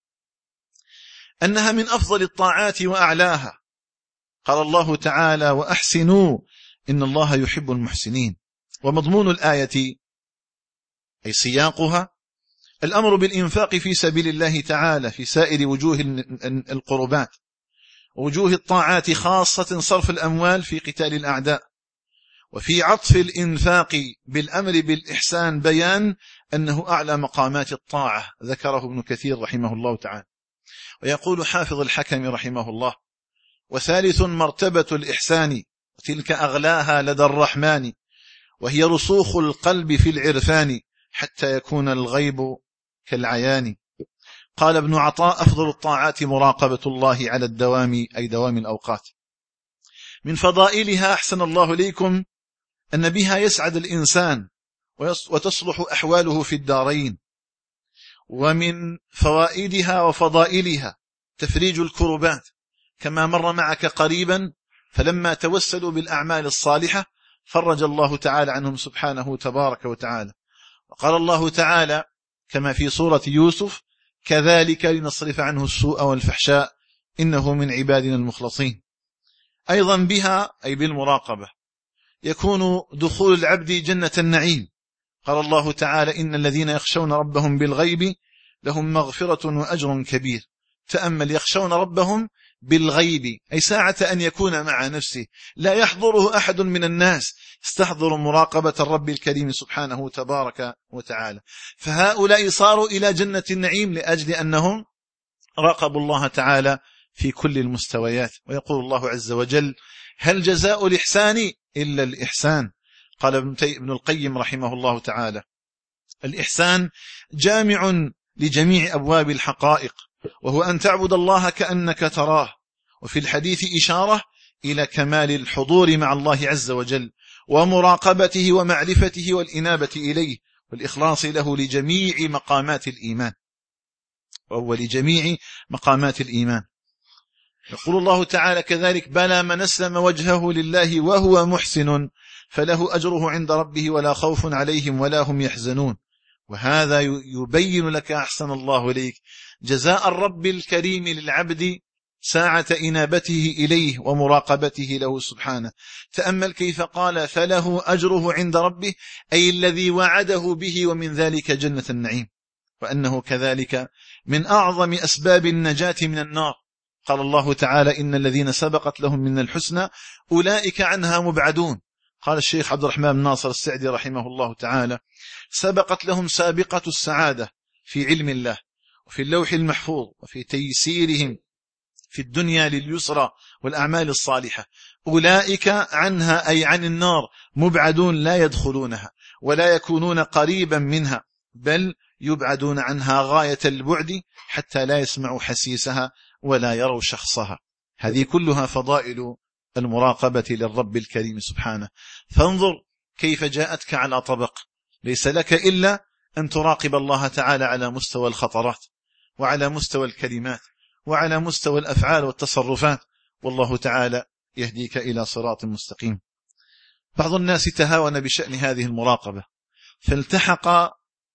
أنها من أفضل الطاعات وأعلاها. قال الله تعالى: وأحسنوا إن الله يحب المحسنين. ومضمون الآية أي سياقها الأمر بالإنفاق في سبيل الله تعالى في سائر وجوه القربات ووجوه الطاعات، خاصة صرف الأموال في قتال الأعداء. وفي عطف الإنفاق بالأمر بالإحسان بيان أنه أعلى مقامات الطاعة، ذكره ابن كثير رحمه الله تعالى. ويقول حافظ الحكم رحمه الله: وثالث مرتبة الإحسان تلك أغلاها لدى الرحمن، وهي رسوخ القلب في العرفان حتى يكون الغيب كالعيان. قال ابن عطاء: أفضل الطاعات مراقبة الله على الدوام، أي دوام الأوقات. من فضائلها أحسن الله إليكم أن بها يسعد الإنسان وتصلح أحواله في الدارين. ومن فوائدها وفضائلها تفريج الكربات، كما مر معك قريبا، فلما توسلوا بالأعمال الصالحة فرج الله تعالى عنهم سبحانه تبارك وتعالى. وقال الله تعالى كما في سورة يوسف: كذلك لنصرف عنه السوء والفحشاء إنه من عبادنا المخلصين. أيضا بها أي بالمراقبة يكون دخول العبد جنة النعيم. قال الله تعالى: إن الذين يخشون ربهم بالغيب لهم مغفرة وأجر كبير. تأمل: يخشون ربهم بالغيب، أي ساعة أن يكون مع نفسه لا يحضره أحد من الناس، استحضروا مراقبة الرب الكريم سبحانه تبارك وتعالى. فهؤلاء صاروا إلى جنة النعيم لأجل أنهم راقبوا الله تعالى في كل المستويات. ويقول الله عز وجل: هل جزاء الإحسان إلا الإحسان. قال ابن القيم رحمه الله تعالى: الإحسان جامع لجميع أبواب الحقائق، وهو أن تعبد الله كأنك تراه. وفي الحديث إشارة إلى كمال الحضور مع الله عز وجل ومراقبته ومعرفته والإنابة إليه والإخلاص له لجميع مقامات الإيمان، وهو لجميع مقامات الإيمان. يقول الله تعالى كذلك: بلى من أسلم وجهه لله وهو محسن فله أجره عند ربه ولا خوف عليهم ولا هم يحزنون. وهذا يبين لك أحسن الله إليك جزاء الرب الكريم للعبد ساعة إنابته إليه ومراقبته له سبحانه. تأمل كيف قال: فله أجره عند ربه، أي الذي وعده به، ومن ذلك جنة النعيم، وأنه كذلك من أعظم أسباب النجاة من النار. قال الله تعالى: إن الذين سبقت لهم من الحسنى أولئك عنها مبعدون. قال الشيخ عبد الرحمن بن ناصر السعدي رحمه الله تعالى: سبقت لهم سابقة السعادة في علم الله وفي اللوح المحفوظ وفي تيسيرهم في الدنيا لليسرى والأعمال الصالحة. أولئك عنها أي عن النار مبعدون، لا يدخلونها ولا يكونون قريبا منها، بل يبعدون عنها غاية البعد حتى لا يسمعوا حسيسها ولا يروا شخصها. هذه كلها فضائل المراقبة للرب الكريم سبحانه. فانظر كيف جاءتك على طبق، ليس لك إلا أن تراقب الله تعالى على مستوى الخطرات وعلى مستوى الكلمات وعلى مستوى الأفعال والتصرفات، والله تعالى يهديك إلى صراط مستقيم. بعض الناس تهاون بشأن هذه المراقبة فالتحق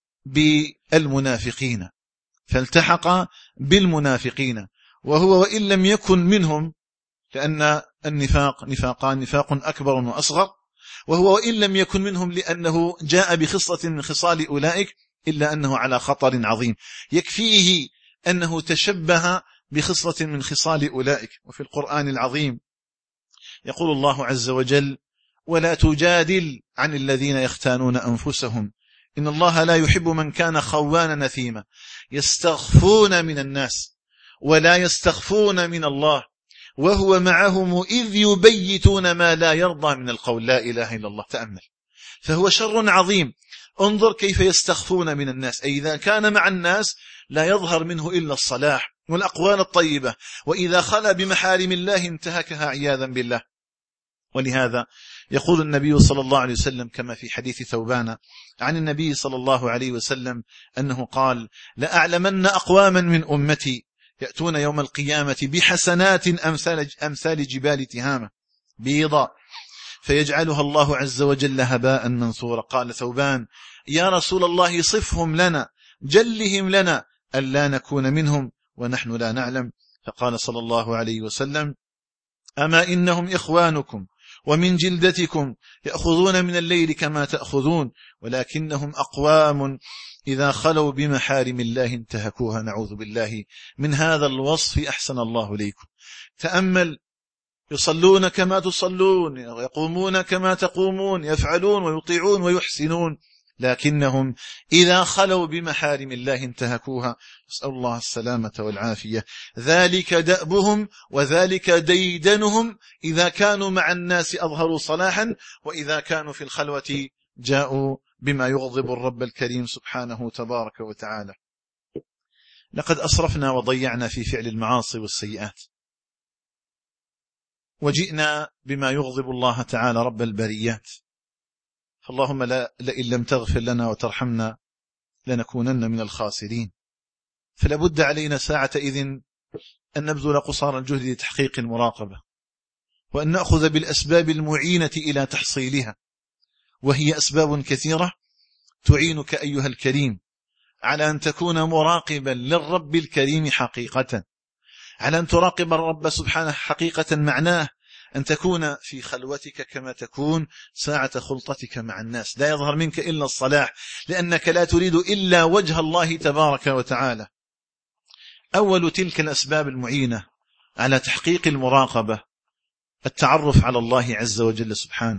بالمنافقين فالتحق بالمنافقين وهو وإن لم يكن منهم، لأن النفاق نفاقان: نفاق أكبر وأصغر، وهو وإن لم يكن منهم لأنه جاء بخصلة من خصال أولئك، إلا أنه على خطر عظيم. يكفيه أنه تشبه بخصلة من خصال أولئك. وفي القرآن العظيم يقول الله عز وجل: ولا تجادل عن الذين يختانون أنفسهم إن الله لا يحب من كان خوانا نثيما يستخفون من الناس ولا يستخفون من الله وهو معهم إذ يبيتون ما لا يرضى من القول. لا إله إلا الله. تأمل، فهو شر عظيم. انظر كيف يستخفون من الناس، أي إذا كان مع الناس لا يظهر منه إلا الصلاح والأقوال الطيبة، وإذا خلا بمحارم الله انتهكها عياذا بالله. ولهذا يقول النبي صلى الله عليه وسلم كما في حديث ثوبان عن النبي صلى الله عليه وسلم أنه قال: لأعلمن أقواما من أمتي يأتون يوم القيامة بحسنات أمثال, أمثال جبال تهامة بيضاء فيجعلها الله عز وجل هباء منثورا. قال ثوبان يا رسول الله صفهم لنا جلهم لنا ألا نكون منهم ونحن لا نعلم. فقال صلى الله عليه وسلم أما إنهم إخوانكم ومن جلدتكم يأخذون من الليل كما تأخذون ولكنهم أقوام إذا خلوا بمحارم الله انتهكوها. نعوذ بالله من هذا الوصف أحسن الله ليكم. تأمل يصلون كما تصلون يقومون كما تقومون يفعلون ويطيعون ويحسنون لكنهم إذا خلوا بمحارم الله انتهكوها. نسأل الله السلامة والعافية. ذلك دأبهم وذلك ديدنهم إذا كانوا مع الناس أظهروا صلاحا وإذا كانوا في الخلوة جاءوا بما يغضب الرب الكريم سبحانه تبارك وتعالى. لقد أسرفنا وضيعنا في فعل المعاصي والسيئات وجئنا بما يغضب الله تعالى رب البريات. فاللهم لا لئن لم تغفر لنا وترحمنا لنكونن من الخاسرين. فلا بد علينا ساعة إذن أن نبذل قصارى الجهد لتحقيق المراقبة وأن نأخذ بالأسباب المعينة إلى تحصيلها، وهي أسباب كثيرة تعينك أيها الكريم على أن تكون مراقبا للرب الكريم حقيقة، على أن تراقب الرب سبحانه حقيقة. معناه أن تكون في خلوتك كما تكون ساعة خلطتك مع الناس، لا يظهر منك إلا الصلاح لأنك لا تريد إلا وجه الله تبارك وتعالى. أول تلك الأسباب المعينة على تحقيق المراقبة التعرف على الله عز وجل سبحانه.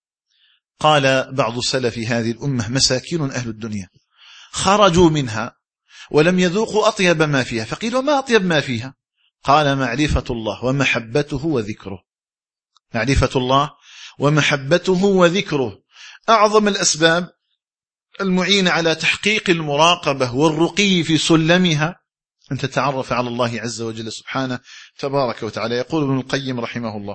قال بعض سلف هذه الأمة مساكين أهل الدنيا خرجوا منها ولم يذوقوا أطيب ما فيها، فقيل وما أطيب ما فيها؟ قال معرفة الله ومحبته وذكره. معرفة الله ومحبته وذكره أعظم الأسباب المعينة على تحقيق المراقبة والرقي في سلمها أن تتعرف على الله عز وجل سبحانه تبارك وتعالى. يقول ابن القيم رحمه الله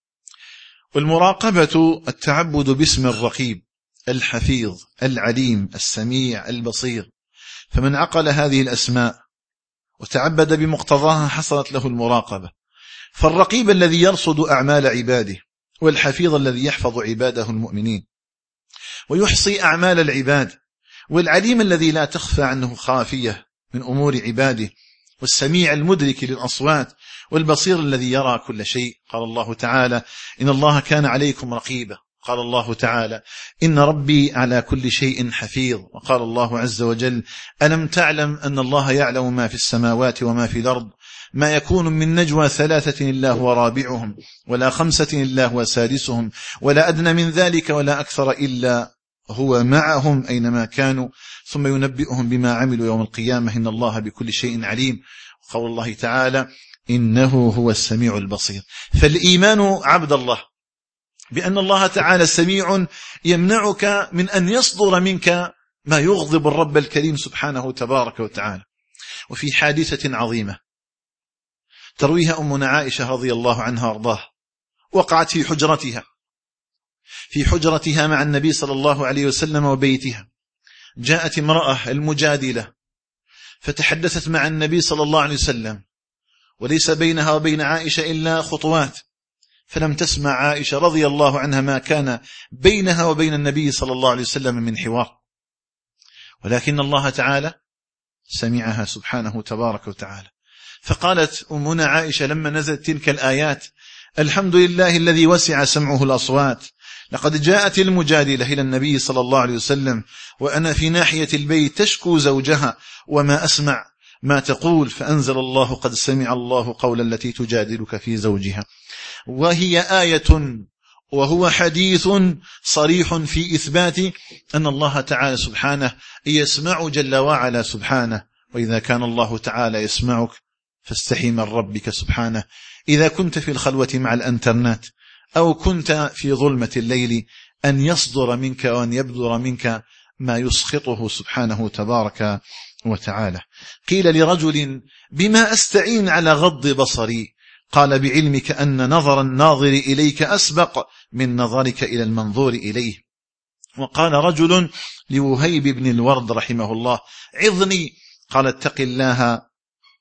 والمراقبة التعبد باسم الرقيب الحفيظ العليم السميع البصير، فمن عقل هذه الأسماء وتعبد بمقتضاها حصلت له المراقبة. فالرقيب الذي يرصد أعمال عباده، والحفيظ الذي يحفظ عباده المؤمنين ويحصي أعمال العباد، والعليم الذي لا تخفى عنه خافية من أمور عباده، والسميع المدرك للأصوات، والبصير الذي يرى كل شيء. قال الله تعالى إن الله كان عليكم رقيبا. قال الله تعالى إن ربي على كل شيء حفيظ. وقال الله عز وجل ألم تعلم أن الله يعلم ما في السماوات وما في الأرض ما يكون من نجوى ثلاثة إلا هو رابعهم ولا خمسة إلا هو سادسهم ولا أدنى من ذلك ولا أكثر إلا هو معهم أينما كانوا ثم ينبئهم بما عملوا يوم القيامة إن الله بكل شيء عليم. وقول الله تعالى إنه هو السميع البصير. فالإيمان عبد الله بأن الله تعالى سميع يمنعك من أن يصدر منك ما يغضب الرب الكريم سبحانه تبارك وتعالى. وفي حادثة عظيمة ترويها أمنا عائشة رضي الله عنها وارضاها وقعت في حجرتها في حجرتها مع النبي صلى الله عليه وسلم وبيتها. جاءت امرأة المجادلة فتحدثت مع النبي صلى الله عليه وسلم وليس بينها وبين عائشة إلا خطوات، فلم تسمع عائشة رضي الله عنها ما كان بينها وبين النبي صلى الله عليه وسلم من حوار، ولكن الله تعالى سمعها سبحانه تبارك وتعالى. فقالت أمنا عائشة لما نزلت تلك الآيات الحمد لله الذي وسع سمعه الأصوات، لقد جاءت المجادلة إلى النبي صلى الله عليه وسلم وأنا في ناحية البيت تشكو زوجها وما أسمع ما تقول، فأنزل الله قد سمع الله قول التي تجادلك في زوجها. وهي آية وهو حديث صريح في إثبات أن الله تعالى سبحانه يسمع جل وعلا سبحانه. وإذا كان الله تعالى يسمعك فاستحي من ربك سبحانه. إذا كنت في الخلوة مع الانترنت أو كنت في ظلمة الليل أن يصدر منك وأن يبدر منك ما يسخطه سبحانه تبارك وتعالى. قيل لرجل بما أستعين على غض بصري؟ قال بعلمك أن نظر الناظر إليك أسبق من نظرك إلى المنظور إليه. وقال رجل لوهيب بن الورد رحمه الله عظني، قال اتق الله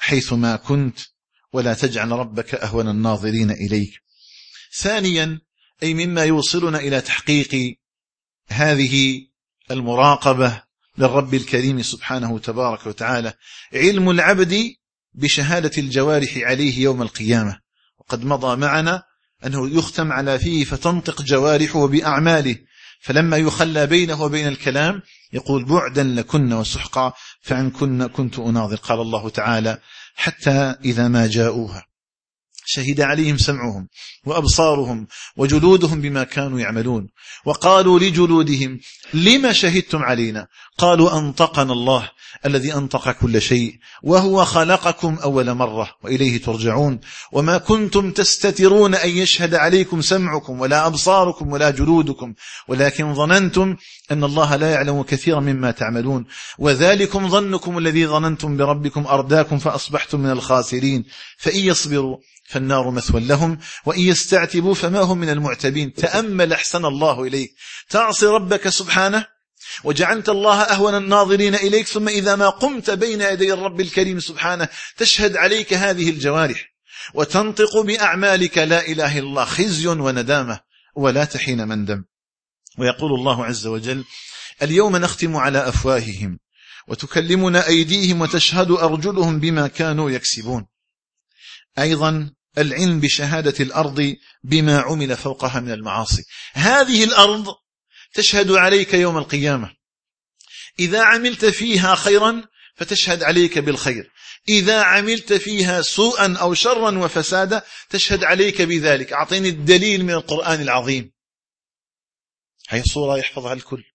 حيثما كنت ولا تجعل ربك أهون الناظرين إليك. ثانيا، أي مما يوصلنا إلى تحقيق هذه المراقبة للرب الكريم سبحانه تبارك وتعالى، علم العبد بشهادة الجوارح عليه يوم القيامة. وقد مضى معنا أنه يختم على فيه فتنطق جوارحه بأعماله، فلما يخلى بينه وبين الكلام يقول بعدا لكن وسحقا فعن كن كنت أناظر. قال الله تعالى حتى إذا ما جاءوها شهد عليهم سمعهم وأبصارهم وجلودهم بما كانوا يعملون، وقالوا لجلودهم لما شهدتم علينا؟ قالوا أنطقنا الله الذي أنطق كل شيء وهو خلقكم أول مرة وإليه ترجعون، وما كنتم تستترون أن يشهد عليكم سمعكم ولا أبصاركم ولا جلودكم ولكن ظننتم أن الله لا يعلم كثيرا مما تعملون، وذلكم ظنكم الذي ظننتم بربكم أرداكم فأصبحتم من الخاسرين، فإن يصبروا فالنار مثوى لهم وإن يستعتبوا فما هم من المعتبين. تأمل أحسن الله إليك، تعصي ربك سبحانه وجعلت الله أهون الناظرين إليك، ثم إذا ما قمت بين يدي الرب الكريم سبحانه تشهد عليك هذه الجوارح وتنطق بأعمالك لا إله إلا الله، خزي وندامة ولا تحين مندم. ويقول الله عز وجل اليوم نختم على أفواههم وتكلمنا أيديهم وتشهد أرجلهم بما كانوا يكسبون. أيضا العلم بشهادة الأرض بما عمل فوقها من المعاصي، هذه الأرض تشهد عليك يوم القيامة، إذا عملت فيها خيرا فتشهد عليك بالخير، إذا عملت فيها سوءا أو شرا وفسادا تشهد عليك بذلك. أعطيني الدليل من القرآن العظيم. هي صورة يحفظها الكل.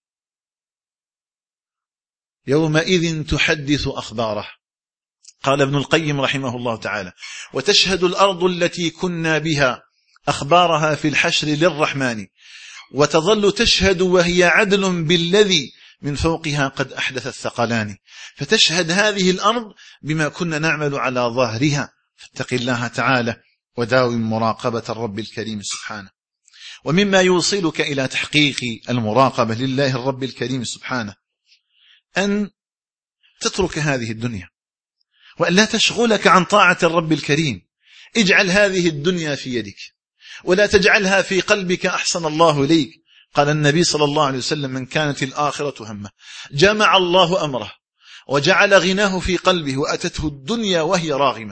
يومئذ تحدث أخباره. قال ابن القيم رحمه الله تعالى وتشهد الأرض التي كنا بها أخبارها في الحشر للرحمن، وتظل تشهد وهي عدل بالذي من فوقها قد أحدث الثقلان. فتشهد هذه الأرض بما كنا نعمل على ظهرها، فاتق الله تعالى وداوم مراقبة الرب الكريم سبحانه. ومما يوصلك إلى تحقيق المراقبة لله الرب الكريم سبحانه أن تترك هذه الدنيا وأن لا تشغلك عن طاعة الرب الكريم. اجعل هذه الدنيا في يدك ولا تجعلها في قلبك أحسن الله إليك. قال النبي صلى الله عليه وسلم من كانت الآخرة همه جمع الله أمره وجعل غناه في قلبه وأتته الدنيا وهي راغمة.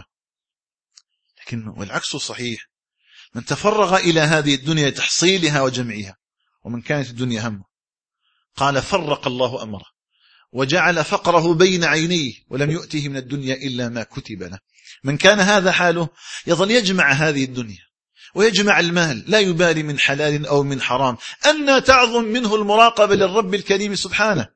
لكن والعكس صحيح، من تفرغ إلى هذه الدنيا تحصيلها وجمعها ومن كانت الدنيا همه قال فرق الله أمره وجعل فقره بين عينيه ولم يؤته من الدنيا إلا ما كتب له. من كان هذا حاله يظل يجمع هذه الدنيا ويجمع المال لا يبالي من حلال أو من حرام. أن تعظم منه المراقبة للرب الكريم سبحانه.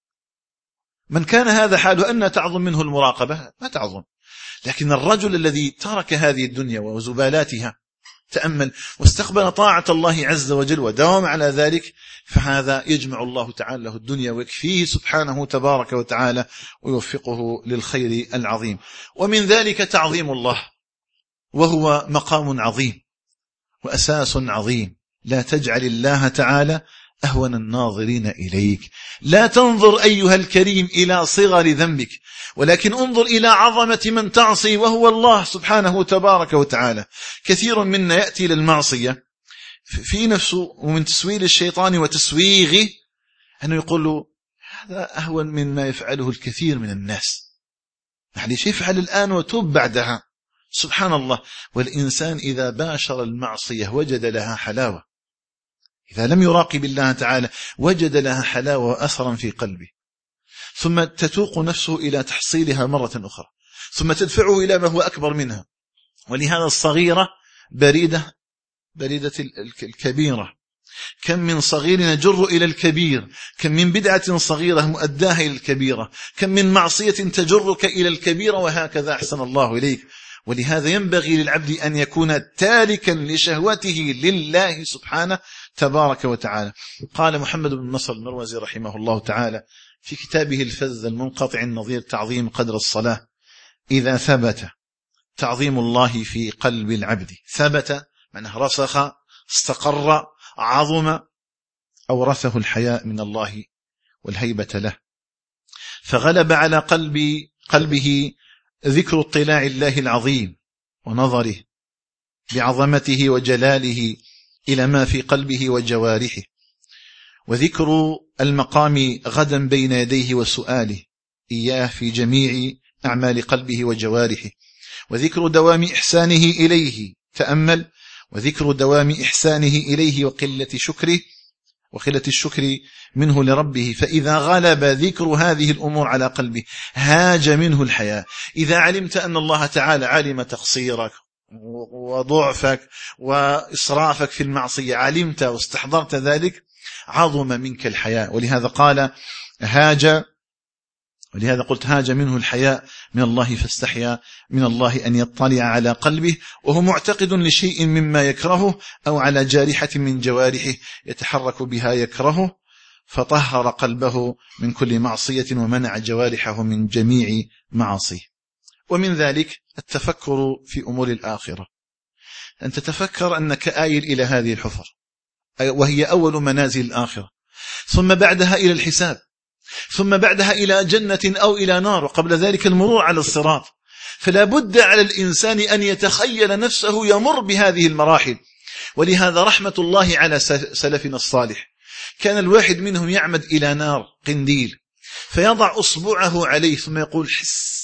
من كان هذا حاله أن تعظم منه المراقبة ما تعظم. لكن الرجل الذي ترك هذه الدنيا وزبالاتها تأمل واستقبل طاعة الله عز وجل وداوم على ذلك، فهذا يجمع الله تعالى له الدنيا ويكفيه سبحانه تبارك وتعالى ويوفقه للخير العظيم. ومن ذلك تعظيم الله، وهو مقام عظيم وأساس عظيم. لا تجعل الله تعالى أهون الناظرين إليك. لا تنظر أيها الكريم إلى صغر ذنبك، ولكن انظر إلى عظمة من تعصي وهو الله سبحانه تبارك وتعالى. كثير منا يأتي للمعصية في نفسه ومن تسويل الشيطان وتسويغه أنه يقول له هذا أهون مما يفعله الكثير من الناس، معليش يفعل الآن وتوب بعدها. سبحان الله. والإنسان إذا باشر المعصية وجد لها حلاوة، إذا لم يراقب الله تعالى وجد لها حلاوة وأثرا في قلبه، ثم تتوق نفسه إلى تحصيلها مرة أخرى، ثم تدفعه إلى ما هو أكبر منها. ولهذا الصغيرة بريدة بريدة الكبيرة. كم من صغير نجر إلى الكبير، كم من بدعة صغيرة مؤداها إلى الكبيرة، كم من معصية تجرك إلى الكبيرة، وهكذا أحسن الله إليك. ولهذا ينبغي للعبد أن يكون تاركا لشهوته لله سبحانه تبارك وتعالى. قال محمد بن نصر المروزي رحمه الله تعالى في كتابه الفذ المنقطع النظير تعظيم قدر الصلاة: إذا ثبت تعظيم الله في قلب العبد، ثبت معناه رسخ، استقر، عظم، أورثه الحياء من الله والهيبة له، فغلب على قلب قلبه ذكر اطلاع الله العظيم ونظره بعظمته وجلاله إلى ما في قلبه وجوارحه، وذكر المقام غدا بين يديه وسؤاله إياه في جميع أعمال قلبه وجوارحه، وذكر دوام إحسانه إليه، تأمل، وذكر دوام إحسانه إليه وقلة شكره وقلة الشكر منه لربه، فإذا غلب ذكر هذه الأمور على قلبه هاج منه الحياة. إذا علمت أن الله تعالى علم تقصيرك وضعفك وإسرافك في المعصية، علمت واستحضرت ذلك، عظم منك الحياء. ولهذا قال هاج، ولهذا قلت هاج منه الحياء من الله، فاستحيا من الله أن يطلع على قلبه وهو معتقد لشيء مما يكرهه، أو على جارحة من جوارحه يتحرك بها يكرهه، فطهر قلبه من كل معصية ومنع جوارحه من جميع معاصيه. ومن ذلك التفكر في أمور الآخرة، أن تتفكر أنك آيل إلى هذه الحفر، وهي أول منازل الآخرة، ثم بعدها إلى الحساب، ثم بعدها إلى جنة أو إلى نار، وقبل ذلك المرور على الصراط. فلا بد على الإنسان أن يتخيل نفسه يمر بهذه المراحل. ولهذا رحمة الله على سلفنا الصالح، كان الواحد منهم يعمد إلى نار قنديل فيضع أصبعه عليه ثم يقول حس،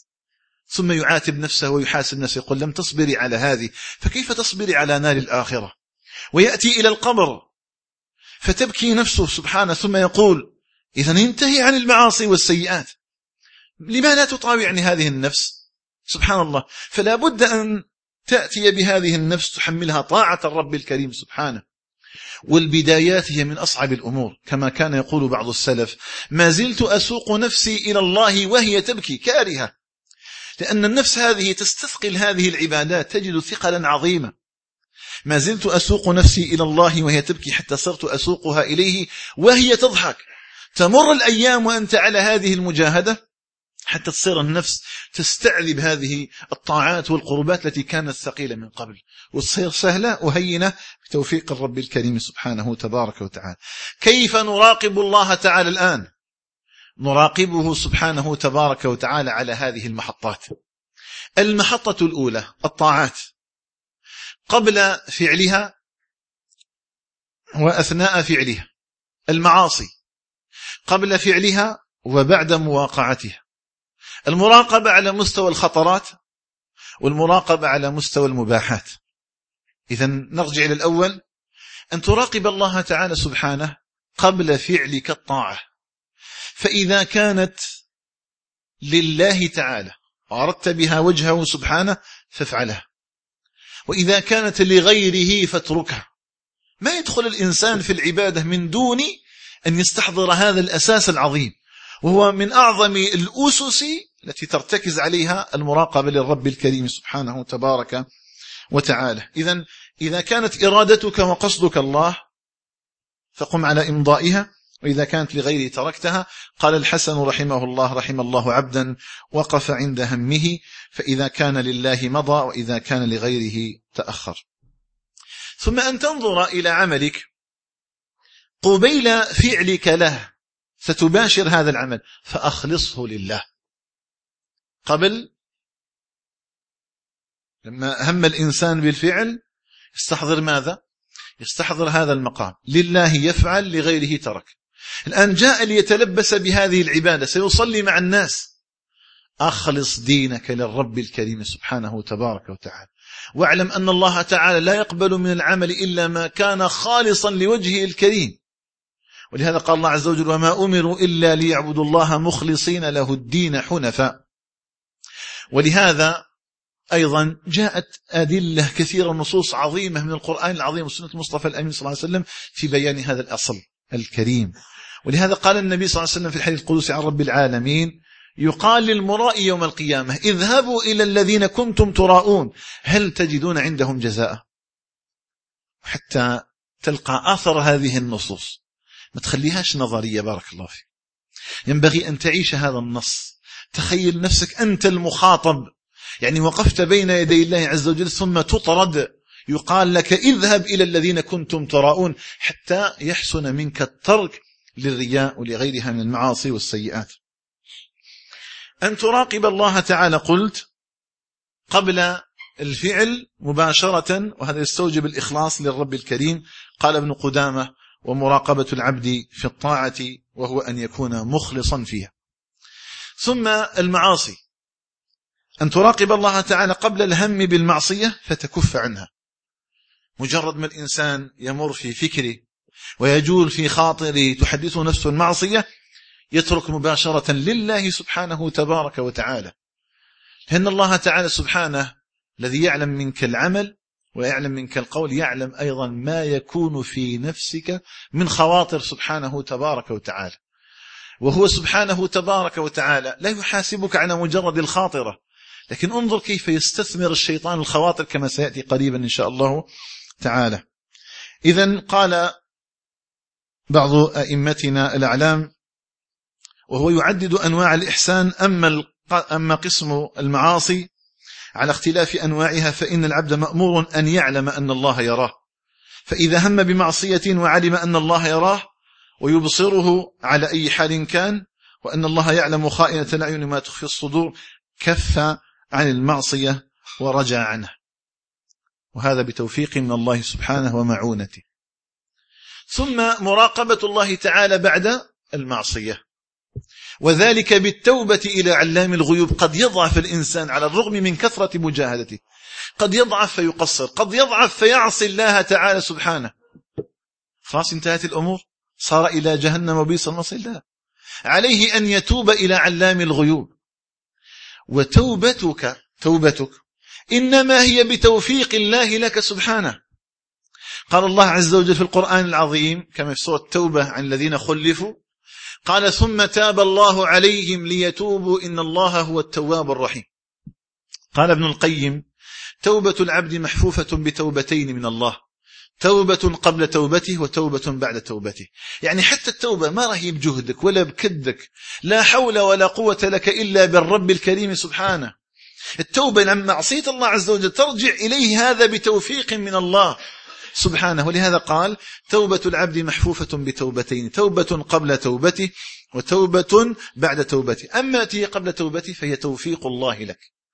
ثم يعاتب نفسه ويحاسب نفسه، يقول لم تصبري على هذه فكيف تصبري على نار الآخرة؟ ويأتي إلى القبر فتبكي نفسه سبحانه، ثم يقول إذن ينتهي عن المعاصي والسيئات، لما لا تطاوعني هذه النفس؟ سبحان الله. فلا بد أن تأتي بهذه النفس تحملها طاعة الرب الكريم سبحانه. والبدايات هي من أصعب الأمور، كما كان يقول بعض السلف: ما زلت أسوق نفسي إلى الله وهي تبكي كارهة، لأن النفس هذه تستثقل هذه العبادات، تجد ثقلا عظيما. ما زلت أسوق نفسي إلى الله وهي تبكي، حتى صرت أسوقها إليه وهي تضحك. تمر الأيام وأنت على هذه المجاهدة حتى تصير النفس تستعذب هذه الطاعات والقربات التي كانت ثقيلة من قبل، وتصير سهلة وهينة بتوفيق الرب الكريم سبحانه تبارك وتعالى. كيف نراقب الله تعالى الآن؟ نراقبه سبحانه تبارك وتعالى على هذه المحطات. المحطة الأولى الطاعات، قبل فعلها وأثناء فعلها. المعاصي قبل فعلها وبعد مواقعتها. المراقبة على مستوى الخطرات، والمراقبة على مستوى المباحات. إذن نرجع إلى الأول، أن تراقب الله تعالى سبحانه قبل فعلك الطاعة، فإذا كانت لله تعالى وأردت بها وجهه سبحانه فافعلها، وإذا كانت لغيره فاتركها. ما يدخل الإنسان في العبادة من دون أن يستحضر هذا الأساس العظيم، وهو من أعظم الأسس التي ترتكز عليها المراقبة للرب الكريم سبحانه تبارك وتعالى. إذن إذا كانت إرادتك وقصدك الله فقم على إمضائها، وإذا كانت لغيره تركتها. قال الحسن رحمه الله: رحم الله عبدا وقف عند همه، فإذا كان لله مضى وإذا كان لغيره تأخر. ثم أن تنظر إلى عملك قبيل فعلك له، ستباشر هذا العمل فأخلصه لله. قبل لما هم الإنسان بالفعل يستحضر ماذا؟ يستحضر هذا المقام: لله يفعل لغيره ترك. الآن جاء ليتلبس بهذه العبادة، سيصلي مع الناس، أخلص دينك للرب الكريم سبحانه تبارك وتعالى، واعلم أن الله تعالى لا يقبل من العمل إلا ما كان خالصا لوجهه الكريم. ولهذا قال الله عز وجل: وما أمروا إلا ليعبدوا الله مخلصين له الدين حنفاء. ولهذا أيضا جاءت أدلة كثيرة، نصوص عظيمة من القرآن العظيم وسنة المصطفى الأمين صلى الله عليه وسلم في بيان هذا الأصل الكريم. ولهذا قال النبي صلى الله عليه وسلم في الحديث القدسي عن رب العالمين: يقال للمراء يوم القيامة اذهبوا إلى الذين كنتم تراءون هل تجدون عندهم جزاء؟ حتى تلقى آثر هذه النصوص، ما تخليهاش نظرية. بارك الله فيك، ينبغي أن تعيش هذا النص. تخيل نفسك أنت المخاطب، يعني وقفت بين يدي الله عز وجل ثم تطرد، يقال لك اذهب إلى الذين كنتم تراءون، حتى يحسن منك الترك للرياء ولغيرها من المعاصي والسيئات. أن تراقب الله تعالى قلت قبل الفعل مباشرة، وهذا يستوجب الإخلاص للرب الكريم. قال ابن قدامة: ومراقبة العبد في الطاعة وهو أن يكون مخلصا فيها. ثم المعاصي، أن تراقب الله تعالى قبل الهم بالمعصية فتكف عنها. مجرد ما الإنسان يمر في فكره ويجول في خاطره تحدثه نفسه المعصية، يترك مباشرة لله سبحانه تبارك وتعالى، لأن الله تعالى سبحانه الذي يعلم منك العمل ويعلم منك القول يعلم أيضا ما يكون في نفسك من خواطر سبحانه تبارك وتعالى. وهو سبحانه تبارك وتعالى لا يحاسبك على مجرد الخاطرة، لكن انظر كيف يستثمر الشيطان الخواطر كما سيأتي قريبا إن شاء الله تعالى. إذن قال بعض أئمتنا الأعلام وهو يعدد أنواع الإحسان: أما أما قسم المعاصي على اختلاف أنواعها فإن العبد مأمور أن يعلم أن الله يراه، فإذا هم بمعصية وعلم أن الله يراه ويبصره على أي حال كان، وأن الله يعلم خائنة الأعين ما تخفي الصدور، كف عن المعصية ورجع عنها، وهذا بتوفيق من الله سبحانه ومعونته. ثم مراقبة الله تعالى بعد المعصية، وذلك بالتوبة إلى علام الغيوب. قد يضعف الإنسان على الرغم من كثرة مجاهدته، قد يضعف فيقصر، قد يضعف فيعصي الله تعالى سبحانه، خلاص انتهت الأمور، صار إلى جهنم وبئس المصير. لا، عليه أن يتوب إلى علام الغيوب. وتوبتك توبتك إنما هي بتوفيق الله لك سبحانه. قال الله عز وجل في القرآن العظيم كما في سورة التوبة عن الذين خلفوا، قال: ثم تاب الله عليهم ليتوبوا إن الله هو التواب الرحيم. قال ابن القيم: توبة العبد محفوفة بتوبتين من الله، توبة قبل توبته وتوبة بعد توبته. يعني حتى التوبة ما راهي بجهدك ولا بكدك، لا حول ولا قوة لك إلا بالرب الكريم سبحانه. التوبة لما معصية الله عز وجل ترجع إليه، هذا بتوفيق من الله سبحانه. ولهذا قال: توبة العبد محفوفة بتوبتين، توبة قبل توبته وتوبة بعد توبته. أما تي قبل توبته فهي توفيق الله لك،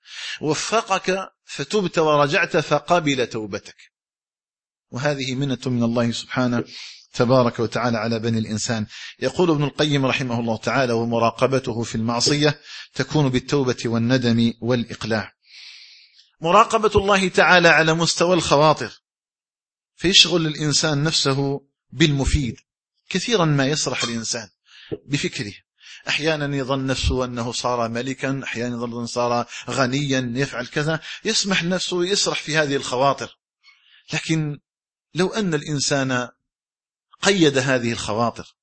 وفقك فتبت ورجعت فقبل توبتك، وهذه منة من الله سبحانه تبارك وتعالى على بني الإنسان. يقول ابن القيم رحمه الله تعالى: ومراقبته في المعصية تكون بالتوبة والندم والإقلاع. مراقبة الله تعالى على مستوى الخواطر، فيشغل الإنسان نفسه بالمفيد. كثيرا ما يسرح الإنسان بفكره، أحيانا يظن نفسه أنه صار ملكا، أحيانا يظن صار غنيا، يفعل كذا، يسمح نفسه يسرح في هذه الخواطر. لكن لو أن الإنسان قيد هذه الخواطر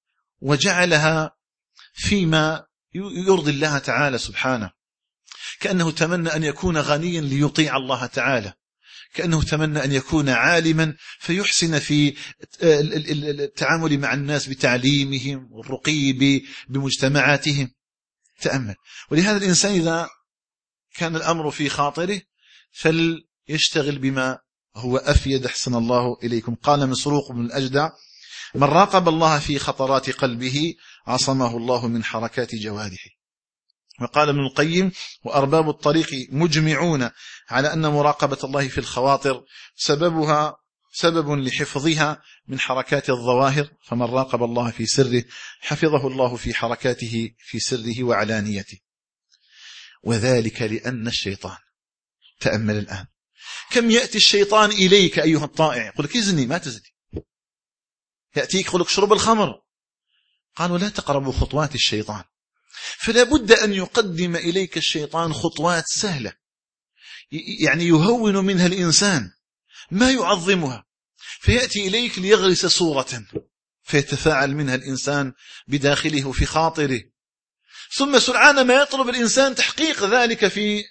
وجعلها فيما يرضي الله تعالى سبحانه، كأنه تمنى أن يكون غنيا ليطيع الله تعالى، كأنه تمنى أن يكون عالما فيحسن في التعامل مع الناس بتعليمهم والرقي بمجتمعاتهم. تأمل. ولهذا الإنسان إذا كان الأمر في خاطره فليشتغل بما هو أفيد. أحسن الله إليكم. قال مسروق بن الأجدع: من راقب الله في خطرات قلبه عصمه الله من حركات جوارحه. وقال ابن القيم: وأرباب الطريق مجمعون على أن مراقبة الله في الخواطر سببها سبب لحفظها من حركات الظواهر، فمن راقب الله في سره حفظه الله في حركاته في سره وعلانيته. وذلك لأن الشيطان، تأمل الآن، كم يأتي الشيطان إليك أيها الطائع يقول لك إذني ما تزني، يأتيك يقول لك شرب الخمر، قالوا لا تقربوا خطوات الشيطان. فلا بد أن يقدم إليك الشيطان خطوات سهلة يعني يهون منها الإنسان ما يعظمها، فيأتي إليك ليغرس صورة فيتفاعل منها الإنسان بداخله في خاطره، ثم سرعان ما يطلب الإنسان تحقيق ذلك في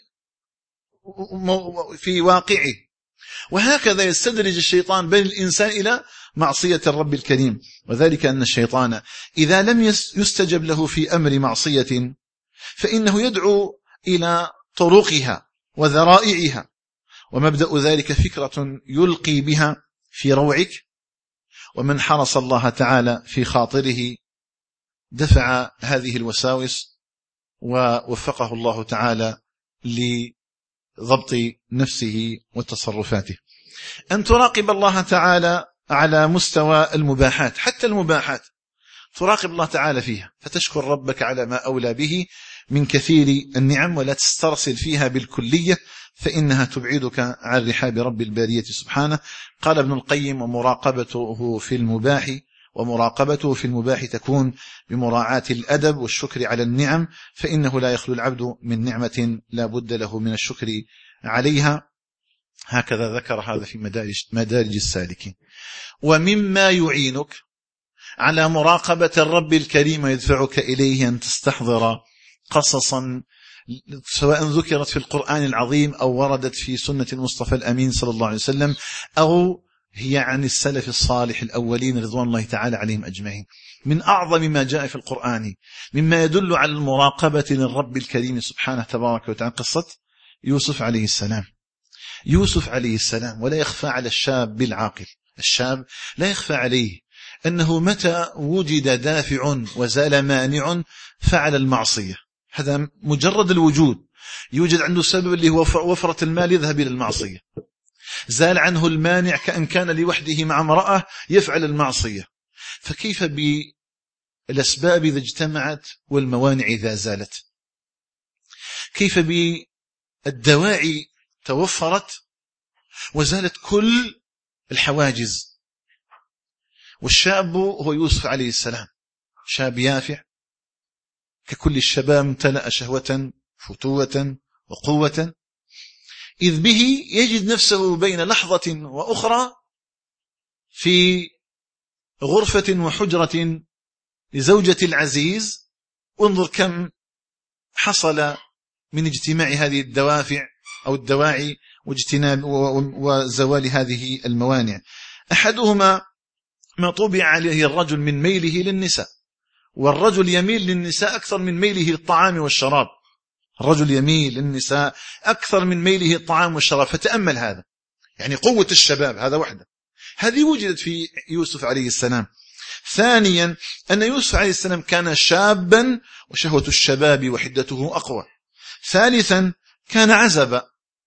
في واقعه. وهكذا يستدرج الشيطان بين الإنسان إلى معصية الرب الكريم. وذلك أن الشيطان إذا لم يستجب له في أمر معصية فإنه يدعو إلى طرقها وذرائعها، ومبدأ ذلك فكرة يلقي بها في روعك. ومن حرص الله تعالى في خاطره دفع هذه الوساوس ووفقه الله تعالى لضبط نفسه وتصرفاته. أن تراقب الله تعالى على مستوى المباحات، حتى المباحات تراقب الله تعالى فيها، فتشكر ربك على ما أولى به من كثير النعم، ولا تسترسل فيها بالكلية فإنها تبعدك عن رحاب رب البارية سبحانه. قال ابن القيم: ومراقبته في المباح ومراقبته في المباح تكون بمراعاة الأدب والشكر على النعم، فإنه لا يخلو العبد من نعمة لا بد له من الشكر عليها. هكذا ذكر هذا في مدارج, مدارج السالكين. ومما يعينك على مراقبة الرب الكريم يدفعك إليه أن تستحضر قصصا سواء ذكرت في القرآن العظيم أو وردت في سنة المصطفى الأمين صلى الله عليه وسلم، أو هي عن السلف الصالح الأولين رضوان الله تعالى عليهم أجمعين. من أعظم ما جاء في القرآن مما يدل على المراقبة للرب الكريم سبحانه تبارك وتعالى قصة يوسف عليه السلام. يوسف عليه السلام، ولا يخفى على الشاب العاقل، الشاب لا يخفى عليه أنه متى وجد دافع وزال مانع فعل المعصية. هذا مجرد الوجود، يوجد عنده سبب اللي هو وفرة المال يذهب إلى المعصية، زال عنه المانع كأن كان لوحده مع امرأة يفعل المعصية. فكيف بالأسباب إذا اجتمعت والموانع إذا زالت؟ كيف بالدواعي توفرت وزالت كل الحواجز؟ والشاب هو يوسف عليه السلام، شاب يافع ككل الشباب، امتلأ شهوة فتوة وقوة، إذ به يجد نفسه بين لحظة وأخرى في غرفة وحجرة لزوجة العزيز. انظر كم حصل من اجتماع هذه الدوافع أو الدواعي واجتناب وزوال هذه الموانع. أحدهما ما طبع عليه الرجل من ميله للنساء، والرجل يميل للنساء أكثر من ميله للطعام والشراب. الرجل يميل للنساء أكثر من ميله للطعام والشراب. فتأمل هذا، يعني قوة الشباب هذا وحده، هذه وجدت في يوسف عليه السلام. ثانيا أن يوسف عليه السلام كان شابا وشهوة الشباب وحدته أقوى. ثالثا كان عزبا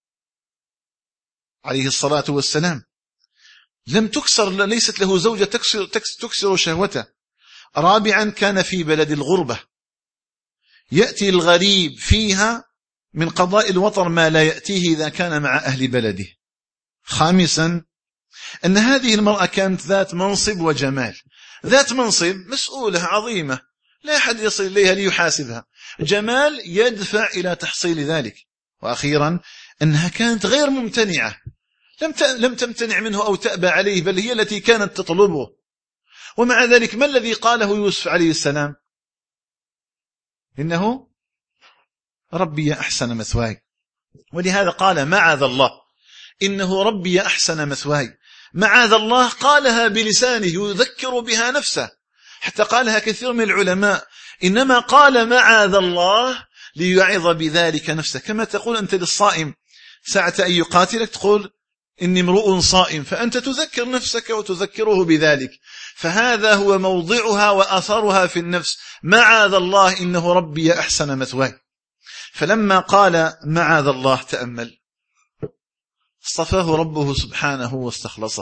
عليه الصلاة والسلام، لم تكسر، ليست له زوجة تكسر, تكسر شهوته. رابعا كان في بلد الغربة، يأتي الغريب فيها من قضاء الوطر ما لا يأتيه إذا كان مع أهل بلده. خامسا أن هذه المرأة كانت ذات منصب وجمال، ذات منصب مسؤولة عظيمة لا أحد يصل إليها ليحاسبها، جمال يدفع إلى تحصيل ذلك. وأخيرا أنها كانت غير ممتنعة، لم لم تمتنع منه أو تأبى عليه، بل هي التي كانت تطلبه. ومع ذلك ما الذي قاله يوسف عليه السلام؟ إنه ربي أحسن مثواي. ولهذا قال معاذ الله، إنه ربي أحسن مثواي. معاذ الله قالها بلسانه يذكر بها نفسه، حتى قالها كثير من العلماء، إنما قال معاذ الله ليعظ بذلك نفسه. كما تقول أنت للصائم ساعة أن يقاتلك تقول إني امرؤ صائم، فأنت تذكر نفسك وتذكره بذلك. فهذا هو موضعها وأثرها في النفس، معاذ الله إنه ربي أحسن مثواي. فلما قال معاذ الله تأمل، اصطفاه ربه سبحانه واستخلصه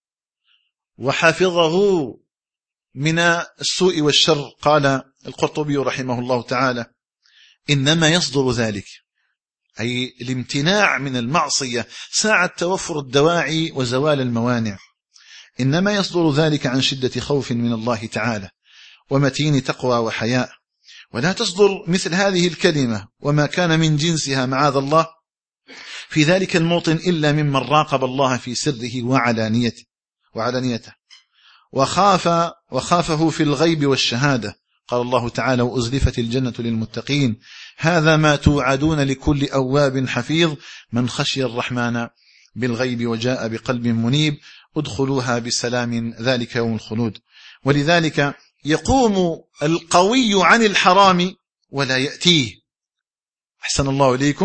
وحافظه من السوء والشر. قال القرطبي رحمه الله تعالى: إنما يصدر ذلك، أي الامتناع من المعصية ساعة توفر الدواعي وزوال الموانع، إنما يصدر ذلك عن شدة خوف من الله تعالى ومتين تقوى وحياء. ولا تصدر مثل هذه الكلمة وما كان من جنسها معاذ الله في ذلك الموطن إلا ممن راقب الله في سره وعلانيته وعلانيته وخاف وخافه في الغيب والشهادة. قال الله تعالى: وأزلفت الجنة للمتقين هذا ما توعدون لكل أواب حفيظ من خشي الرحمن بالغيب وجاء بقلب منيب ادخلوها بسلام ذلك يوم الخلود. ولذلك يقوم القوي عن الحرام ولا يأتيه، أحسن الله إليكم،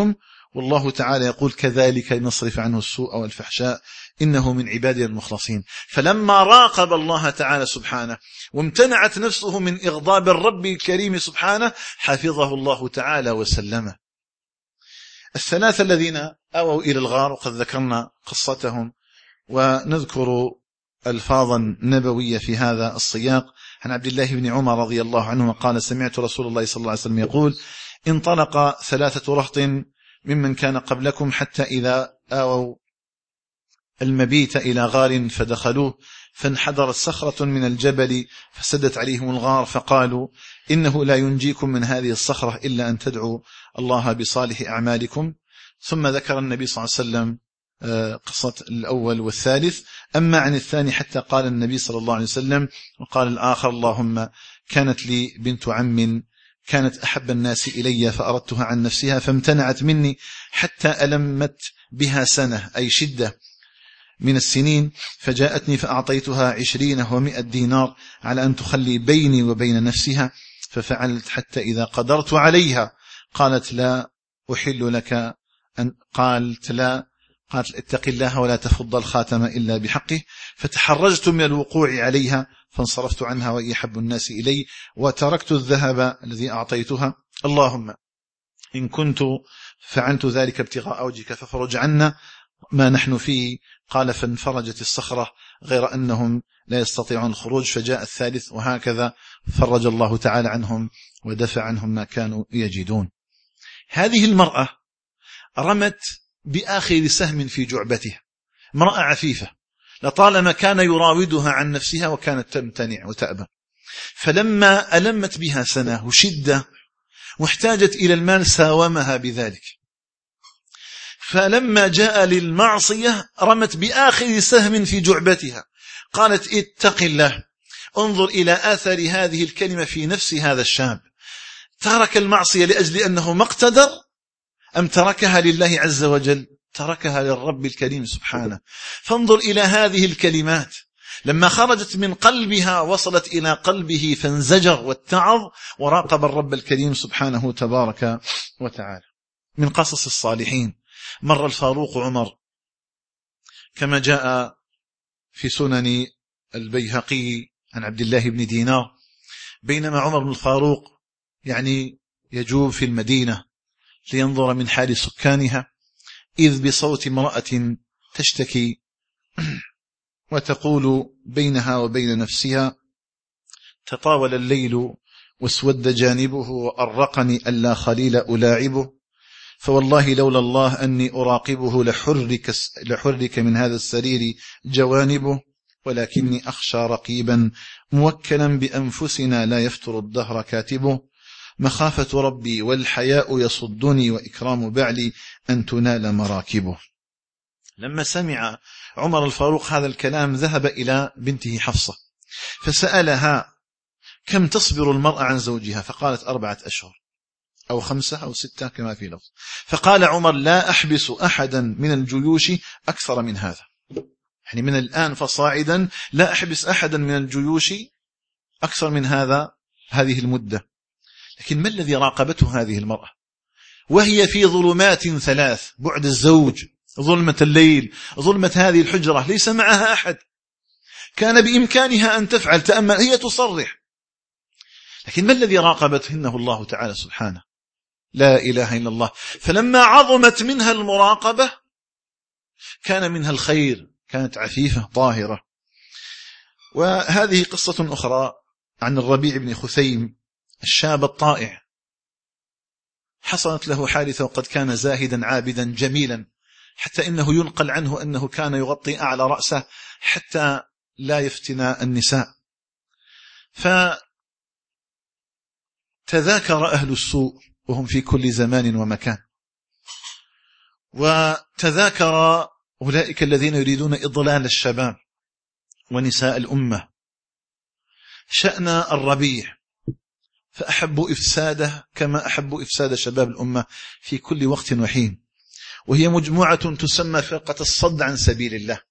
والله تعالى يقول كذلك نصرف عنه السوء والفحشاء إنه من عبادنا المخلصين. فلما راقب الله تعالى سبحانه وامتنعت نفسه من إغضاب الرب الكريم سبحانه حفظه الله تعالى وسلمه. الثلاثة الذين أووا إلى الغار وقد ذكرنا قصتهم، ونذكر ألفاظا نبوية في هذا السياق. عن عبد الله بن عمر رضي الله عنه قال سمعت رسول الله صلى الله عليه وسلم يقول انطلق ثلاثة رهط ممن كان قبلكم حتى إذا آووا المبيت إلى غار فدخلوه فانحدرت صخرة من الجبل فسدت عليهم الغار فقالوا إنه لا ينجيكم من هذه الصخرة إلا أن تدعوا الله بصالح أعمالكم. ثم ذكر النبي صلى الله عليه وسلم قصة الأول والثالث. أما عن الثاني حتى قال النبي صلى الله عليه وسلم وقال الآخر اللهم كانت لي بنت عم كانت أحب الناس إلي فأردتها عن نفسها فامتنعت مني حتى ألمت بها سنة أي شدة من السنين فجاءتني فأعطيتها عشرين ومئة دينار على أن تخلي بيني وبين نفسها ففعلت حتى إذا قدرت عليها قالت لا أحل لك أن قالت لا قالت اتق الله ولا تفض الخاتم إلا بحقه فتحرجت من الوقوع عليها فانصرفت عنها وهي أحب الناس إلي وتركت الذهب الذي أعطيتها اللهم إن كنت فعلت ذلك ابتغاء وجهك ففرج عنا ما نحن فيه. قال فانفرجت الصخرة غير أنهم لا يستطيعون الخروج فجاء الثالث وهكذا فرج الله تعالى عنهم ودفع عنهم ما كانوا يجدون. هذه المرأة رمت بآخر سهم في جعبتها، امرأة عفيفة لطالما كان يراودها عن نفسها وكانت تمتنع وتأبى، فلما ألمت بها سنة وشدة واحتاجت إلى المال ساومها بذلك، فلما جاء للمعصية رمت بآخر سهم في جعبتها قالت اتق الله. انظر إلى آثار هذه الكلمة في نفس هذا الشاب، ترك المعصية لأجل أنه ما اقتدر أم تركها لله عز وجل؟ تركها للرب الكريم سبحانه. فانظر إلى هذه الكلمات لما خرجت من قلبها وصلت إلى قلبه فانزجر واتعظ وراقب الرب الكريم سبحانه تبارك وتعالى. من قصص الصالحين مر الفاروق عمر كما جاء في سنن البيهقي عن عبد الله بن دينار بينما عمر بن الفاروق يعني يجوب في المدينة لينظر من حال سكانها إذ بصوت امرأة تشتكي وتقول بينها وبين نفسها تطاول الليل واسود جانبه وأرقني ألا خليل ألاعبه فوالله لولا الله أني أراقبه لحرك, لحرك من هذا السرير جوانبه ولكني أخشى رقيبا موكلا بأنفسنا لا يفتر الدهر كاتبه مخافة ربي والحياء يصدني وإكرام بعلي أن تنال مراكبه. لما سمع عمر الفاروق هذا الكلام ذهب إلى بنته حفصة فسألها كم تصبر المرأة عن زوجها؟ فقالت أربعة أشهر أو خمسة أو ستة كما في لفظ. فقال عمر لا أحبس أحدا من الجيوش أكثر من هذا، يعني من الآن فصاعدا لا أحبس أحدا من الجيوش أكثر من هذا هذه المدة. لكن ما الذي راقبته هذه المرأة وهي في ظلمات ثلاث، بعد الزوج، ظلمة الليل، ظلمة هذه الحجرة، ليس معها أحد، كان بإمكانها أن تفعل، تأمل، هي تصرح، لكن ما الذي راقبته؟ إنه الله تعالى سبحانه، لا إله إلا الله. فلما عظمت منها المراقبة كان منها الخير، كانت عفيفة طاهرة. وهذه قصة أخرى عن الربيع بن خثيم الشاب الطائع، حصلت له حادثة وقد كان زاهدا عابدا جميلا حتى إنه ينقل عنه أنه كان يغطي أعلى رأسه حتى لا يفتن النساء. فتذاكر أهل السوء وهم في كل زمان ومكان، وتذاكر أولئك الذين يريدون إضلال الشباب ونساء الأمة شأن الربيع، فأحبوا إفساده كما أحبوا إفساد شباب الأمة في كل وقت وحين، وهي مجموعة تسمى فرقة الصد عن سبيل الله.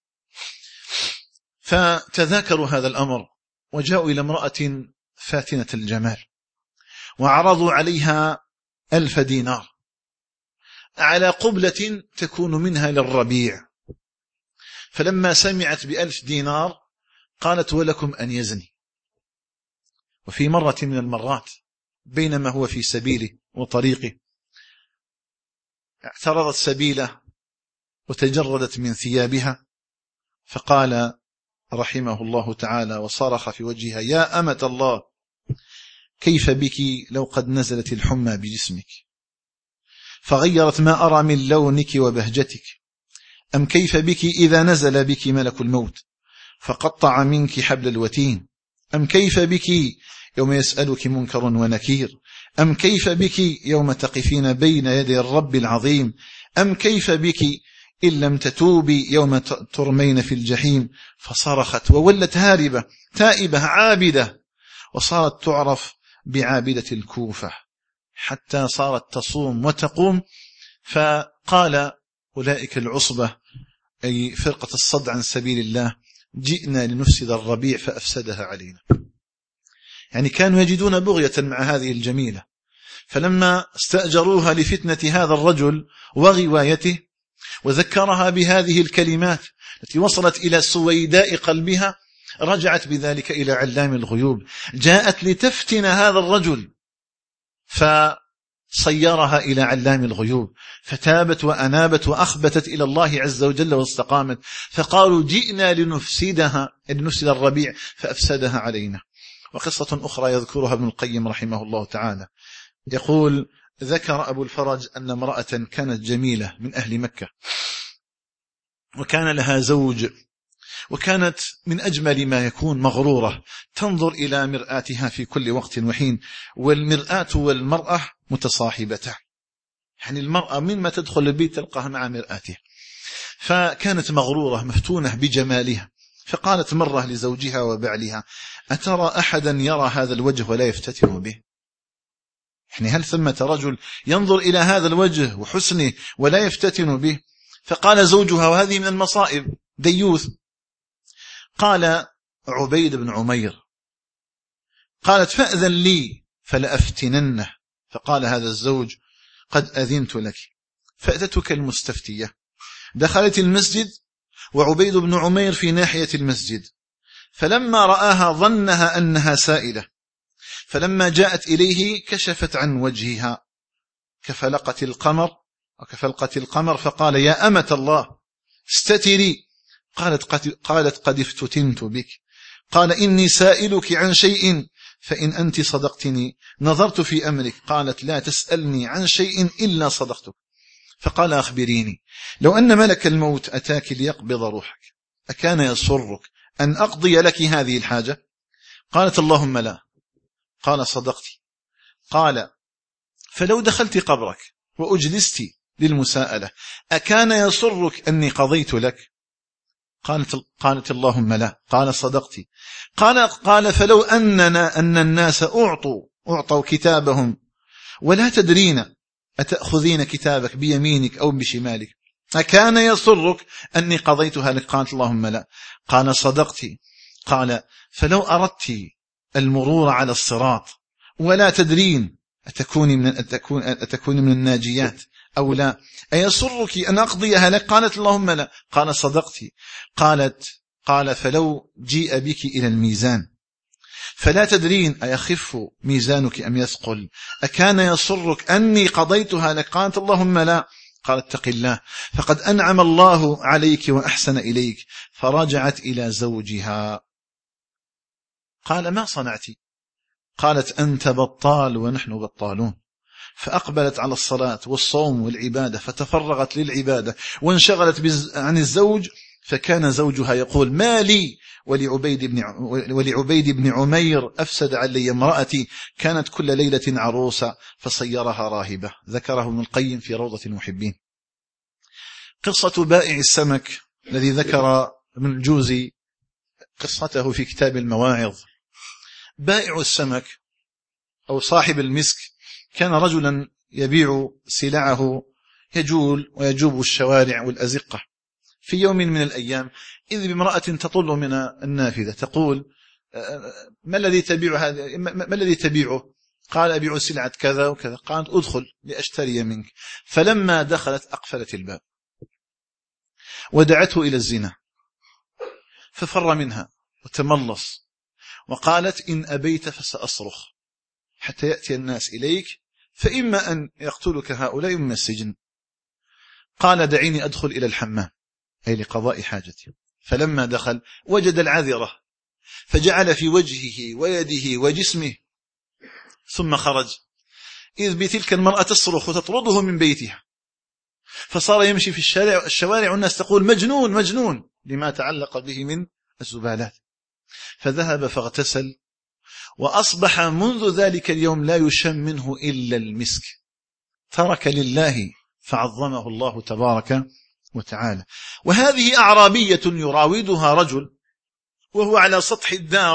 فتذاكروا هذا الأمر وجاءوا إلى امرأة فاتنة الجمال وعرضوا عليها ألف دينار على قبلة تكون منها للربيع. فلما سمعت بألف دينار قالت ولكم أن يزني. وفي مرة من المرات بينما هو في سبيله وطريقه اعترضت سبيله وتجردت من ثيابها، فقال رحمه الله تعالى وصرخ في وجهها: يا أمة الله، كيف بك لو قد نزلت الحمى بجسمك فغيرت ما أرى من لونك وبهجتك؟ أم كيف بك إذا نزل بك ملك الموت فقطع منك حبل الوتين؟ أم كيف بك يوم يسألك منكر ونكير؟ أم كيف بك يوم تقفين بين يدي الرب العظيم؟ أم كيف بك إن لم تتوبي يوم ترمين في الجحيم؟ فصرخت وولت هاربة تائبة عابدة، وصارت تعرف بعابدة الكوفة حتى صارت تصوم وتقوم. فقال أولئك العصبة أي فرقة الصد عن سبيل الله: جئنا لنفسد الربيع فأفسدها علينا. يعني كانوا يجدون بغية مع هذه الجميلة، فلما استأجروها لفتنة هذا الرجل وغوايته وذكرها بهذه الكلمات التي وصلت إلى سويداء قلبها، رجعت بذلك إلى علام الغيوب، جاءت لتفتن هذا الرجل فصيرها إلى علام الغيوب، فتابت وأنابت وأخبتت إلى الله عز وجل واستقامت، فقالوا: جئنا لنفسدها لنفسد الربيع فأفسدها علينا. وقصة أخرى يذكرها ابن القيم رحمه الله تعالى، يقول: ذكر أبو الفرج أن امرأة كانت جميلة من أهل مكة، وكان لها زوج، وكانت من أجمل ما يكون مغرورة، تنظر إلى مرآتها في كل وقت وحين، والمرآة والمرأة متصاحبتان، يعني المرأة من ما تدخل البيت تلقاها مع مرآتها. فكانت مغرورة مفتونة بجمالها، فقالت مرة لزوجها وبعلها: أترى أحدا يرى هذا الوجه ولا يفتتن به؟ يعني هل ثمة رجل ينظر إلى هذا الوجه وحسنه ولا يفتتن به؟ فقال زوجها، وهذه من المصائب، ديوث، قال: عبيد بن عمير. قالت: فأذن لي فلأفتننه. فقال هذا الزوج: قد أذنت لك. فأتتك المستفتية، دخلت المسجد وعبيد بن عمير في ناحية المسجد، فلما رآها ظنها أنها سائلة، فلما جاءت إليه كشفت عن وجهها كفلقة القمر وكفلقة القمر، فقال: يا أمة الله استتري. قالت قد, قالت قد افتتنت بك. قال: إني سائلك عن شيء فإن أنت صدقتني نظرت في أمرك. قالت: لا تسألني عن شيء إلا صدقتك. فقال: أخبريني، لو أن ملك الموت أتاك ليقبض روحك أكان يسرك أن أقضي لك هذه الحاجة؟ قالت: اللهم لا. قال: صدقتي. قال: فلو دخلت قبرك وأجلست للمساءلة أكان يسرك أني قضيت لك؟ قالت, قالت: اللهم لا. قال: صدقتي. قال, قال فلو أننا أن الناس أعطوا, أعطوا كتابهم ولا تدرين أتأخذين كتابك بيمينك أو بشمالك أكان يسرك أني قضيتها لك؟ قالت: اللهم لا. قال: صدقتي. قال: فلو أردت المرور على الصراط ولا تدرين أتكوني من, أتكون أتكوني من الناجيات أو لا أيسرك أن أقضيها لك؟ قالت: اللهم لا. قال: صدقتي. قالت قال: فلو جيء بك إلى الميزان فلا تدرين أيخف ميزانك أم يثقل أكان يسرك أني قضيتها لك؟ قالت: اللهم لا. قال: اتق الله فقد أنعم الله عليك وأحسن إليك. فرجعت إلى زوجها. قال: ما صنعتي؟ قالت: أنت بطال ونحن بطالون. فأقبلت على الصلاة والصوم والعبادة، فتفرغت للعبادة وانشغلت عن الزوج. فكان زوجها يقول: ما لي ولعبيد بن, ولعبيد بن عمير أفسد علي امرأتي كانت كل ليلة عروسة فصيرها راهبة. ذكره ابن القيم في روضة المحبين. قصة بائع السمك الذي ذكر ابن الجوزي قصته في كتاب المواعظ. بائع السمك أو صاحب المسك كان رجلا يبيع سلعه، يجول ويجوب الشوارع والأزقة. في يوم من الأيام إذ بامرأة تطل من النافذة تقول: ما الذي تبيع هذا؟ ما الذي تبيعه؟ قال أبيع سلعة كذا وكذا. قالت أدخل لأشتري منك. فلما دخلت أقفلت الباب ودعته إلى الزنا، ففر منها وتملص وقالت إن أبيت فسأصرخ حتى يأتي الناس إليك، فإما أن يقتلك هؤلاء من السجن. قال دعيني أدخل إلى الحمام، أي لقضاء حاجتي. فلما دخل وجد العذرة فجعل في وجهه ويده وجسمه، ثم خرج إذ بتلك المرأة تصرخ وتطرده من بيتها، فصار يمشي في الشارع الشوارع والناس تقول مجنون مجنون لما تعلق به من الزبالات. فذهب فاغتسل، وأصبح منذ ذلك اليوم لا يشم منه إلا المسك، ترك لله فعظمه الله تبارك وتعالى. وهذه أعرابية يراودها رجل وهو على سطح الدار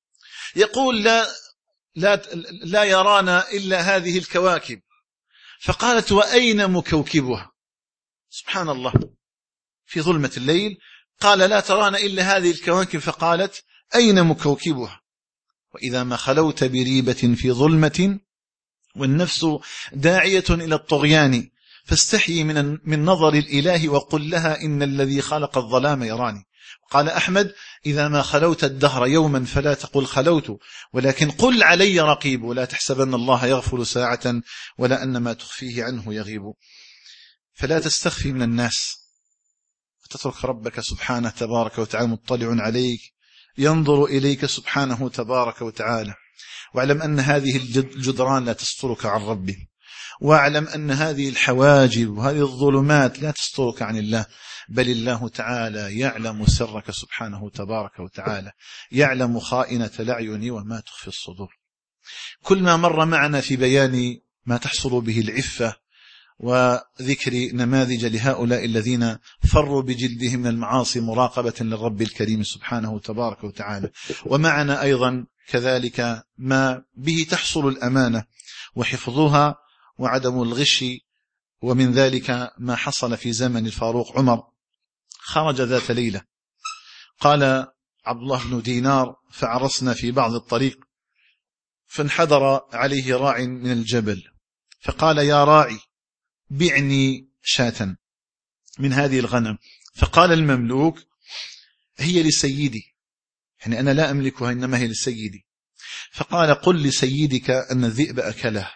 يقول لا, لا, لا يرانا إلا هذه الكواكب. فقالت وأين مكوكبها؟ سبحان الله، في ظلمة الليل قال لا ترانا إلا هذه الكواكب، فقالت أين مكوكبها؟ وإذا ما خلوت بريبة في ظلمة والنفس داعية إلى الطغيان فاستحيي من, من نظر الإله وقل لها إن الذي خلق الظلام يراني. قال أحمد إذا ما خلوت الدهر يوما فلا تقل خلوت، ولكن قل علي رقيب، ولا تحسبن الله يغفل ساعة ولا أن ما تخفيه عنه يغيب. فلا تستخفي من الناس وتترك ربك سبحانه تبارك وتعالى مطلع عليك، ينظر إليك سبحانه تبارك وتعالى. واعلم أن هذه الجدران لا تسترك عن ربه، واعلم أن هذه الحواجب وهذه الظلمات لا تسترك عن الله، بل الله تعالى يعلم سرك سبحانه تبارك وتعالى، يعلم خائنة الأعين وما تخفي الصدور. كل ما مر معنا في بيان ما تحصل به العفة وذكر نماذج لهؤلاء الذين فروا بجلدهم من المعاصي مراقبة للرب الكريم سبحانه تبارك وتعالى، ومعنا أيضا كذلك ما به تحصل الأمانة وحفظها وعدم الغش. ومن ذلك ما حصل في زمن الفاروق عمر، خرج ذات ليلة قال عبد الله بن دينار فعرسنا في بعض الطريق، فانحدر عليه راع من الجبل فقال يا راعي بعني شاة من هذه الغنم. فقال المملوك هي لسيدي، يعني أنا لا أملكها إنما هي لسيدي. فقال قل لسيدك أن الذئب أكلها.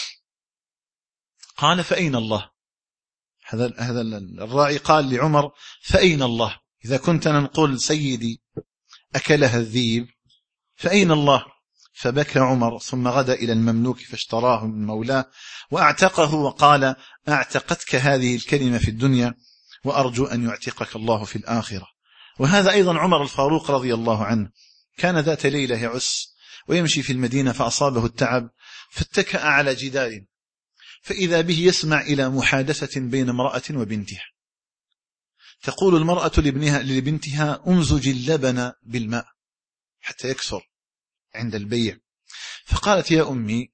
قال فأين الله؟ هذا هذا الراعي قال لعمر فأين الله؟ إذا كنت نقول سيدي أكلها الذئب فأين الله؟ فبكى عمر ثم غدا إلى المملوك فاشتراه من مولاه وأعتقه، وقال أعتقتك هذه الكلمة في الدنيا وأرجو أن يعتقك الله في الآخرة. وهذا أيضا عمر الفاروق رضي الله عنه كان ذات ليلة يعس ويمشي في المدينة فأصابه التعب فاتكأ على جدار، فإذا به يسمع إلى محادثة بين امرأة وبنتها، تقول المرأة لابنها لبنتها أمزج اللبن بالماء حتى يكثر عند البيع. فقالت يا أمي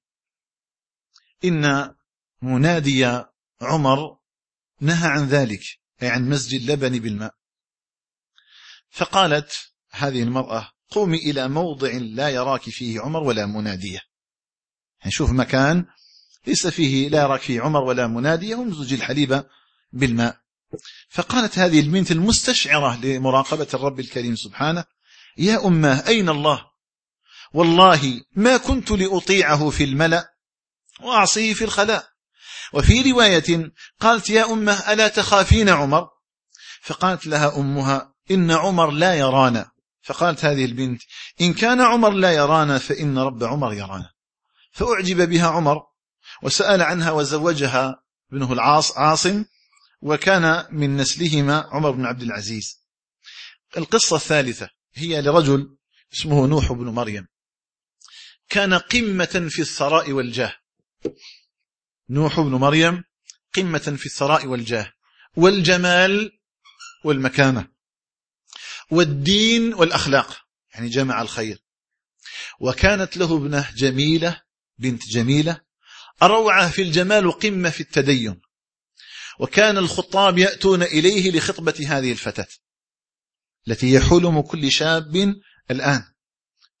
إن منادي عمر نهى عن ذلك، أي عن مزج اللبن بالماء. فقالت هذه المرأة قومي إلى موضع لا يراك فيه عمر ولا منادية، يعني شوف مكان ليس فيه لا يراك فيه عمر ولا منادية ومزج الحليب بالماء. فقالت هذه البنت المستشعرة لمراقبة الرب الكريم سبحانه يا أمه أين الله؟ والله ما كنت لأطيعه في الملأ وأعصيه في الخلاء. وفي رواية قالت يا أمه ألا تخافين عمر؟ فقالت لها أمها إن عمر لا يرانا. فقالت هذه البنت إن كان عمر لا يرانا فإن رب عمر يرانا. فأعجب بها عمر وسأل عنها وزوجها ابنه العاص عاصم، وكان من نسلهما عمر بن عبد العزيز. القصة الثالثة هي لرجل اسمه نوح بن مريم، كان قمة في الثراء والجاه. نوح بن مريم قمة في الثراء والجاه والجمال والمكانة والدين والأخلاق، يعني جمع الخير. وكانت له ابنة جميلة بنت جميلة أروعة في الجمال قمة في التدين، وكان الخطاب يأتون إليه لخطبة هذه الفتاة التي هي حلم كل شاب الآن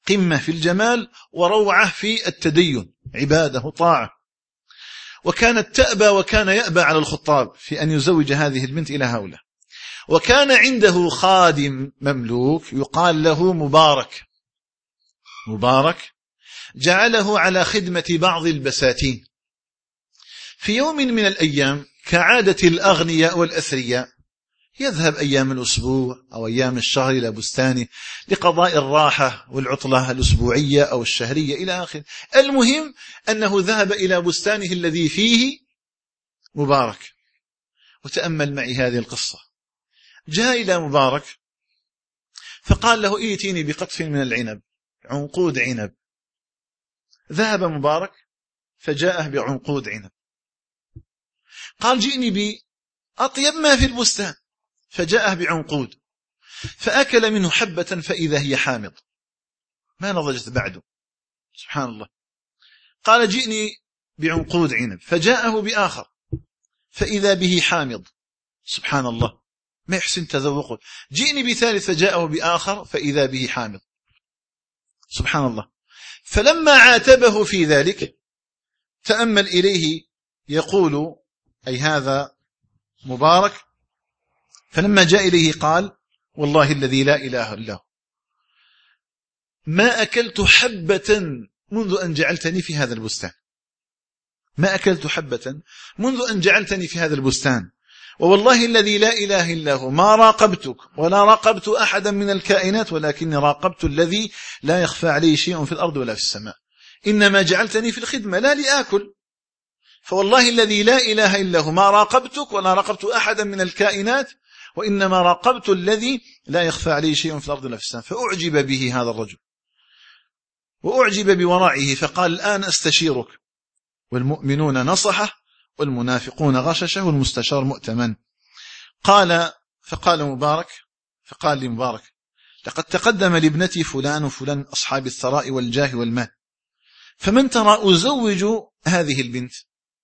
قمة في الجمال وروعة في التدين، عبادة وطاعة. وكانت تأبى وكان يأبى على الخطاب في أن يزوج هذه البنت إلى هؤلاء. وكان عنده خادم مملوك يقال له مبارك مبارك جعله على خدمة بعض البساتين. في يوم من الأيام كعادة الأغنياء والأثرياء يذهب أيام الأسبوع أو أيام الشهر إلى بستانه لقضاء الراحة والعطلة الأسبوعية أو الشهرية إلى آخره. المهم أنه ذهب إلى بستانه الذي فيه مبارك. وتأمل معي هذه القصة. جاء إلى مبارك فقال له ائتيني بقطف من العنب، عنقود عنب. ذهب مبارك فجاءه بعنقود عنب. قال جئني بأطيب ما في البستان، فجاءه بعنقود، فأكل منه حبة فإذا هي حامض ما نضجت بعده، سبحان الله. قال جئني بعنقود عنب، فجاءه بآخر فإذا به حامض، سبحان الله ما يحسن تذوقه. جئني بثالث فجاءه بآخر فإذا به حامض، سبحان الله. فلما عاتبه في ذلك تأمل إليه يقول أي هذا مبارك، فلما جاء إليه قال والله الذي لا إله إلا هو ما أكلت حبة منذ أن جعلتني في هذا البستان، ما أكلت حبة منذ أن جعلتني في هذا البستان، ووالله الذي لا إله إلا هو ما راقبتك ولا راقبت أحدا من الكائنات، ولكني راقبت الذي لا يخفى عليه شيء في الأرض ولا في السماء، إنما جعلتني في الخدمة لا لآكل، فوالله الذي لا إله إلا هو ما راقبتك ولا راقبت أحدا من الكائنات، وإنما راقبت الذي لا يخفى عليه شيء في الأرض ولا في السماء. فأعجب به هذا الرجل وأعجب بورعه، فقال الآن أستشيرك. والمؤمنون نصحه والمنافقون غششه والمستشار مؤتمن. قال فقال مبارك فقال لمبارك لقد تقدم لابنتي فلان وفلان أصحاب الثراء والجاه والمال، فمن ترى أزوج هذه البنت؟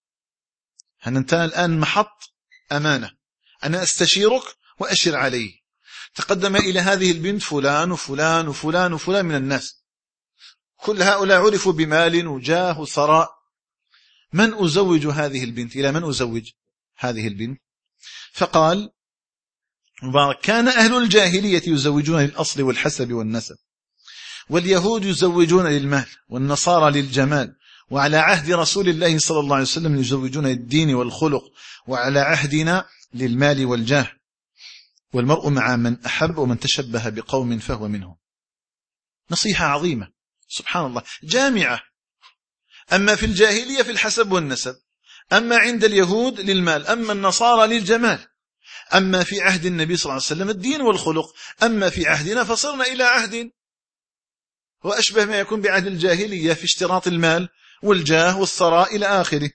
أنت الآن محط أمانة، أنا أستشيرك وأشر عليه. تقدم إلى هذه البنت فلان وفلان وفلان وفلان من الناس، كل هؤلاء عرفوا بمال وجاه وثراء، من أزوج هذه البنت؟ إلى من أزوج هذه البنت؟ فقال مبارك كان أهل الجاهلية يزوجون للأصل والحسب والنسب، واليهود يزوجون للمال، والنصارى للجمال، وعلى عهد رسول الله صلى الله عليه وسلم يزوجون للدين والخلق، وعلى عهدنا للمال والجاه، والمرء مع من أحب ومن تشبه بقوم فهو منهم. نصيحة عظيمة سبحان الله جامعة. أما في الجاهلية في الحسب والنسب، أما عند اليهود للمال، أما النصارى للجمال، أما في عهد النبي صلى الله عليه وسلم الدين والخلق، أما في عهدنا فصرنا إلى عهد وأشبه ما يكون بعهد الجاهلية في اشتراط المال والجاه والثراء إلى آخره.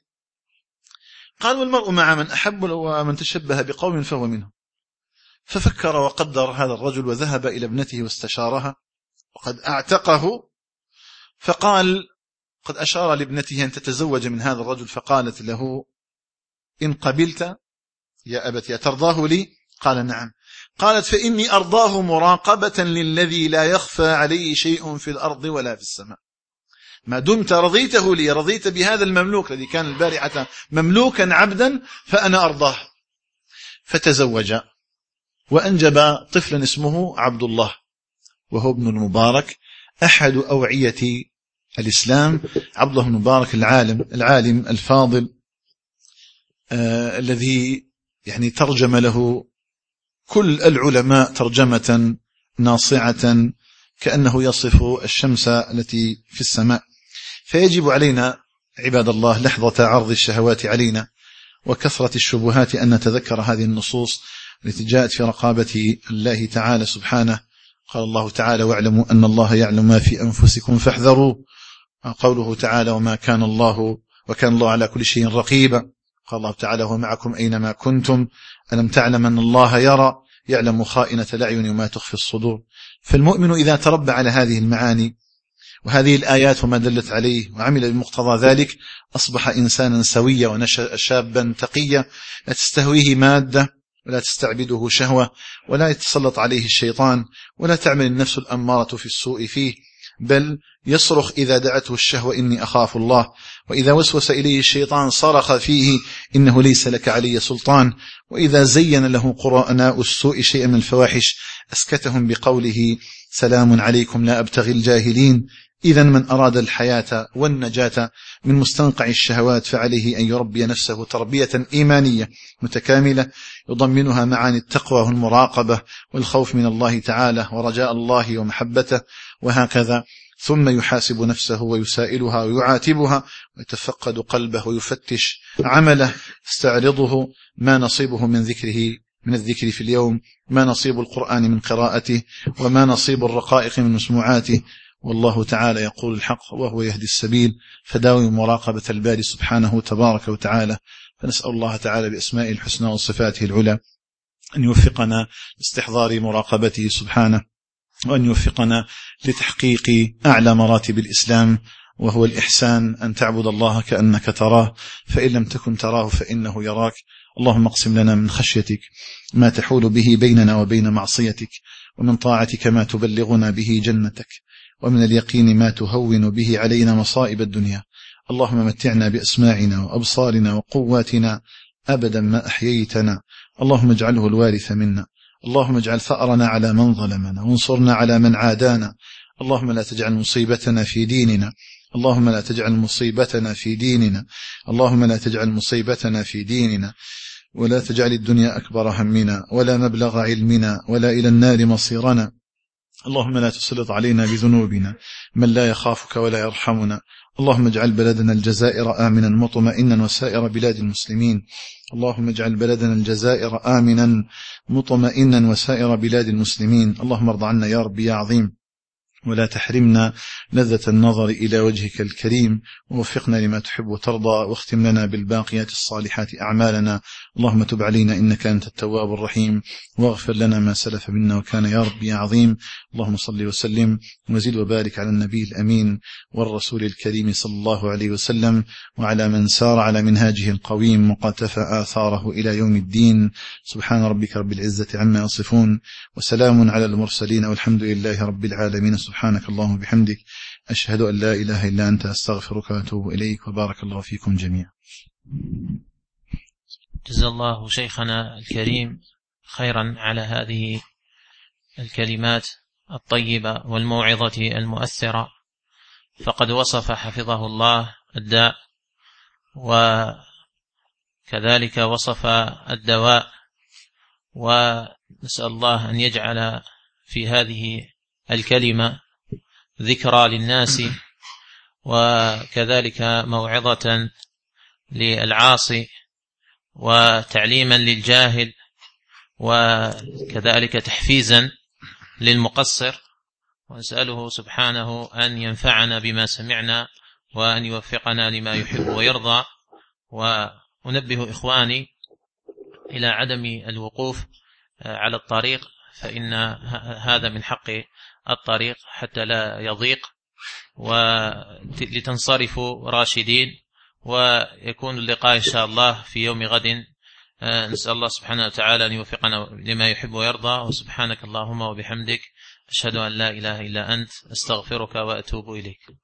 قال والمرء مع من أحب ومن تشبه بقوم فهو منهم. ففكر وقدر هذا الرجل وذهب إلى ابنته واستشارها وقد أعتقه، فقال قد أشار لابنته أن تتزوج من هذا الرجل، فقالت له إن قبلت يا أبتي ترضاه لي؟ قال نعم. قالت فإني أرضاه مراقبة للذي لا يخفى عليه شيء في الأرض ولا في السماء، ما دمت رضيته لي، رضيت بهذا المملوك الذي كان البارحة مملوكا عبدا، فأنا أرضاه. فتزوج وأنجب طفلا اسمه عبد الله، وهو ابن المبارك أحد أوعية الإسلام. عبد الله المبارك العالم العالم الفاضل آه الذي يعني ترجم له كل العلماء ترجمة ناصعة كأنه يصف الشمس التي في السماء. فيجب علينا عباد الله لحظة عرض الشهوات علينا وكثرة الشبهات أن نتذكر هذه النصوص التي جاءت في رقابة الله تعالى سبحانه. قال الله تعالى واعلموا أن الله يعلم ما في أنفسكم فاحذروا. قوله تعالى وما كان الله وكان الله على كل شيء رقيبا. قال الله تعالى هو معكم أينما كنتم ألم تعلم أن الله يرى يعلم خائنة الأعين وما تخفي الصدور. فالمؤمن إذا تربى على هذه المعاني وهذه الآيات وما دلت عليه وعمل بمقتضى ذلك أصبح إنسانا سويا ونشأ شابا تقيا لا تستهويه مادة ولا تستعبده شهوة ولا يتسلط عليه الشيطان ولا تعمل النفس الأمارة في السوء فيه، بل يصرخ إذا دعته الشهوة إني أخاف الله، وإذا وسوس إليه الشيطان صرخ فيه إنه ليس لك علي سلطان، وإذا زين له قرناء السوء شيئا من الفواحش أسكتهم بقوله سلام عليكم لا أبتغي الجاهلين. إذن من أراد الحياة والنجاة من مستنقع الشهوات فعليه أن يربي نفسه تربية إيمانية متكاملة يضمنها معاني التقوى والمراقبة والخوف من الله تعالى ورجاء الله ومحبته، وهكذا. ثم يحاسب نفسه ويسائلها ويعاتبها ويتفقد قلبه ويفتش عمله، يستعرضه ما نصيبه من ذكره من الذكر في اليوم، ما نصيب القرآن من قراءته، وما نصيب الرقائق من مسموعاته. والله تعالى يقول الحق وهو يهدي السبيل، فداوم مراقبة الباري سبحانه تبارك وتعالى. فنسأل الله تعالى بأسمائه الحسنى وصفاته العلى أن يوفقنا لاستحضار مراقبته سبحانه، وأن يوفقنا لتحقيق أعلى مراتب الإسلام، وهو الإحسان أن تعبد الله كأنك تراه، فإن لم تكن تراه فإنه يراك. اللهم اقسم لنا من خشيتك ما تحول به بيننا وبين معصيتك، ومن طاعتك ما تبلغنا به جنتك، ومن اليقين ما تهون به علينا مصائب الدنيا. اللهم متعنا بأسماعنا وأبصارنا وقواتنا أبدا ما أحييتنا. اللهم اجعله الوارث منا. اللهم اجعل ثأرنا على من ظلمنا وانصرنا على من عادانا. اللهم لا تجعل مصيبتنا في ديننا. اللهم لا تجعل مصيبتنا في ديننا. اللهم لا تجعل مصيبتنا في ديننا ولا تجعل الدنيا أكبر همنا ولا مبلغ علمنا ولا إلى النار مصيرنا. اللهم لا تسلط علينا بذنوبنا من لا يخافك ولا يرحمنا. اللهم اجعل بلدنا الجزائر آمنا مطمئنا وسائر بلاد المسلمين. اللهم اجعل بلدنا الجزائر آمنا مطمئنا وسائر بلاد المسلمين. اللهم ارض عنا يا رب يا عظيم، ولا تحرمنا لذة النظر إلى وجهك الكريم، ووفقنا لما تحب وترضى، واختم لنا بالباقيات الصالحات أعمالنا. اللهم تب علينا إنك أنت التواب الرحيم، واغفر لنا ما سلف منا وكان يا رب يا عظيم. اللهم صل وسلم وزد وبارك على النبي الأمين والرسول الكريم صلى الله عليه وسلم، وعلى من سار على منهاجه القويم وقتفى آثاره إلى يوم الدين. سبحان ربك رب العزة عما يصفون، وسلام على المرسلين، والحمد لله رب العالمين. سبحانك اللهم وبحمدك، أشهد أن لا إله إلا أنت، أستغفرك وأتوب إليك، وبارك الله فيكم جميعا. جزا الله شيخنا الكريم خيرا على هذه الكلمات الطيبة والموعظة المؤثرة. فقد وصف حفظه الله الداء، وكذلك وصف الدواء، ونسأل الله أن يجعل في هذه الكلمة ذكرى للناس، وكذلك موعظة للعاصي، وتعليما للجاهل، وكذلك تحفيزا للمقصر. ونسأله سبحانه أن ينفعنا بما سمعنا، وأن يوفقنا لما يحب ويرضى. وأنبه إخواني إلى عدم الوقوف على الطريق، فإن هذا من حق الطريق حتى لا يضيق، ولتنصرفوا راشدين، ويكون اللقاء إن شاء الله في يوم غد. نسأل الله سبحانه وتعالى أن يوفقنا لما يحب ويرضى. وسبحانك اللهم وبحمدك، أشهد أن لا إله إلا أنت، أستغفرك وأتوب إليك.